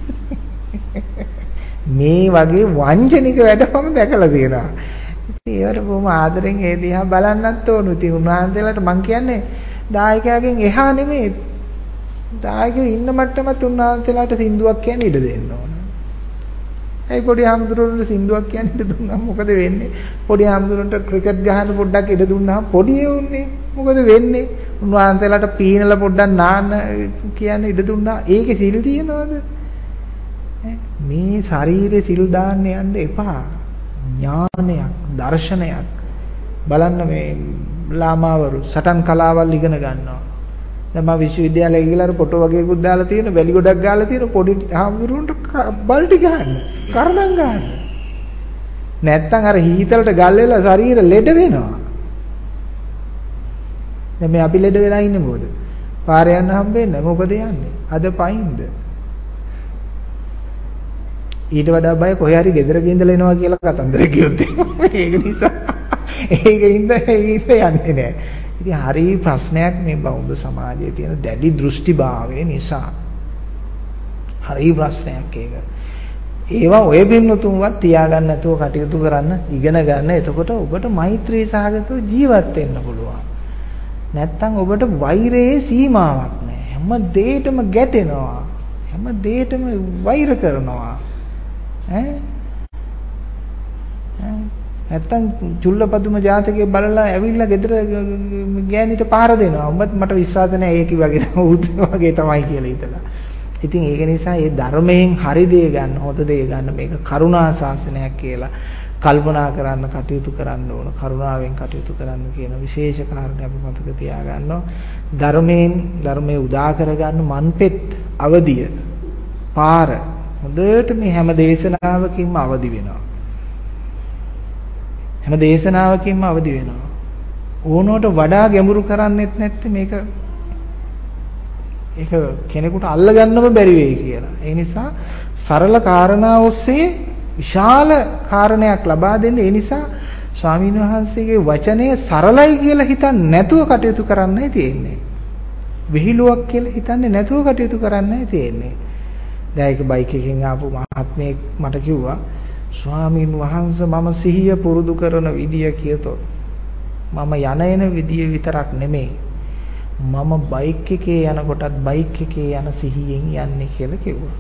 මේ වගේ වංචනික වැඩම දැකලා තියෙනවා. ඉතින් ඒවට බොහොම ආදරෙන් ඒ දිහා බලන්නත් ඕන. ඉතින් උන්වහන්සේලාට මම කියන්නේ දායකයාගෙන් එහා නෙමෙයි. දායකයෝ ඉන්න මට්ටමත් උන්වහන්සේලාට සින්දුවක් කියන්නේ ඉඩ දෙන්න ඕන. ඒ පොඩි හාමුදුරුවන්ට සින්දුවක් කියන්නේ ඉඩ දුන්නා මොකද වෙන්නේ? පොඩි හාමුදුරුවන්ට ක්‍රිකට් ගහන්න පොඩ්ඩක් ඉඩ දුන්නා පොඩි උන්නේ මොකද වෙන්නේ? උන්වහන්සේලාට පීනලා පොඩ්ඩක් නාන්න කියන්නේ ඉඩ දුන්නා. ඒකේ සිල් තියනවද? මේ ශරීරේ සිල් දාන්න යන්න එපා. ඥානයක්, දර්ශනයක් බලන්න මේ ලාමාවරු සටන් කලාවල් ඉගෙන ගන්නවා. දැන් මම විශ්වවිද්‍යාලයේ ගිහලා අර ෆොටෝ වගේකුත් දාලා තියෙන වැලි ගොඩක් ගාලා තියෙන පොඩි හාමුදුරුවන්ට බල්ටි ගන්න, කරණම් ගන්න. නැත්තම් අර හීතලට ගල් වෙලා ශරීර ලෙඩ වෙනවා. දැන් මේ අපි ලෙඩ වෙලා ඉන්නේ මොකද? පාරේ යන්න හම්බෙන්නේ මොකද යන්නේ? අද පයින්ද? ඊට වඩා බය කොහේ හරි ගෙදරක ඉඳලා එනවා කියලා කතන්දර කියොත් ඒක නිසා ඒකින්ද යන්නේ නැහැ. ඉතින් හරි ප්‍රශ්නයක් මේ බෞද්ධ සමාජයේ තියෙන දැඩි දෘෂ්ටිභාවය නිසා. හරි ප්‍රශ්නයක් ඒක. ඒවා ඔය බින්නතුන්වත් තියාගන්න නැතුව කටයුතු කරන්න ඉගෙන ගන්න. එතකොට ඔබට මෛත්‍රී සහගතව ජීවත් වෙන්න පුළුවන්. නැත්තම් ඔබට වෛරයේ සීමාවක් නැහැ. හැම දෙයකටම ගැටෙනවා. හැම දෙයකටම වෛර කරනවා. නැත්තම් චුල්ලපදුම ජාතකයේ බලලා ඇවිල්ලා ගෙදර ගෑනිට පහර දෙනවා. උඹත් මට විශ්වාස නැහැ ඒක වගේ තමයි කියලා හිතලා. ඉතින් ඒක නිසා මේ ධර්මයෙන් හරි දේ ගන්න, හොඳ දේ ගන්න, මේක කරුණා ශාසනයක් කියලා කල්පනා කරන්න කටයුතු කරන්න ඕන. කරුණාවෙන් කටයුතු කරන්න කියන විශේෂ කාරණේ අපි මතක තියාගන්න ඕන. ධර්මයේ උදා කරගන්න මන්පෙත් අවදිය පාර හොඳට මේ හැම දේශනාවකින්ම අවදි වෙනවා. හැම දේශනාවකින්ම අවදි වෙනවා. ඕනෝට වඩා ගැඹුරු කරන්නෙත් නැත්te මේක ඒක කෙනෙකුට අල්ලගන්නම බැරි වෙයි කියලා. ඒ නිසා සරල කාරණා ඔස්සේ විශාල කාරණයක් ලබා දෙන්න. ඒ නිසා ස්වාමීන් වහන්සේගේ වචනය සරලයි කියලා හිතන්නේ නැතුව කටයුතු කරන්නයි තියෙන්නේ. විහිළුවක් කියලා හිතන්නේ නැතුව කටයුතු කරන්නයි තියෙන්නේ. දැන් ඒක බයික් එකකින් ආපු මහත්මයෙක් මට කිව්වා ස්වාමීන් වහන්සේ මම සිහිය පුරුදු කරන විදිය කියතොත් මම යන විදිය විතරක් නෙමෙයි මම බයික් එකේ යනකොටත් බයික් එකේ යන සිහියෙන් යන්නේ කියලා කිව්වා.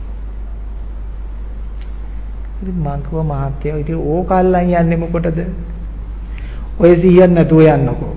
ඉතින් මං කිව්වා මහත්තයා ඉතින් ඕකල්ලන් යන්නේ මොකටද? ඔය සිහියක් නැතුව යන්නකෝ.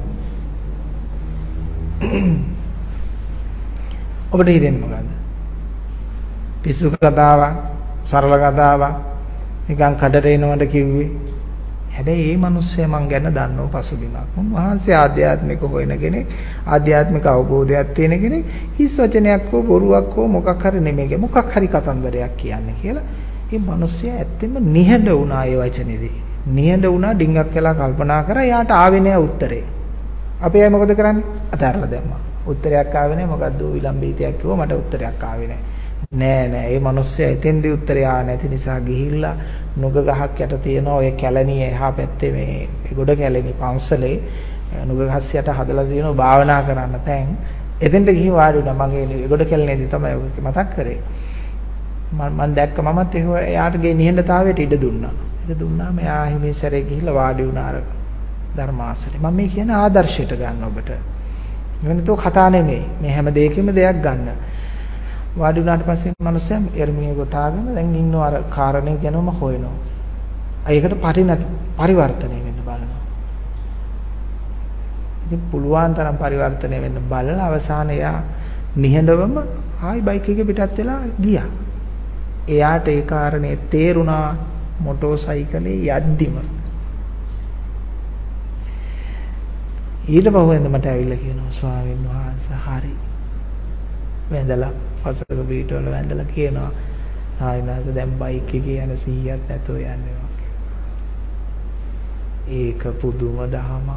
ඔබට හිතෙන්නේ මොකද්ද? පිස්සු කතාවක්, සරල කතාවක්, නිකන් කඩට එනවට කිව්වේ. හැබැයි මේ මිනිස්සයා මං ගැන දන්නව පසුබිමක්. උන්වහන්සේ ආධ්‍යාත්මික හොයන කෙනෙක්, ආධ්‍යාත්මික අවබෝධයක් තියෙන කෙනෙක්. හිස් වචනයක් හෝ බොරුවක් හෝ මොකක් හරි නෙමෙයි. මොකක් හරි කතන්දරයක් කියන්නේ කියලා. මේ මිනිස්සයා ඇත්තෙන්ම නිහඬ වුණා ඒ වචනේදී. නිහඬ වුණා ඩිංගක් වෙලා කල්පනා කරා යාට ආවේ නෑ උත්තරේ. අපි අය මොකද කරන්නේ? අතහැරලා දැම්මා. උත්තරයක් ආවේ නෑ මොකද්ද විලම්බීතයක් කිව්වා මට උත්තරයක් ආවේ නෑ. නෑ මේ මිනිස්සයා එතෙන්දී උත්තරය නැති නිසා ගිහිල්ලා නුග ගහක් යට තියෙන ඔය කැලණිය එහා පැත්තේ මේ ගොඩ කැලණි පන්සලේ නුග ගහස් යට හදලා තියෙනවා භාවනා කරන්න තැන්. එතෙන්ට ගිහින් වාඩි වුණා. මගේ ගොඩ කැලණියේදී තමයි ඔක මතක් කරේ. මම දැක්ක මමත් එයාට ගේ නිහඬතාවයට ඉඩ දුන්නා. ඉඩ දුන්නාම එයා හිමිසරේ ගිහිල්ලා වාඩි වුණා අර ධර්මාසනේ. මම මේ කියන්නේ ආදර්ශයට ගන්න ඔබට. වෙනතෝ කතා නෙමෙයි. මේ හැම දෙයකින්ම දෙයක් ගන්න. වාඩි වුණාට පස්සේ මිනිස්සයා එර්මිනිය ගොතාගෙන දැන් ඉන්නව අර කාරණේ ගැනම හොයනවා. ඒකට පරිවර්තනය වෙන්න බලනවා. ඉතින් පුළුවන් තරම් පරිවර්තනය වෙන්න බලලා අවසානයේ එයා නිහඬවම ආයි බයික් එකේ පිටත් වෙලා ගියා. එයාට ඒ කාරණේ තේරුණා මොටෝ සයිකලේ යද්දිම. ඊට පස්සේ මට ඇවිල්ලා කියනවා ස්වාමීන් වහන්සේ හරි. වැඳලා පසක බීටවල වැඳලා කියනවා ආයෙත් දැන් බයික් එකේ යන 100ක් නැතෝ යන්නේ. ඒක පුදුම දහමක්.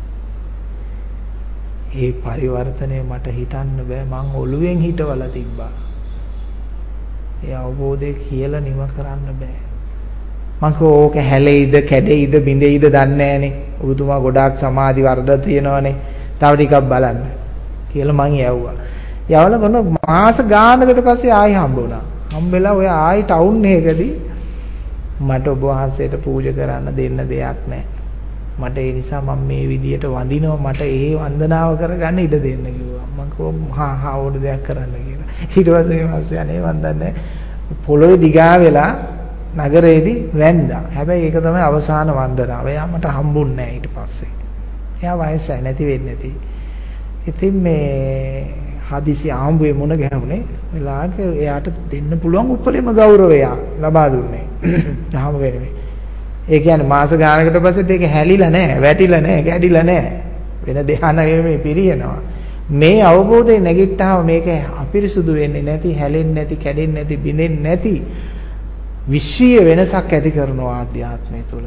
ඒ පරිවර්තනය මට හිතන්න බෑ මං ඔළුවෙන් හිටවලා තිබ්බා. ඒ අවබෝධය කියලා නිම කරන්න බෑ. මං කෝක හැලෙයිද කැඩෙයිද බිඳෙයිද දන්නේ නෑනේ. ඔබතුමා ගොඩාක් සමාධි වර්ධ තියෙනවනේ. තව ටිකක් බලන්න කියලා මං යවුවා. යවල මොන මාස ගානකට පස්සේ ආයි හම්බ වුණා. හම්බෙලා ඔය ආයි ටවුන් එකකදී මට ඔබ වහන්සේට පූජා කරන්න දෙන්න දෙයක් නැහැ. මට ඒ නිසා මම මේ විදියට වඳිනවා මට ඒ වන්දනාව කරගන්න ඉඩ දෙන්න කිව්වා. මම කිව්වා ඕන දෙයක් කරන්න කියලා. ඊට පස්සේ මේ මාසය අනේ වන්දන්නේ පොළොවේ දිගා වෙලා නගරේදී වැන්දා. හැබැයි ඒක තමයි අවසාන වන්දනාව. එයා මට හම්බුන්නේ නැහැ ඊට පස්සේ. එයා වයසයි නැති වෙන්නේ නැති. ඉතින් මේ හදිසි ආම්බුවේ මුණ ගැහුනේ වෙලාවක එයාට දෙන්න පුළුවන් උපරිම ගෞරවය ලබා දුන්නේ. දහම වෙනුවෙන්. ඒ කියන්නේ මාස ගානකට පස්සෙත් ඒක හැලිලා නැහැ, වැටිලා නැහැ, කැඩිලා නැහැ. වෙන ධ්‍යාන මේ පිරියනවා. මේ අවබෝධය නැගිට්ටාම මේක අපිරිසුදු වෙන්නේ නැති, හැලෙන්නේ නැති, කැඩෙන්නේ නැති, බිඳෙන්නේ නැති විශ්වීය වෙනසක් ඇති කරනවා ආධ්‍යාත්මය තුළ.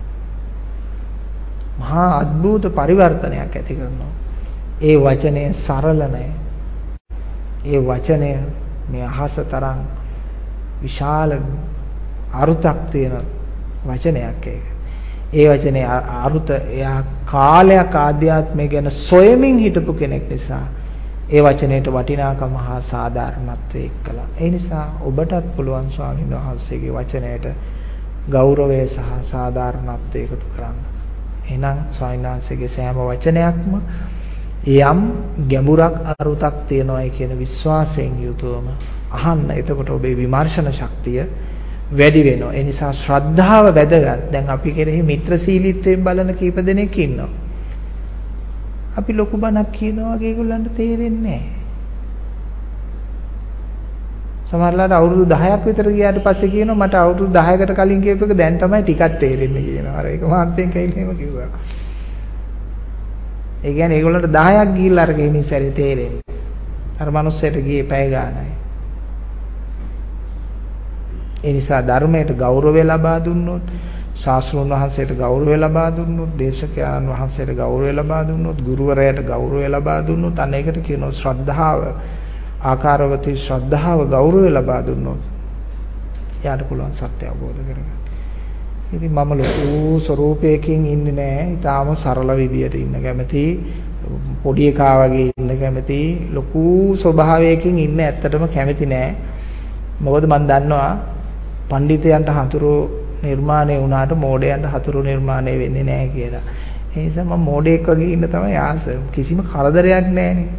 මහා අద్భుත පරිවර්තනයක් ඇති කරනවා. ඒ වචනය සරල නැහැ. ඒ වචනය මේ අහස තරම් විශාල අරුතක් තියෙන වචනයක් ඒක. ඒ වචනේ අරුත එයා කාලයක් ආධ්‍යාත්මය ගැන සොයමින් හිටපු කෙනෙක් නිසා ඒ වචනේට වටිනාකම හා සාධාරණත්වය එක්කලා. ඒ නිසා ඔබටත් පුළුවන් ස්වාමීන් වහන්සේගේ වචනයට ගෞරවය සහ සාධාරණත්වය එකතු කරන්න. එහෙනම් ස්වාමීන් වහන්සේගේ සෑම වචනයක්ම යම් ගැඹුරක් අරුතක් තියෙනවායි කියන විශ්වාසයෙන් යුතුවම අහන්න. එතකොට ඔබේ විමර්ශන ශක්තිය වැඩි වෙනවා. ඒ නිසා ශ්‍රද්ධාව වැදගත්. දැන් අපි කෙරෙහි මිත්‍රශීලීත්වයෙන් බලන කීප දෙනෙක් ඉන්නවා. අපි ලොකු බණක් කියනවා වගේ ඒගොල්ලන්ට තේරෙන්නේ නැහැ. සමහරලාට අවුරුදු 10ක් විතර ගියාට පස්සේ කියනවා මට අවුරුදු 10කට කලින් කියපු එක දැන් තමයි ටිකක් තේරෙන්නේ කියනවා. අර ඒක මාත්‍යෙන් කයින් එහෙම කිව්වා. ඒ කියන්නේ ඒගොල්ලන්ට 10ක් ගිහිල්ලා අර ගෙනින් සැරේ තේරෙන්නේ. අර මිනිස්සෙට ගියේ පැය ගානයි. ඒ නිසා ධර්මයට ගෞරවය ලබා දුන්නොත්, ශාස්ත්‍රඥ වහන්සේට ගෞරවය ලබා දුන්නොත්, දේශකයන්න් වහන්සේට ගෞරවය ලබා දුන්නොත්, ගුරුවරයාට ගෞරවය ලබා දුන්නොත්, අනේකට කියනවා ශ්‍රද්ධාව, ආකාරවතී ශ්‍රද්ධාව ගෞරවය ලබා දුන්නොත් යාට පුළුවන් සත්‍ය අවබෝධ කරගන්න. ඉතින් මම ලොකු ස්වරූපයකින් ඉන්නේ නැහැ. ඊටාම සරල විදියට ඉන්න කැමති, පොඩි එකා වගේ ඉන්න කැමති, ලොකු ස්වභාවයකින් ඉන්න ඇත්තටම කැමති නැහැ. මොකද මම දන්නවා පඬිතයන්ට හතුරු නිර්මාණය වුණාට මෝඩයන්ට හතුරු නිර්මාණය වෙන්නේ නැහැ කියලා. ඒ නිසා මම මෝඩයෙක් වගේ ඉන්න තමයි ආස. කිසිම කරදරයක් නැහැනේ.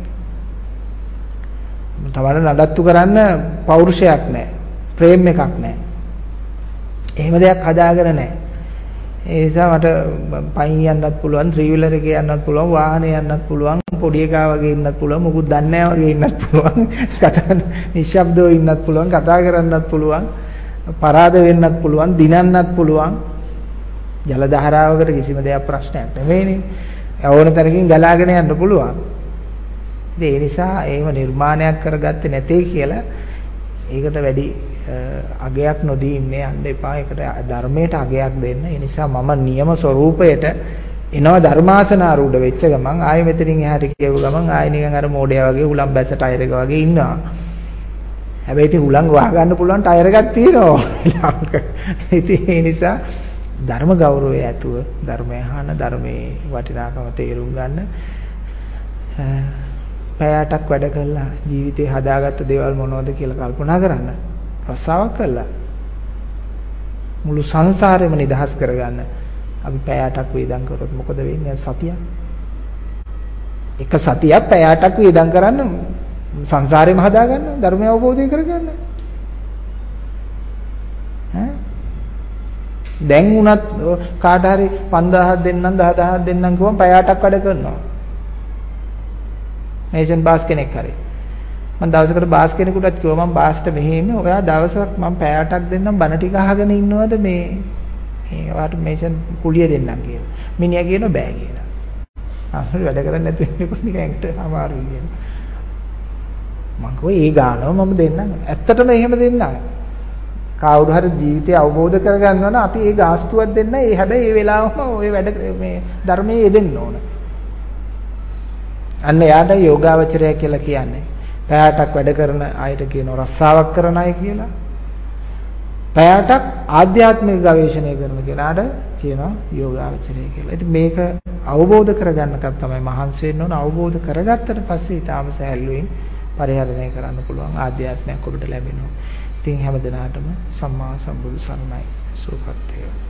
තමන්න නඩත්තු කරන්න පෞරුෂයක් නැහැ. ප්‍රේම එකක් නැහැ. එහෙම දෙයක් හදාගෙන නැහැ. ඒ නිසා මට පයින් යන්නත් පුළුවන්, ත්‍රී වීලර් එකේ යන්නත් පුළුවන්, වාහනේ යන්නත් පුළුවන්, පොඩි එකා වගේ ඉන්නත් පුළුවන්, මොකුත් දන්නේ නැහැ වගේ ඉන්නත් පුළුවන්, නිශ්ශබ්දව ඉන්නත් පුළුවන්, කතා කරන්නත් පුළුවන්, පරාද වෙන්නත් පුළුවන්, දිනන්නත් පුළුවන්. ජල ධාරාවකට කිසිම දෙයක් ප්‍රශ්නයක් නෙවෙයිනේ. ඕන තරකින් ගලාගෙන යන්න පුළුවන්. ඒ නිසා ඒව නිර්මාණයක් කරගත්තේ නැtei කියලා ඒකට වැඩි අගයක් නොදී ඉන්නේ යන්න එපා. ඒකට ධර්මයට අගයක් දෙන්න. ඒ නිසා මම නියම ස්වરૂපයට එනවා ධර්මාසනාරූඪ වෙච්ච ගමන් ආයෙ මෙතනින් එහාට කියව ගමන් ආයෙ නිකන් අර මෝඩයා වගේ උලම් බැස ටයර් එක වගේ ඉන්නවා. හැබැයි ඉතින් උලන් වහ ගන්න පුළුවන් ටයර් එකක් තියෙනවා. ඉතින් ඒ නිසා ධර්ම ගෞරවය ඇතුව ධර්මය අහන, ධර්මයේ වටිනාකම තේරුම් ගන්න. පැයටක් වැඩ කළා ජීවිතේ හදාගත්ත දේවල් මොනවද කියලා කල්පනා කරන්න. රස්සාවක් කළා. මුළු සංසාරෙම නිදහස් කරගන්න. අපි පැයටක් වේදම් කරොත් මොකද වෙන්නේ? සතියක්. එක සතියක් පැයටක් වේදම් කරන්න සංසාරෙම හදාගන්න, ධර්මය අවබෝධය කරගන්න. දැන් උනත් කාට හරි 5000ක් දෙන්නම් 10000ක් දෙන්නම් කිව්වම පැයටක් වැඩ කරනවා. මේෂන් බාස් කෙනෙක් හරි. මම දවසකට බාස් කෙනෙකුටත් කිව්වා මම බාස්ට මෙහෙ ඉන්නේ. ඔයා දවසක් මම පැයටක් දෙන්නම් බණ ටික අහගෙන ඉන්නවද මේ ඔයාට මේෂන් කුලිය දෙන්නම් කියලා. මිනිහා කියනවා බෑ කියලා. අහවල් වැඩ කරන්නේ නැති වෙනකොට නිකන් ඇක්ට අමාරුයි කියනවා. මම කිව්වා ඒ ගානව මම දෙන්නම්. ඇත්තටම එහෙම දෙන්නම්. කවුරු හරි ජීවිතය අවබෝධ කරගන්නවා නම් අපි ඒ ගාස්තුවක් දෙන්න. ඒ හැබැයි ඒ වෙලාවම ඔය වැඩ මේ ධර්මයේ යෙදෙන්න ඕන. අන්න එයාට යෝගාවචරය කියලා කියන්නේ. පැයටක් වැඩ කරන අයට කියනවා රස්සාවක් කරන අය කියලා. පැයටක් ආධ්‍යාත්මික ගවේෂණය කරන කෙනාට කියනවා යෝගාවචරය කියලා. ඉතින් මේක අවබෝධ කරගන්නකම් තමයි මහන්සි වෙන්න ඕන. අවබෝධ කරගත්තට පස්සේ ඊටාම සැහැල්ලුවෙන් පරිහරණය කරන්න පුළුවන් ආධ්‍යාත්මයක් ඔබට ලැබෙනවා. ඉතින් හැම දිනාටම සම්මා සම්බුදු සරණයි. සුවපත් වේවා.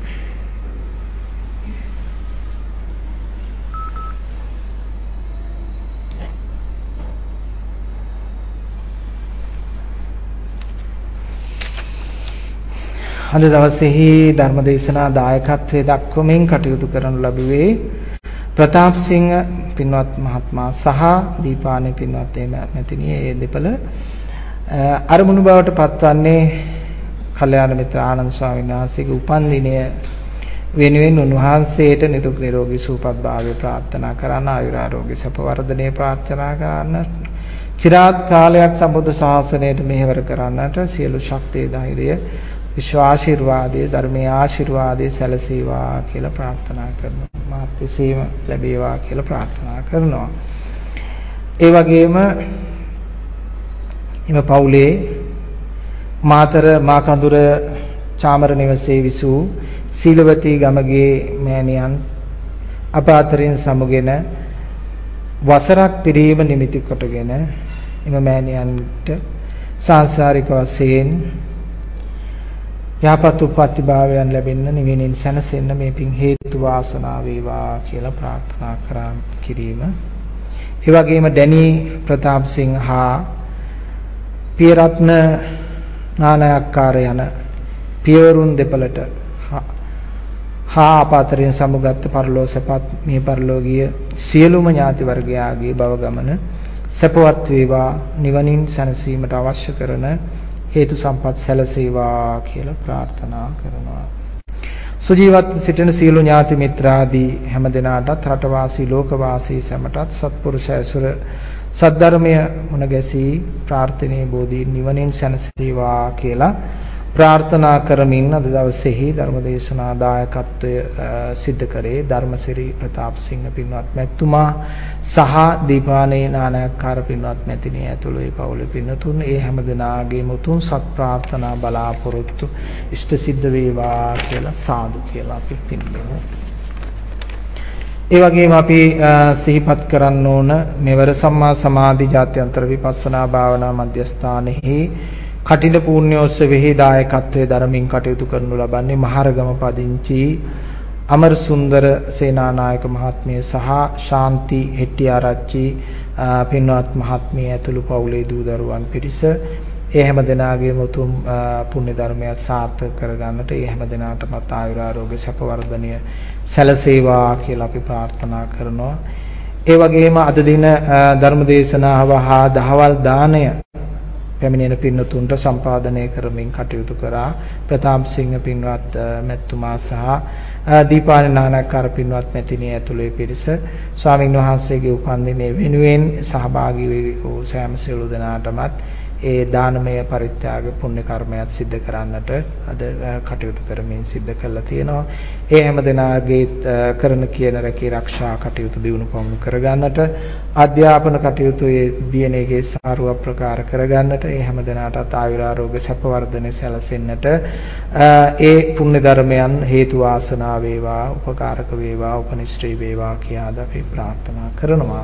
අද දවසේහි ධර්මදේශනා දායකත්වයේ දක්වමින් කටයුතු කරනු ලැබුවේ ප්‍රතාප්සිංහ පින්වත් මහත්මයා සහ දීපානි පින්වත් මැතිණිය. ඒ දෙපළ අරමුණු බවට පත්වන්නේ කල්යාණ මිත්‍ර ආනන්ද ස්වාමීන් වහන්සේගේ උපන්දිනය වෙනුවෙන් උන්වහන්සේට නිදුක් නිරෝගී සුවපත් භාවය ප්‍රාර්ථනා කරන ආයුරාරෝග්‍ය සැප වර්ධනය ප්‍රාර්ථනා කරන চিරාත් කාලයක් සම්බුද්ධ ශාසනයට මෙහෙවර කරන්නට සියලු ශක්තිය ධෛර්යය විශ්වාසීර්වාදයේ ධර්මයේ ආශිර්වාදයේ සැලසේවා කියලා ප්‍රාර්ථනා කරනවා. මාත්‍යසීම ලැබේවා කියලා ප්‍රාර්ථනා කරනවා. ඒ වගේම එම පවුලේ මාතර මාකඳුර චාමර නිවසේ විසූ සීලවතී ගමගේ මෑණියන් අප අතරින් සමුගෙන වසරක් පිරීම නිමිති කොටගෙන එම මෑණියන්ට සාංශාරික වශයෙන් යහපත් උපත්තිභාවයන් ලැබෙන්න නිවෙනින් සැනසෙන්න මේ පින් හේතු වාසනා වේවා කියලා ප්‍රාර්ථනා කිරීම. ඒ වගේම ඩැනි ප්‍රතාප් සිංහ හා පියරත්න නානායක්කාර යන පියවරුන් දෙපළට හා අප අතරින් සමුගත් පරලෝසපත් මේ පරලෝකීය සියලුම ඥාති වර්ගයාගේ භව ගමන සපවත් වේවා නිවනින් සැනසීමට අවශ්‍ය කරන හේතු සම්පත් සැලසේවා කියලා ප්‍රාර්ථනා කරනවා. සුජීවත් සිටින සියලු ඥාති මිත්‍රාදී හැම දෙනාටත් රටවාසී ලෝකවාසී සැමටත් සත්පුරුෂ ඇසුර සද්ධර්මය මුණ ගැසී ප්‍රාර්ථනීය බෝධි නිවනින් සැනසේවා කියලා ප්‍රාර්ථනා කරමින් අද දවසේහි ධර්මදේශනා දායකත්වය සිද්ධ කරේ ධර්මසිරි ප්‍රතාප් සිංහ පින්වත් මැතිතුමා සහ දීපානේ නානායක්කාර පින්වත් මැතිණිය ඇතුළු ඒ පවුලේ පින්තුන් ඒ හැම දෙනාගේම උතුම් සත් ප්‍රාර්ථනා බලාපොරොත්තු ඉෂ්ට සිද්ධ වේවා කියලා සාදු කියලා අපි පින්බමු. ඒ වගේම අපි සිහිපත් කරන්න ඕන මෙවර සම්මා සමාධි ජාත්‍යන්තර විපස්සනා භාවනා මධ්‍යස්ථානයේ කටින පුණ්‍යෝත්සවෙහි දායකත්වයේ ධර්මින් කටයුතු කරනු ලබන්නේ මහරගම පදිංචි අමරසුන්දර සේනානායක මහත්මිය සහ ශාන්ති හෙට්ටිආරච්චි පින්වත් මහත්මිය ඇතුළු පවුලේ දූ දරුවන් පිරිස ඒ හැම දෙනාගේම උතුම් පුණ්‍ය ධර්මයක් සාර්ථක කරගන්නට ඒ හැම දෙනාටමත් ආයුර ආරෝග්‍ය සැප වර්ධනය සැලසේවා කියලා අපි ප්‍රාර්ථනා කරනවා. ඒ වගේම අද දින ධර්ම දේශනාව හා දහවල් දාණය පැමිණෙන පින්තුන්ට සම්පාදනය කරමින් කටයුතු කරා ප්‍රතාප් සිංහ පින්වත් මැතිතුමා සහ දීපානේ නානායක්කාර පින්වත් මැතිණිය ඇතුළු පිරිස ස්වාමීන් වහන්සේගේ උපන්දිනයේ වෙනුවෙන් සහභාගී වූ සෑම සියලු දෙනාටමත් ඒ දානමය පරිත්‍යාග පුණ්‍ය කර්මයක් සිද්ධ කරන්නට අද කටයුතු කරමින් සිද්ධ කළා තියෙනවා. ඒ හැම දෙනාගේ කරන කියන රැකී ආරක්ෂා කටයුතු දියුණු පවුණු කරගන්නට අධ්‍යාපන කටයුතු ඒ දියණියගේ සාරුව ප්‍රකාර කරගන්නට ඒ හැම දෙනාටත් ආයුර ආරෝග්‍ය සැප වර්ධනය සැලසෙන්නට ඒ පුණ්‍ය ධර්මයන් හේතු වාසනා වේවා උපකාරක වේවා උපනිශ්‍රේ වේවා කියාද අපි ප්‍රාර්ථනා කරනවා.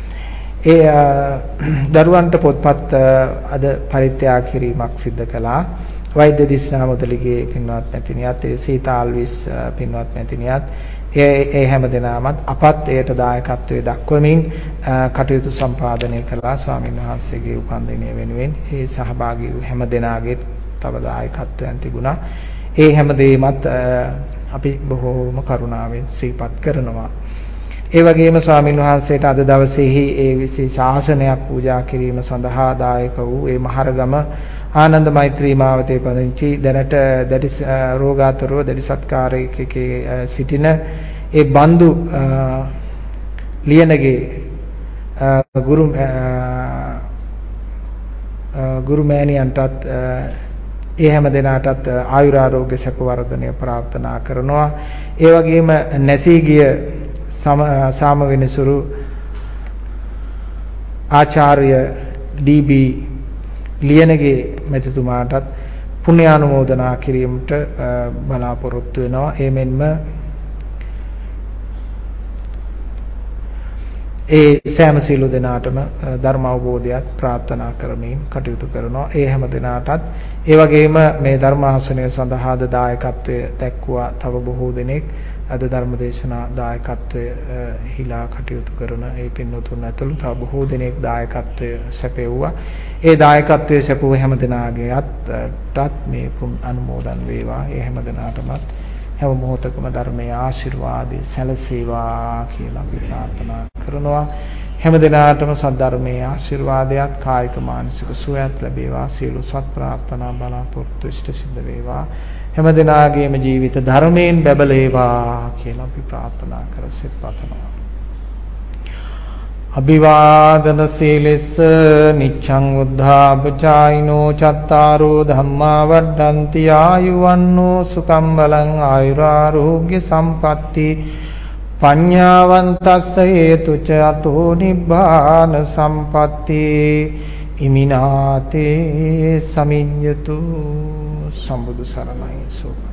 ඒ දරුවන්ට පොත්පත් අද පරිත්‍යාග කිරීමක් සිද්ධ කළා. වෛද්‍ය දිස්නා මුදලිගේ පින්වත් මැතිණියත් ඒ සීතාල්විස් පින්වත් මැතිණියත් ඒ හැම දෙනාමත් අපත් එයට දායකත්වයේ දක්වමින් කටයුතු සම්පාදනය කළා. ස්වාමීන් වහන්සේගේ උපන්දිනය වෙනුවෙන් ඒ සහභාගී වූ හැම දෙනාගේ තව දායකත්වයන් තිබුණා. ඒ හැම දෙයමත් අපි බොහෝම කරුණාවෙන් සිහිපත් කරනවා. ඒ වගේම ස්වාමීන් වහන්සේට අද දවසේහි ඒ විශේෂ ආසනයක් පූජා කිරීම සඳහා දායක වූ ඒ මහරගම ආනන්ද මෛත්‍රී මාවතේ පදිංචි දැනට දැඩි රෝගාතුරව දැඩි සත්කාරයකේ සිටින ඒ බන්දු ලියනගේ ගුරු මෑණියන්ටත් ඒ හැම දෙනාටත් ආයුර ආරෝග්‍ය සැප වර්ධනය ප්‍රාර්ථනා කරනවා. ඒ වගේම නැසී ගිය සාම වෙනසුරු ආචාර්ය ඩී.බී. ලියනගේ මෙතුමාටත් පුණ්‍යානුමෝදනා කිරීමට බලාපොරොත්තු වෙනවා. ඒ මෙන්ම ඒ සෑම සියලු දෙනාටම ධර්ම අවබෝධයක් ප්‍රාර්ථනා කරමින් කටයුතු කරනවා. ඒ හැම දෙනාටත් ඒ වගේම මේ ධර්මාසනය සඳහා දායකත්වයේ දැක්වුවා තව බොහෝ දෙනෙක් අද ධර්මදේශනා දායකත්වයේ හිලා කටයුතු කරන ඒ පින්වතුන් ඇතුළු තව බොහෝ දෙනෙක් දායකත්වයේ සැපෙව්වා. ඒ දායකත්වයේ සැපුව හැම දෙනාගේටත් මේ අනුමෝදන් වේවා. ඒ හැම දෙනාටමත් හැම මොහොතකම ධර්මයේ ආශිර්වාදයේ සැලසේවා කියලා අපි ප්‍රාර්ථනා කරනවා. හැම දිනාටම සද්ධර්මයේ ආශිර්වාදයක් කායික මානසික සුවයක් ලැබේවා. සියලු සත් ප්‍රාර්ථනා බලාපොරොත්තු ඉෂ්ට සිද්ධ වේවා. හැම දිනාගේම ජීවිත ධර්මයෙන් බැබලේවා කියලා අපි ප්‍රාර්ථනා කර සිත පතනවා. අභිවාදන සීලෙස්ස නිච්ඡං උද්ධාපචායිනෝ චත්තාරෝ ධම්මා වඩ්ඩන්ති ආයුවන්නෝ සුඛං බලං ආයුරාෝග්‍ය සම්පatti පඤ්ඤාවන්තස්ස හේතුච අතෝ නිබ්බාන සම්පatti ඉමිනාතේ සමිඤ්ඤතු සම්බුදු සරණයි සෝම